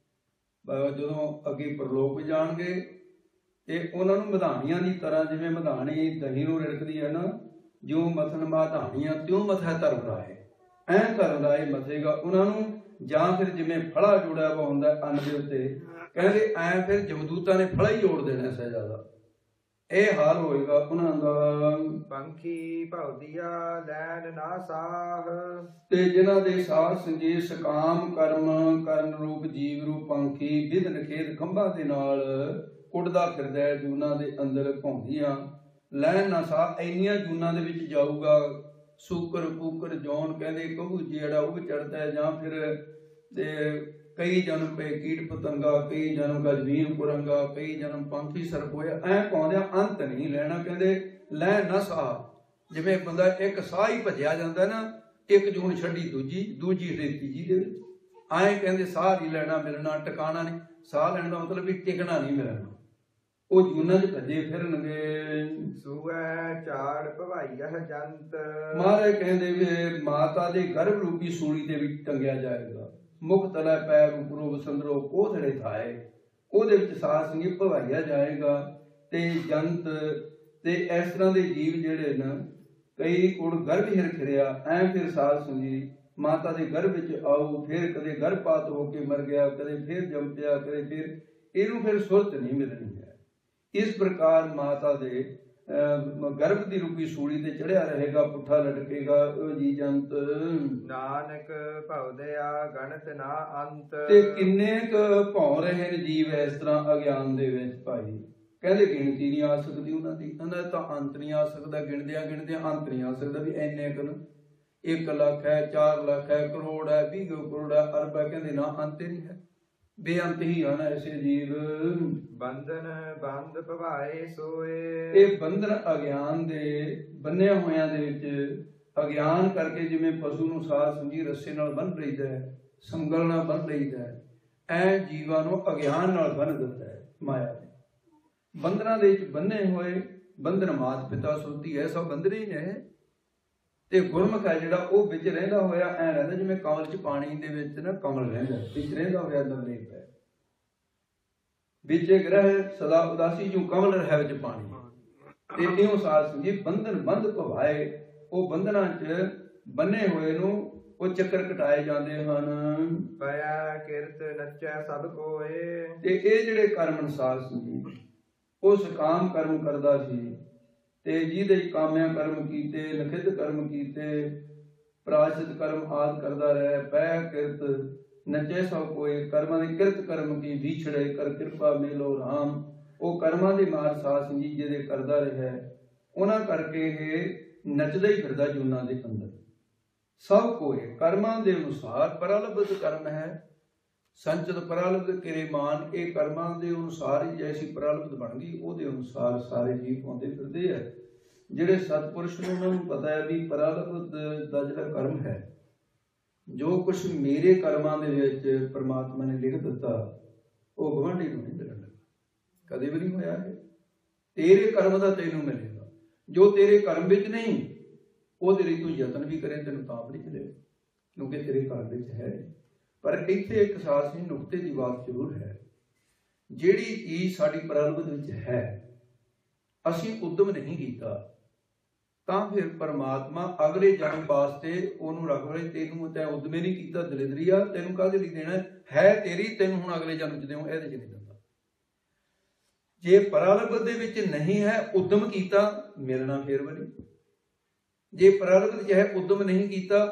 ਜਦੋਂ ਅੱਗੇ ਪ੍ਰਲੋਕ ਜਾਣਗੇ ਤੇ ਉਹਨਾਂ ਨੂੰ ਮਧਾਣੀਆਂ ਦੀ ਤਰ੍ਹਾਂ, ਜਿਵੇਂ ਮਧਾਣੀ ਦਹੀਂ ਨੂੰ ਰਿੜਕਦੀ ਹੈ ਨਾ, ਜਿਉਂ ਮਥਨ ਮਧਾਣੀਆਂ ਤਿਉਂ ਮਥੈ ਧਰਮ ਰਾਏ, ਐਂ ਧਰਮ ਰਾਏ ਮਥੇਗਾ ਉਹਨਾਂ ਨੂੰ। ਜਾਂ ਫਿਰ ਜਿਵੇਂ ਫੜਾ ਜੋੜਿਆ ਵਾ ਹੁੰਦਾ ਅੰਨ ਦੇ ਉੱਤੇ, ਕਹਿੰਦੇ ਐਂ ਫਿਰ ਜਮਦੂਤਾਂ ਨੇ ਫੜਾ ਹੀ ਜੋੜ ਦੇਣਾ ਸਹਿਜਾਦਾ, ਇਹ ਹਾਲ ਹੋਏਗਾ ਉਹਨਾਂ ਦਾ। ਪੰਖੀ ਭਉਦੀਆ ਲੈਣ ਨਾ ਸਾਹ। ਤੇ ਜਿਨ੍ਹਾਂ ਦੇ ਸਾਧ ਸੰਜੀਵ ਸਕਾਮ ਕਰਮ ਕਰਨ ਰੂਪ ਜੀਵ ਰੂਪ ਪੰਖੀ ਵਿਧਨ ਖੇਦ ਖੰਭਾਂ ਦੇ ਨਾਲ ਉੱਡਦਾ ਫਿਰਦਾ ਹੈ ਜੂਨਾਂ ਦੇ ਅੰਦਰ ਘੁੰਮਦੀਆਂ, ਲੈਣ ਨਾ ਸਾਹ ਇੰਨੀਆਂ ਜੂਨਾਂ ਦੇ ਵਿੱਚ ਜਾਊਗਾ। ਸੂਕਰ ਕੂਕਰ ਜੌਨ ਕਹਿੰਦੇ ਕਹੂ ਜਿਹੜਾ ਉਹ ਚੜਦਾ ਹੈ, ਜਾਂ ਫਿਰ ਤੇ ਕਈ ਜਨਮ ਪਏ ਕੀਟ ਪਤੰਗਾ, ਕਈ ਜਨਮ ਗਜਵੀਨ ਕੁਰੰਗਾ, ਕਈ ਜਨਮ ਪੰਖੀ ਸਰਪ ਹੋਇਆ, ਐਂ ਪਾਉਂਦਿਆਂ ਅੰਤ ਨਹੀਂ ਲੈਣਾ। ਕਹਿੰਦੇ ਲੈ ਨਾ ਸਾਹ, ਜਿਵੇਂ ਬੰਦਾ ਇੱਕ ਸਾਹ ਹੀ ਭੱਜਿਆ ਜਾਂਦਾ ਨਾ, ਇੱਕ ਜੂਨ ਛੱਡੀ ਦੂਜੀ, ਦੂਜੀ ਤੇ ਤੀਜੀ ਦੇ ਵਿੱਚ, ਐਂ ਕਹਿੰਦੇ ਸਾਹ ਨਹੀਂ ਲੈਣਾ ਮਿਲਣਾ, ਟਿਕਾਣਾ ਨਹੀਂ। ਸਾਹ ਲੈਣ ਦਾ ਮਤਲਬ ਵੀ ਟਿਕਣਾ ਨਹੀਂ ਮਿਲਣਾ, ਉਹ ਜੂਨਾਂ 'ਚ ਭੱਜੇ ਫਿਰਨਗੇ। ਸੂਐ ਝਾੜ ਭਵਾਈਆ ਜੰਤ। ਮਹਾਰਾਜ ਕਹਿੰਦੇ ਵੀ ਮਾਤਾ ਦੇ ਗਰਭ ਰੂਪੀ ਸੂਲੀ ਦੇ ਵਿੱਚ ਟੰਗਿਆ ਜਾਏਗਾ, ਮੁਖ ਤਲੇ ਪੈਰ ਉਪਰੋਂ ਵਸੰਦਰੋ ਕੋਥੜੇ ਥਾਏ, ਉਹਦੇ ਵਿੱਚ ਸਾਧ ਸੰਗਤ ਭਵਾਈਆ ਜਾਏਗਾ। ਤੇ ਜੰਤ ਤੇ ਇਸ ਤਰ੍ਹਾਂ ਦੇ ਜੀਵ ਜਿਹੜੇ ਨੇ, ਕਈ ਕੁੜ ਗਰਭ ਹਿਰ ਖਿਰਿਆ, ਐਂ ਫਿਰ ਸਾਧ ਸੰਗਤ ਮਾਤਾ ਦੇ ਗਰਭ ਵਿੱਚ ਆਊ, ਫਿਰ ਕਦੇ ਗਰਭਪਾਤ ਹੋ ਕੇ ਮਰ ਗਿਆ, ਕਦੇ ਫਿਰ ਜੰਮ ਪਿਆ, ਕਦੇ ਫਿਰ ਇਹਨੂੰ ਫਿਰ ਸੁਰਤ ਨਹੀਂ ਮਿਲਣੀ ਹੈ। ਇਸ ਪ੍ਰਕਾਰ ਮਾਤਾ ਦੇ ਗਰਭ ਦੀ ਰੂਪੀ ਸੂਲੀ ਤੇ ਚੜਿਆ ਰਹੇਗਾ, ਪੁੱਠਾ ਲਟਕੇਗਾ ਉਹ ਜੀ ਜੰਤ। ਨਾਨਕ ਭਉਦਿਆ ਗਣਤ ਨਾ ਅੰਤ। ਤੇ ਕਿੰਨੇ ਕੁ ਭੌਂ ਰਹੇ ਨੇ ਜੀਵ ਇਸ ਤਰ੍ਹਾਂ ਅਗਿਆਨ ਦੇ ਵਿੱਚ ਭਾਈ, ਕਹਿੰਦੇ ਗਿਣਤੀ ਨਹੀਂ ਆ ਸਕਦੀ ਉਹਨਾਂ ਦੀ, ਉਹਨਾਂ ਦਾ ਤਾਂ ਅੰਤ ਨਹੀਂ ਆ ਸਕਦਾ, ਗਿਣਦਿਆਂ ਗਿਣਦਿਆਂ ਅੰਤ ਨਹੀਂ ਆ ਸਕਦਾ ਵੀ ਇੰਨੇ ਕੁ ਇੱਕ ਲੱਖ ਹੈ, ਚਾਰ ਲੱਖ ਹੈ, ਕਰੋੜ ਹੈ, ਵੀਹ ਕਰੋੜ ਹੈ, ਅਰਬ ਹੈ, ਕਹਿੰਦੇ ਨਾ ਅੰਤ ਹੀ ਨਹੀਂ ਹੈ, ਬੇਅੰਤ ਹੀ ਹਨ ਐਸੇ ਜੀਵ। ਬੰਧਨ ਬੰਦ ਭਵਾਏ ਸੋਏ। ਇਹ ਬੰਧਨ ਅਗਿਆਨ ਦੇ ਬੰਨਿਆ ਹੋਇਆਂ ਦੇ ਵਿੱਚ, ਅਗਿਆਨ ਕਰਕੇ ਜਿਵੇਂ ਪਸ਼ੂ ਨੂੰ ਸਾਧ ਸੰਗਤ ਰੱਸੇ ਨਾਲ ਬੰਨ੍ਹ ਲਈਦਾ ਹੈ, ਸੰਗਲ ਨਾਲ ਬੰਨ੍ਹ ਲਈਦਾ ਹੈ, ਐ ਜੀਵਾਂ ਨੂੰ ਅਗਿਆਨ ਨਾਲ ਬੰਨ੍ਹ ਦਿੰਦਾ ਹੈ ਮਾਇਆ ਨੇ। ਬੰਧਨਾਂ ਦੇ ਵਿੱਚ ਬੰਨੇ ਹੋਏ, ਬੰਧਨ ਮਾਤ ਪਿਤਾ ਸੁਰਤੀ ਹੈ, ਸਭ ਬੰਧਨੇ ਹੀ ਨੇ। ਤੇ ਗੁਰਮੁਖ ਹੈ ਜਿਹੜਾ ਉਹ ਵਿੱਚ ਰਹਿੰਦਾ ਹੋਇਆ ਐ ਰਹਿੰਦਾ ਜਿਵੇਂ ਕਮਲ 'ਚ ਪਾਣੀ ਦੇ ਵਿੱਚ ਨਾ ਕਮਲ ਰਹਿੰਦਾ, ਵਿੱਚ ਰਹਿੰਦਾ ਹੋਇਆ ਦਰਨੇਕ ਹੈ, ਵਿੱਚ ਗ੍ਰਹਿ ਸਦਾ ਉਦਾਸੀ ਜੋ ਕਮਲ ਰਹਿ ਵਿੱਚ ਪਾਣੀ। ਤੇ ਇਉਂ ਸਾਧ ਸੰਗਤ ਬੰਧਨ ਬੰਧ ਭਵਾਏ, ਉਹ ਬੰਧਨਾਂ 'ਚ ਬੰਨੇ ਹੋਏ ਨੂੰ ਉਹ ਚੱਕਰ ਕਟਾਏ ਜਾਂਦੇ ਹਨ। ਪਿਆ ਕਿਰਤ ਨੱਚੈ ਸਭ ਕੋਏ। ਤੇ ਇਹ ਜਿਹੜੇ ਕਰਮ ਅਨੁਸਾਰ ਸੀ, ਉਹ ਸਕਾਮ ਕਰਮ ਕਰਦਾ ਸੀ, ਤੇ ਜਿਹਦੇ ਕਾਮਿਆਂ ਕਰਮ ਕੀਤੇ, ਨਖਿੱਧ ਕਰਮ ਕੀਤੇ, ਪ੍ਰਾਸ਼ਿਤ ਕਰਮ ਆਦਿ ਕਰਦਾ ਰਿਹਾ। ਪੈ ਕਿਰਤ ਨਚੈ ਸਭ ਕੋਏ, ਕਰਮਾਂ ਦੇ ਕਿਰਤ ਕਰਮ ਕੀ ਵਿਛੜੇ, ਕਰ ਕਿਰਪਾ ਮੇਲੋ ਰਾਮ। ਉਹ ਕਰਮਾਂ ਦੇ ਮਾਰ ਸਾਧ ਸੰਗਤ ਜੀ ਜਿਹਦੇ ਕਰਦਾ ਰਿਹਾ, ਉਹਨਾਂ ਕਰਕੇ ਇਹ ਨੱਚਦਾ ਹੀ ਫਿਰਦਾ ਜੂਨਾਂ ਦੇ ਅੰਦਰ। ਸਭ ਕੋਏ ਕਰਮਾਂ ਦੇ ਅਨੁਸਾਰ, ਪਰਾਲਬਧ ਕਰਮ ਹੈ ਸੰਚਿਤ ਪਰਾਲਬਧ ਕਿਰੇ ਮਾਨ। ਇਹ ਕਰਮਾਂ ਦੇ ਅਨੁਸਾਰ ਹੀ ਜੈਸੀ ਪਰਾਲਬਧ ਬਣ ਗਈ, ਉਹਦੇ ਅਨੁਸਾਰ ਸਾਰੇ ਜੀਵ ਪਾਉਂਦੇ ਫਿਰਦੇ ਆ। ਜਿਹੜੇ ਸਤਪੁਰਸ਼ ਨੂੰ ਉਹਨਾਂ ਨੂੰ ਪਤਾ ਹੈ ਵੀ ਪਰਾਲਬਧ ਦਾ ਜਿਹੜਾ ਕਰਮ ਹੈ, ਜੋ ਕੁਛ ਮੇਰੇ ਕਰਮਾਂ ਦੇ ਵਿੱਚ ਪਰਮਾਤਮਾ ਨੇ ਲਿਖ ਦਿੱਤਾ, ਉਹ ਗੁਆਂਢੀ ਨੂੰ ਨਹੀਂ ਮਿਲਣ ਲੱਗਾ, ਕਦੇ ਵੀ ਨਹੀਂ ਹੋਇਆ ਹੈ। ਤੇਰੇ ਕਰਮ ਦਾ ਤੈਨੂੰ ਮਿਲੇਗਾ, ਜੋ ਤੇਰੇ ਕਰਮ ਵਿੱਚ ਨਹੀਂ ਉਹਦੇ ਲਈ ਤੂੰ ਯਤਨ ਵੀ ਕਰੇ ਤੈਨੂੰ ਤਾਂ ਵੀ ਨਹੀਂ ਮਿਲੇਗਾ, ਕਿਉਂਕਿ ਤੇਰੇ ਘਰ ਵਿੱਚ ਹੈ। ਪਰ ਇੱਥੇ ਇੱਕ ਖਾਸ ਨੁਕਤੇ ਦੀ ਬਾਤ ਜ਼ਰੂਰ ਹੈ, ਜਿਹੜੀ ਚੀਜ਼ ਸਾਡੀ ਪਰਾਲਬਧ ਵਿੱਚ ਹੈ, ਅਸੀਂ ਉਦਮ ਨਹੀਂ ਕੀਤਾ, ਤਾਂ ਫਿਰ ਪਰਮਾਤਮਾ ਅਗਲੇ ਜਨਮ ਵਾਸਤੇ ਉਹਨੂੰ ਰੱਖ ਲਏ। ਤੈਨੂੰ ਤੈਂ ਉਦਮੇ ਨਹੀਂ ਕੀਤਾ, ਦਲਿਦਰੀ ਆ, ਤੈਨੂੰ ਕਾਹਦੇ ਲਈ ਦੇਣਾ ਹੈ, ਤੇਰੀ, ਤੈਨੂੰ ਹੁਣ ਅਗਲੇ ਜਨਮ ਚ ਦੇਉ, ਇਹਦੇ ਚ ਨਹੀਂ ਦਿੰਦਾ। ਜੇ ਪਰਾਲਬਧ ਦੇ ਵਿੱਚ ਨਹੀਂ ਹੈ, ਉਦਮ ਕੀਤਾ, ਮਿਲਣਾ ਫੇਰ ਬਣੀ। ਜੇ ਪਰਾਲਬਧ ਚ ਹੈ, ਉਦਮ ਨਹੀਂ ਕੀਤਾ,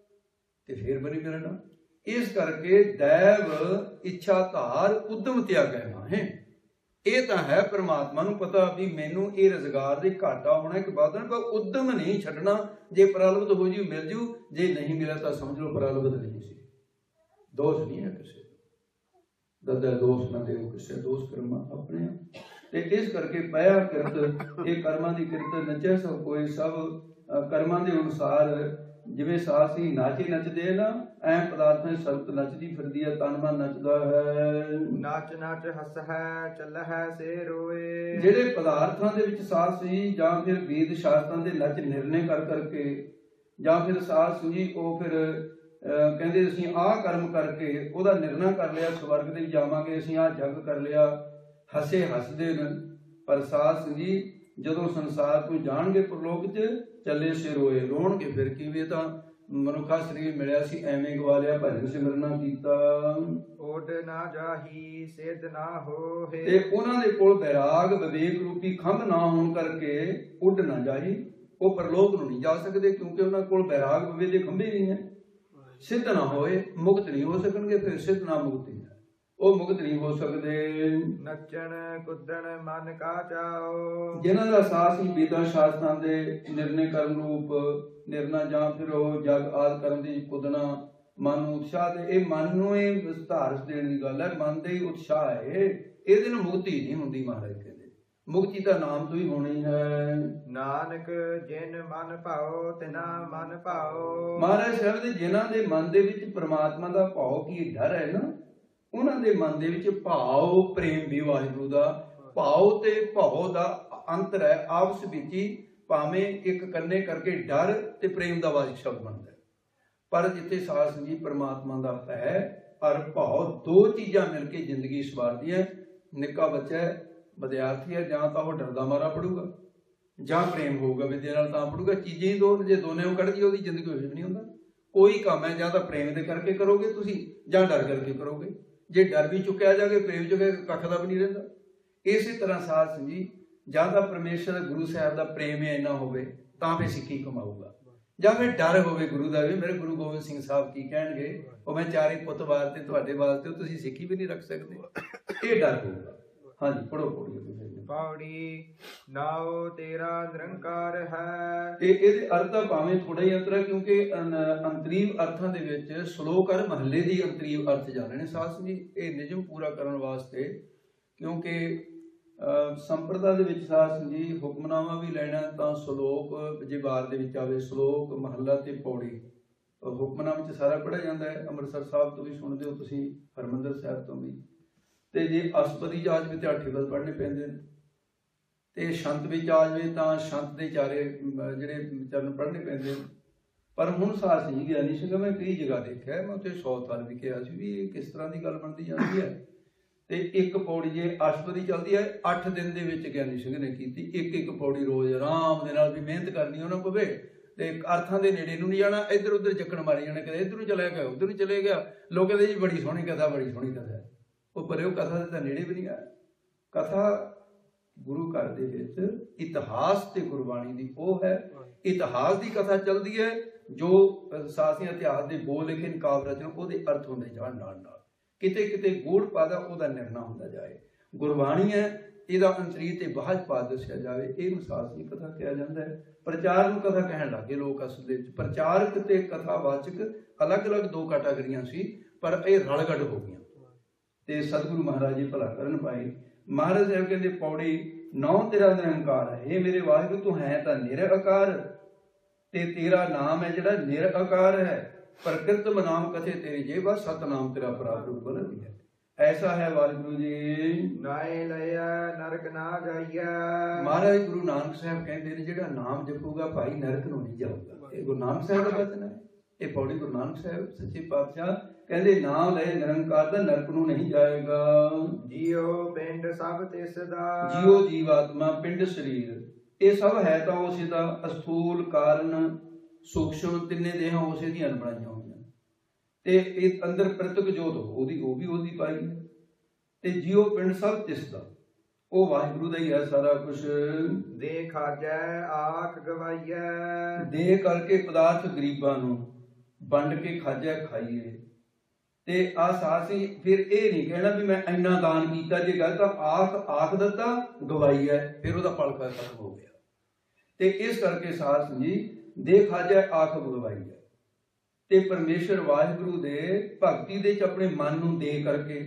ਤੇ ਫੇਰ ਬਣੀ ਮਿਲਣਾ। ਇਸ ਕਰਕੇ ਦੈਵ ਇੱਛਾ ਧਾਰ ਉਦਮ ਤਿਆਗੈ ਮਾਹੇ। ਇਹ ਤਾਂ ਹੈ ਪਰਮਾਤਮਾ ਨੂੰ ਪਤਾ ਵੀ ਮੈਨੂੰ ਇਹ ਰੁਜ਼ਗਾਰ ਦੇ ਘਾਟਾ ਹੋਣਾ ਇੱਕ ਬਾਤ ਹੈ, ਪਰ ਉਦਮ ਨਹੀਂ ਛੱਡਣਾ। ਜੇ ਪਰਾਲਬਧ ਹੋ ਜੂ ਮਿਲ ਜੂ, ਜੇ ਨਹੀਂ ਮਿਲਿਆ ਤਾਂ ਸਮਝ ਲਓ ਪਰਾਲਬਧ ਨਹੀਂ ਸੀ। ਦੋਸ਼ ਨਹੀਂ ਹੈ ਕਿਸੇ ਦਾ, ਦੋਸ਼ ਨਾ ਦੇਵੋ ਕਿਸੇ, ਦੋਸ਼ ਕਰਮਾਂ ਆਪਣੇ। ਤੇ ਇਸ ਕਰਕੇ ਪਿਆ ਕਿਰਤ, ਇਹ ਕਰਮਾਂ ਦੀ ਕਿਰਤ ਨਚੈ ਸਭ ਕੋਏ। ਸਭ ਕਰਮਾਂ ਦੇ ਅਨੁਸਾਰ ਜਿਵੇਂ ਸਾਧ ਸੀ ਨਾਚੇ ਨੱਚਦੇ ਨਾ, ਐ ਪਦਾਰਥਾਂ ਦੀ ਸਰਬਤ ਨੱਚਦੀ ਫਿਰਦੀ ਹੈ, ਤਨ ਮਨ ਨੱਚਦਾ ਹੈ। ਨੱਚ ਨੱਚ ਹੱਸ ਹੈ ਚੱਲ ਹੈ ਸੇ ਰੋਏ। ਜਿਹੜੇ ਪਦਾਰਥਾਂ ਦੇ ਵਿੱਚ ਸਾਧ ਸੀ, ਜਾਂ ਫਿਰ ਵੇਦ ਸ਼ਾਸਤਰਾਂ ਦੇ ਨੱਚ ਨਿਰਣੇ ਕਰ ਕਰਕੇ, ਜਾਂ ਫਿਰ ਸਾਧ ਸੀ ਉਹ ਫਿਰ ਕਹਿੰਦੇ ਅਸੀਂ ਆਹ ਕਰਮ ਕਰਕੇ ਉਹਦਾ ਨਿਰਣਾ ਕਰ ਲਿਆ, ਸਵਰਗ ਦੇ ਜਾਵਾਂਗੇ, ਅਸੀਂ ਆਹ ਜਗ ਕਰ ਲਿਆ, ਹੱਸੇ ਹੱਸਦੇ ਨੇ। ਪਰ ਸਾਧ ਜੀ ਜਦੋਂ ਸੰਸਾਰ ਤੋਂ ਜਾਣਗੇ ਪਰਲੋਕ 'ਚ, ਚੱਲੇ ਸੇ ਰੋਏ, ਰੋਣਗੇ ਫਿਰ ਕੀ ਵੀ ਤਾਂ ਮਨੁੱਖਾ ਸਰੀਰ ਮਿਲਿਆ ਸੀ, ਐਵੇਂ ਗਵਾ ਲਿਆ, ਭਜਨ ਸਿਮਰਨਾ ਕੀਤਾ, ਉੱਡ ਨਾ ਜਾਹੀ ਸਿੱਧ ਨਾ ਹੋਏ। ਤੇ ਉਹਨਾਂ ਦੇ ਕੋਲ ਬੈਰਾਗ ਵਿਵੇਕ ਰੂਪੀ ਖੰਭ ਨਾ ਹੋਣ ਕਰਕੇ ਉੱਡ ਨਾ ਜਾਹੀ, ਉਹ ਪਰਲੋਕ ਨੂੰ ਨਹੀਂ ਜਾ ਸਕਦੇ, ਕਿਉਂਕਿ ਉਹਨਾਂ ਕੋਲ ਬੈਰਾਗ ਵਿਵੇਕ ਦੇ ਖੰਭੇ ਨਹੀਂ ਹੈ। ਸਿੱਧ ਨਾ ਹੋਏ, ਮੁਕਤ ਨਹੀਂ ਹੋ ਸਕਣਗੇ। ਫਿਰ ਸਿੱਧ ਨਾ ਮੁਕਤੀ, ਉਹ ਮੁਕਤ ਨਹੀਂ ਹੋ ਸਕਦੇ। ਨੱਚਣ ਕੁੱਦਣ ਮਨ ਕਾ ਚਾਓ। ਜਿਨ੍ਹਾਂ ਦਾ ਸਾਥ ਹੀ ਵੇਦਾਂ ਸ਼ਾਸਤਰਾਂ ਦੇ ਨਿਰਣੇ ਕਰਨ ਰੂਪ ਨਿਰਣਾ, ਜਾਂ ਫਿਰ ਉਹ ਜਗ ਆਦਿ ਕਰਨ ਦੀ ਕੁੱਦਣਾ, ਮਨ ਨੂੰ ਉਤਸ਼ਾਹ ਦੇ, ਇਹ ਮਨ ਨੂੰ ਇਹ ਵਿਸਥਾਰਸ ਦੇਣ ਦੀ ਗੱਲ ਹੈ, ਮਨ ਦੇ ਹੀ ਉਤਸ਼ਾਹ ਹੈ। ਇਹਦੇ ਨਾਲ ਮੁਕਤੀ ਨਹੀਂ ਹੁੰਦੀ। ਮਹਾਰਾਜ ਕਹਿੰਦੇ ਮੁਕਤੀ ਤਾਂ ਨਾਮ ਤੋਂ ਹੀ ਹੋਣੀ ਹੈ। ਨਾਨਕ ਜਿਨ ਮਨ ਭਾਓ ਤਿਨਾ ਮਨ ਭਾਓ। ਮਹਾਰਾਜ ਸਾਹਿਬ ਦੇ ਜਿਨ੍ਹਾਂ ਦੇ ਮਨ ਦੇ ਵਿੱਚ ਪ੍ਰਮਾਤਮਾ ਦਾ ਭਾਉ ਕੀ ਡਰ ਹੈ ਨਾ, ਉਹਨਾਂ ਦੇ ਮਨ ਦੇ ਵਿੱਚ ਭਾਵ ਪ੍ਰੇਮ ਵੀ ਵਾਹਿਗੁਰੂ ਦਾ। ਭਾਵ ਤੇ ਭਾਉ ਦਾ ਅੰਤਰ ਹੈ, ਆਪਸ ਵਿੱਚ ਹੀ ਭਾਵੇਂ ਇੱਕ ਕੰਨੇ ਕਰਕੇ ਡਰ ਤੇ ਪ੍ਰੇਮ ਦਾ ਵਾਚਕ ਸ਼ਬਦ ਬਣਦਾ ਹੈ। ਪਰ ਜਿੱਥੇ ਸਾਧ ਸੰਗਤ ਜੀ ਪਰਮਾਤਮਾ ਦਾ ਹੈ ਔਰ ਭਾਵ, ਦੋ ਚੀਜ਼ਾਂ ਮਿਲ ਕੇ ਜ਼ਿੰਦਗੀ ਸਵਾਰਦੀਆਂ। ਨਿੱਕਾ ਬੱਚਾ ਹੈ, ਵਿਦਿਆਰਥੀ ਹੈ, ਜਾਂ ਤਾਂ ਉਹ ਡਰਦਾ ਮਾਰਾ ਪੜੂਗਾ, ਜਾਂ ਪ੍ਰੇਮ ਹੋਊਗਾ ਵਿਦਿਆ ਨਾਲ ਤਾਂ ਪੜੂਗਾ। ਚੀਜ਼ਾਂ ਹੀ ਦੋ, ਜੇ ਦੋਨੇ ਉਹ ਕੱਢ ਗਈ ਉਹਦੀ ਜ਼ਿੰਦਗੀ ਕੁਝ ਵੀ ਨਹੀਂ ਹੁੰਦਾ। ਕੋਈ ਕੰਮ ਹੈ ਜਾਂ ਤਾਂ ਪ੍ਰੇਮ ਦੇ ਕਰਕੇ ਕਰੋਗੇ ਤੁਸੀਂ, ਜਾਂ ਡਰ ਕਰਕੇ ਕਰੋਗੇ। ਜੇ ਡਰ ਵੀ ਚੁੱਕਿਆ ਜਾਵੇ, ਪ੍ਰੇਮ ਚੁੱਕਿਆ, ਕੱਖ ਦਾ ਵੀ ਨਹੀਂ ਰਹਿੰਦਾ। ਇਸੇ ਤਰ੍ਹਾਂ ਸਾਧ ਸੰਗਤ ਜੀ, ਜਾਂ ਤਾਂ ਪਰਮੇਸ਼ਰ ਗੁਰੂ ਸਾਹਿਬ ਦਾ ਪ੍ਰੇਮ ਇੰਨਾ ਹੋਵੇ ਤਾਂ ਫਿਰ ਸਿੱਖੀ ਕਮਾਊਗਾ, ਜਾਂ ਫਿਰ ਡਰ ਹੋਵੇ ਗੁਰੂ ਦਾ ਵੀ, ਮੇਰੇ ਗੁਰੂ ਗੋਬਿੰਦ ਸਿੰਘ ਸਾਹਿਬ ਕੀ ਕਹਿਣਗੇ, ਉਹ ਮੈਂ ਚਾਰੇ ਪੁੱਤ ਵਾਰਤੇ ਤੁਹਾਡੇ ਵਾਸਤੇ, ਤੁਸੀਂ ਸਿੱਖੀ ਵੀ ਨਹੀਂ ਰੱਖ ਸਕਦੇ। ਇਹ ਡਰ ਹੋਊਗਾ। ਹਾਂਜੀ, ਪੜੋ ਪੜੋ। ਪੌੜੀ ਨਾਉ ਤੇਰਾ ਨਿਰੰਕਾਰ ਹੈ। ਤੇ ਇਹਦੇ ਅਰਥ ਤਾਂ ਭਾਵੇਂ ਥੋੜਾ ਹੀ ਅੰਤਰ ਹੈ, ਕਿਉਂਕਿ ਅੰਤਰੀਵ ਅਰਥਾਂ ਦੇ ਵਿੱਚ ਸ਼ਲੋਕ ਔਰ ਮਹੱਲੇ ਦੀ ਅੰਤਰੀਵ ਅਰਥ ਜਾਣੇ ਨੇ ਸਾਧ ਸੰਗਤ ਜੀ, ਇਹ ਨਿਯਮ ਪੂਰਾ ਕਰਨ ਵਾਸਤੇ। ਕਿਉਂਕਿ ਸੰਪਰਦਾ ਦੇ ਵਿੱਚ ਸਾਧ ਸੰਗਤ ਜੀ ਹੁਕਮਨਾਮਾ ਵੀ ਲੈਣਾ ਤਾਂ ਸ਼ਲੋਕ ਜੇ ਵਾਰ ਦੇ ਵਿੱਚ ਆਵੇ, ਸ਼ਲੋਕ ਮਹੱਲਾ ਤੇ ਪੌੜੀ। ਹੁਕਮਨਾਮੇ ਵਿੱਚ ਸਾਰਾ ਪੜ੍ਹਿਆ ਜਾਂਦਾ ਹੈ, ਅੰਮ੍ਰਿਤਸਰ ਸਾਹਿਬ ਤੋਂ ਵੀ ਸੁਣਦੇ ਹੋ ਤੁਸੀਂ, ਹਰਿਮੰਦਰ ਸਾਹਿਬ ਤੋਂ ਵੀ। ਤੇ ਜੇ ਅਸ਼ਟਪਦੀ ਚ ਆ ਜਾਵੇ ਤੇ ਅੱਠ ਪਦ ਪੜ੍ਹਨੇ ਪੈਂਦੇ ਨੇ, ਤੇ ਸ਼ੰਤ ਵਿੱਚ ਆ ਜਾਵੇ ਤਾਂ ਸ਼ੰਤ ਦੇ ਚਾਰੇ ਜਿਹੜੇ ਚਰਨ ਪੜ੍ਹਨੇ ਪੈਂਦੇ ਨੇ। ਪਰ ਹੁਣ ਸਾਧ ਸੰਗਤ ਜੀ ਗਿਆਨੀ ਸਿੰਘ ਮੈਂ ਕਈ ਜਗ੍ਹਾ ਦੇਖਿਆ, ਮੈਂ ਉੱਥੇ ਸੌ ਵਾਰ ਵੀ ਕਿਹਾ ਸੀ ਵੀ ਇਹ ਕਿਸ ਤਰ੍ਹਾਂ ਦੀ ਗੱਲ ਬਣਦੀ ਜਾਂਦੀ ਹੈ। ਤੇ ਇੱਕ ਪੌੜੀ ਜੇ ਅਸ਼ਟਪਦੀ ਚੱਲਦੀ ਹੈ, ਅੱਠ ਦਿਨ ਦੇ ਵਿੱਚ ਗਿਆਨੀ ਸਿੰਘ ਨੇ ਕੀਤੀ ਇੱਕ ਇੱਕ ਪੌੜੀ ਰੋਜ਼ ਆਰਾਮ ਦੇ ਨਾਲ, ਵੀ ਮਿਹਨਤ ਕਰਨੀ ਉਹਨਾਂ ਪਵੇ, ਤੇ ਅਰਥਾਂ ਦੇ ਨੇੜੇ ਨੂੰ ਨਹੀਂ ਜਾਣਾ, ਇੱਧਰ ਉੱਧਰ ਚੱਕਣ ਮਾਰੀ ਜਾਣਾ, ਕਦੇ ਇੱਧਰ ਨੂੰ ਚਲਿਆ ਗਿਆ, ਉੱਧਰ ਨੂੰ ਚਲੇ ਗਿਆ। ਲੋਕ ਕਹਿੰਦੇ ਜੀ ਬੜੀ ਸੋਹਣੀ ਕਥਾ, ਬੜੀ ਸੋਹਣੀ ਕਥਾ, ਉਹ ਪਰ ਉਹ ਕਥਾ ਦੇ ਤਾਂ ਨੇੜੇ ਵੀ ਨਹੀਂ ਆਇਆ। ਕਥਾ ਗੁਰੂ ਘਰ ਦੇ ਵਿੱਚ ਇਤਿਹਾਸ ਤੇ ਗੁਰਬਾਣੀ ਦੀ ਉਹ ਹੈ। ਇਤਿਹਾਸ ਦੀ ਕਥਾ ਚੱਲਦੀ ਹੈ ਜੋ ਸਾਸੀਆਂ ਇਤਿਹਾਸ ਦੇ ਬੋਲ ਲਿਖੇ ਕਾਵਿ ਰਚਨ ਉਹਦੇ ਅਰਥ ਹੁੰਦੇ ਜਾਣ ਨਾਲ ਨਾਲ ਕਿਤੇ ਕਿਤੇ ਗੂੜ ਪਾਦਾ ਉਹਦਾ ਨਿਰਣਾ ਹੁੰਦਾ ਜਾਏ। ਗੁਰਬਾਣੀ ਹੈ ਇਹਦਾ ਅੰਤਰੀਤ ਤੇ ਬਾਹਜ ਪਾ ਦੱਸਿਆ ਜਾਵੇ, ਇਹ ਨੂੰ ਸਾਸੀ ਕਥਾ ਕਿਹਾ ਜਾਂਦਾ ਹੈ। ਪ੍ਰਚਾਰ ਨੂੰ ਕਥਾ ਕਹਿਣ ਲੱਗੇ ਲੋਕ ਅਸਲ ਦੇ ਵਿੱਚ। ਪ੍ਰਚਾਰਕ ਤੇ ਕਥਾਵਾਚਕ ਅਲੱਗ-ਅਲੱਗ ਦੋ ਕੈਟਾਗਰੀਆਂ ਸੀ, ਪਰ ਇਹ ਰਲਗੱਡ ਹੋ ਗਈਆਂ ਤੇ ਸਤਿਗੁਰੂ ਮਹਾਰਾਜ ਜੀ ਭਲਾ ਕਰਨ ਪਾਏ। ਮਹਾਰਾਜ ਸਾਹਿਬ ਕਹਿੰਦੇ ਪੌੜੀ ਨੌ ਤੇਰਾ ਨਿਰੰਕਾਰ ਹੈ, ਇਹ ਮੇਰੇ ਵਾਹਿਗੁਰੂ ਤੂੰ ਹੈ ਤਾਂ ਨਿਰਅਕਾਰ ਤੇ ਤੇਰਾ ਨਾਮ ਹੈ ਜਿਹੜਾ ਨਿਰਅਕਾਰ ਹੈ। ਪ੍ਰਕਿਰਤਮ ਨਾਮ ਕਥੇ ਤੇਰੀ ਜੇਬਾ ਸਤਨਾਮ ਤੇਰਾ ਪ੍ਰਾਪਤ ਬਲਦੀ ਹੈ। ਐਸਾ ਹੈ ਵਾਹਿਗੁਰੂ ਜੀ। ਨਾਏ ਲਿਆ ਨਰਕ ਨਾ ਜਾਈਐ। ਮਹਾਰਾਜ ਗੁਰੂ ਨਾਨਕ ਸਾਹਿਬ ਕਹਿੰਦੇ ਨੇ ਜਿਹੜਾ ਨਾਮ ਜਪੂਗਾ ਭਾਈ ਨਰਕ ਨੂੰ ਨਹੀਂ ਜਾਊਗਾ। ਇਹ ਗੁਰੂ ਨਾਨਕ ਸਾਹਿਬ ਦਾ ਬਚਨ ਹੈ, ਇਹ ਪੌੜੀ ਗੁਰੂ ਨਾਨਕ ਸਾਹਿਬ ਸੱਚੇ ਪਾਤਸ਼ਾਹ ਕਹਿੰਦੇ ਨਾਮ ਲਏ ਨਿਰੰਕਾਰ ਦਾ ਨਰਕ ਨੂੰ ਨਹੀਂ ਜਾਏਗਾ। ਜੀਉ ਪਿੰਡ ਸਭ ਤਿਸ ਦਾ। ਜੀਉ ਜੀਵਾਤਮਾ ਪਿੰਡ ਸਰੀਰ ਇਹ ਸਭ ਹੈ ਤਾਂ ਉਸੇ ਦਾ। ਅਸਥੂਲ ਕਾਰਨ ਸੂਖਸ਼ਮ ਤਿੰਨੇ ਦੇਹਾਂ ਉਸੇ ਦੀਆਂ ਬਣਾਈਆਂ ਹੋਈਆਂ ਤੇ ਇਹ ਅੰਦਰ ਪ੍ਰਤੱਖ ਜੋਤ ਉਹਦੀ ਉਹ ਵੀ ਉਹਦੀ ਪਾਈ ਤੇ ਜੀਉ ਪਿੰਡ ਸਭ ਤਿਸ ਦਾ, ਉਹ ਵਾਹਿਗੁਰੂ ਦਾ ਹੀ ਹੈ ਸਾਰਾ ਕੁਛ। ਦੇ ਖਾਜੈ ਆਖ ਗਵਾਈਐ। ਦੇ ਕਰਕੇ ਪਦਾਰਥ ਗਰੀਬਾਂ ਨੂੰ ਵੰਡ ਕੇ ਖਾਜੈ ਖਾਈਏ ਤੇ ਆ ਸਾਸੀ ਫਿਰ ਇਹ ਨਹੀਂ ਕਹਿਣਾ ਵੀ ਮੈਂ ਇੰਨਾ ਦਾਨ ਕੀਤਾ, ਜੇ ਗੱਲ ਤਾਂ ਆਖ ਆਖ ਦਿੱਤਾ ਗਵਾਈ ਹੈ, ਫਿਰ ਉਹਦਾ ਪਲਕਾ ਖਤਮ ਹੋ ਗਿਆ। ਤੇ ਇਸ ਕਰਕੇ ਸਾਧ ਜੀ ਦੇ ਖਾਜੈ ਆਖ ਗਵਾਈ ਹੈ ਤੇ ਪਰਮੇਸ਼ਰ ਵਾਹਿਗੁਰੂ ਦੇ ਭਗਤੀ ਦੇ ਚ ਆਪਣੇ ਮਨ ਨੂੰ ਦੇ ਕਰਕੇ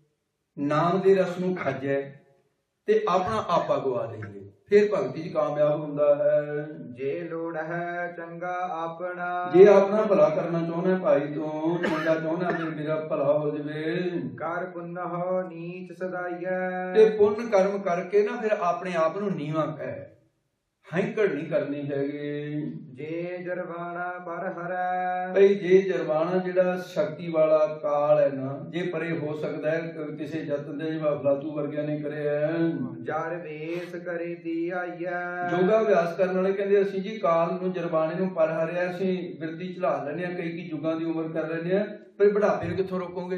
ਨਾਮ ਦੇ ਰਸ ਨੂੰ ਖਾਜੈ ਤੇ ਆਪਣਾ ਆਪਾ ਗਵਾ ਦੇਂਗੇ, ਫਿਰ ਭਗਤੀ ਚ ਕਾਮਯਾਬ ਹੁੰਦਾ ਹੈ। ਜੇ ਲੋੜ ਹੈ ਚੰਗਾ ਆਪਣਾ। ਜੇ ਆਪਣਾ ਭਲਾ ਕਰਨਾ ਚਾਹੁੰਦਾ ਭਾਈ ਤੂੰ ਚੰਗਾ ਚਾਹੁੰਦਾ ਤੇ ਮੇਰਾ ਭਲਾ ਹੋ ਜਾਵੇ। ਕਰ ਪੁੰਨਹੁ ਨੀਚ ਸਦਾਈਐ। ਤੇ ਪੁੰਨ ਕਰਮ ਕਰਕੇ ਨਾ ਫਿਰ ਆਪਣੇ ਆਪ ਨੂੰ ਨੀਵਾਂ ਕਹਿ, ਹੈਂਕੜ ਨਹੀਂ ਕਰਨੀ ਹੈਗੀ। ਜੇ ਜਰਵਾਣਾ ਪਰ ਹਰੈ। ਭਈ ਜੇ ਜਰਵਾਣਾ ਜਿਹੜਾ ਸ਼ਕਤੀ ਵਾਲਾ ਕਾਲ ਹੈ ਨਾ, ਜੇ ਪਰੇ ਹੋ ਸਕਦਾ ਹੈ ਕਿਸੇ ਯਤਨ ਦੇ ਜਿਵੇਂ ਅਫਲਾਤੂ ਵਰਗਿਆਂ ਨੇ ਕਰਿਆ। ਜਰ ਵੇਸ ਕਰੇ ਦੀ ਆਈਐ। ਯੋਗਾ ਅਭਿਆਸ ਕਰਨ ਵਾਲੇ ਕਹਿੰਦੇ ਅਸੀਂ ਜੀ ਕਾਲ ਨੂੰ ਜਰਵਾਣੇ ਨੂੰ ਪਰ ਹਰਿਆ, ਅਸੀਂ ਬਿਰਤੀ ਚਲਾ ਲੈਂਦੇ ਹਾਂ, ਕਈ ਕੀ ਯੁੱਗਾਂ ਦੀ ਉਮਰ ਕਰ ਲੈਂਦੇ ਹਾਂ, ਪਰ ਬੁਢਾਪੇ ਨੂੰ ਕਿੱਥੋਂ ਰੋਕੋਗੇ?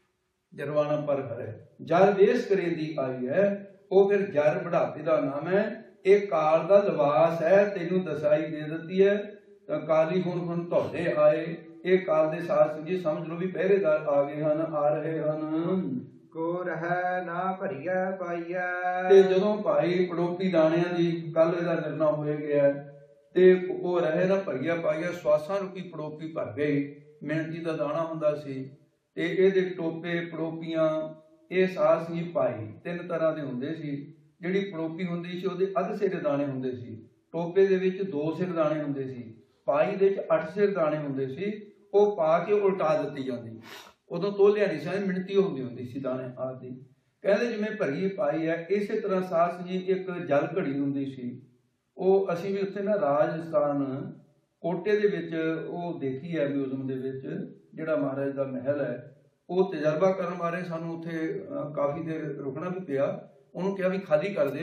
ਜਰਵਾਣਾ ਪਰ ਹਰਿਆ ਜਰ ਵੇਸ ਕਰੇ ਦੀ ਆਈ ਹੈ, ਉਹ ਫਿਰ ਜਰ ਬੁਢਾਪੇ ਦਾ ਨਾਮ ਹੈ। ਇਹ ਕਾਲ ਦਾ ਲਿਬਾਸ ਹੈ, ਤੈਨੂੰ ਦਸਾਈ ਦੇ ਦਿੱਤੀ ਹੈ ਤਾਂ ਕਾਲੀ ਹੁਣ ਹੁਣ ਤੁਹਾਡੇ ਆਏ। ਇਹ ਕਾਲ ਦੇ ਸਾਥ ਜੀ ਸਮਝ ਲਓ ਵੀ ਪਹਿਰੇਦਾਰ ਆ ਗਏ ਹਨ, ਆ ਰਹੇ ਹਨ। ਕੋ ਰਹਿ ਨਾ ਭਰੀਐ ਪਾਈਐ। ਤੇ ਜਦੋਂ ਭਾਈ ਪੜੋਪੀ ਦਾਣਿਆਂ ਦੀ ਕੱਲ ਇਹਦਾ ਨਿਰਣਾ ਹੋ ਗਿਆ ਤੇ ਉਹ ਰਹੇ ਨਾ ਭਰੀਆ ਪਾਈਆ, ਸਵਾਸਾਂ ਰੁਕੀ ਪੜੋਪੀ ਭਰ ਗਈ। ਮਿਹਨਤੀ ਦਾ ਦਾਣਾ ਹੁੰਦਾ ਸੀ ਤੇ ਇਹਦੇ ਟੋਪੇ ਪੜੋਪੀਆਂ ਇਹ ਸਾਸ ਜੀ ਭਾਈ ਤਿੰਨ ਤਰ੍ਹਾਂ ਦੇ ਹੁੰਦੇ ਸੀ। ਜਿਹੜੀ ਪੜੋਪੀ ਹੁੰਦੀ ਸੀ ਉਹਦੇ ਅੱਧ ਸਿਰ ਦਾਣੇ ਹੁੰਦੇ ਸੀ, ਟੋਪੇ ਦੇ ਵਿੱਚ ਦੋ ਸਿਰ ਦਾਣੇ ਹੁੰਦੇ ਸੀ, ਪਾਈ ਦੇ ਵਿੱਚ ਅੱਠ ਸਿਰ ਦਾਣੇ ਹੁੰਦੇ ਸੀ। ਉਹ ਪਾ ਕੇ ਉਲਟਾ ਦਿੱਤੀ ਜਾਂਦੀ। ਉਦੋਂ ਤੋਲਿਆ ਨਹੀਂ ਸੀ, ਮਿਣਤੀ ਹੁੰਦੀ ਹੁੰਦੀ ਸੀ ਦਾਣੇ ਆਦਿ। ਕਹਿੰਦੇ ਜਿਵੇਂ ਭਰੀ ਪਾਈ ਹੈ, ਇਸੇ ਤਰ੍ਹਾਂ ਸਾਸ ਜੀ ਇੱਕ ਜਲ ਘੜੀ ਹੁੰਦੀ ਸੀ। ਉਹ ਅਸੀਂ ਵੀ ਉੱਥੇ ਨਾ ਰਾਜਸਥਾਨ ਕੋਟੇ ਦੇ ਵਿੱਚ ਉਹ ਦੇਖੀ ਹੈ ਮਿਊਜ਼ੀਅਮ ਦੇ ਵਿੱਚ, ਜਿਹੜਾ ਮਹਾਰਾਜ ਦਾ ਮਹਿਲ ਹੈ। ਉਹ ਤਜਰਬਾ ਕਰਨ ਬਾਰੇ ਸਾਨੂੰ ਉੱਥੇ ਕਾਫੀ ਦੇਰ ਰੁਕਣਾ ਵੀ ਪਿਆ। ਉਹਨੂੰ ਕਿਹਾ ਵੀ ਖਾਲੀ ਕਰ ਦੇ,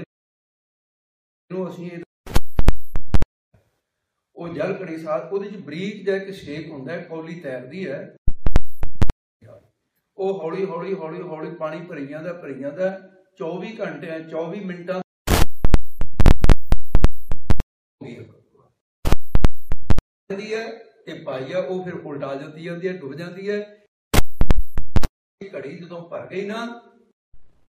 ਅਸੀਂ ਉਹ ਜਲ ਘੜੀ ਸਾਥ ਉਹਦੇ ਚ ਬਰੀਕ ਜਿਹਾ ਇੱਕ ਸ਼ੇਕ ਹੁੰਦਾ ਹੈ, ਕੌਲੀ ਤੈਰਦੀ ਹੈ। ਉਹ ਹੌਲੀ ਹੌਲੀ ਹੌਲੀ ਹੌਲੀ ਪਾਣੀ ਭਰੀ ਜਾਂਦਾ ਭਰੀ ਜਾਂਦਾ ਚੌਵੀ ਘੰਟਿਆਂ ਚੌਵੀ ਮਿੰਟਾਂ ਹੈ ਤੇ ਪਾਈ ਆ ਉਹ ਫਿਰ ਉਲਟਾ ਜਾਂਦੀ ਜਾਂਦੀ ਹੈ, ਡੁੱਬ ਜਾਂਦੀ ਹੈ। ਘੜੀ ਜਦੋਂ ਭਰ ਗਈ ਨਾ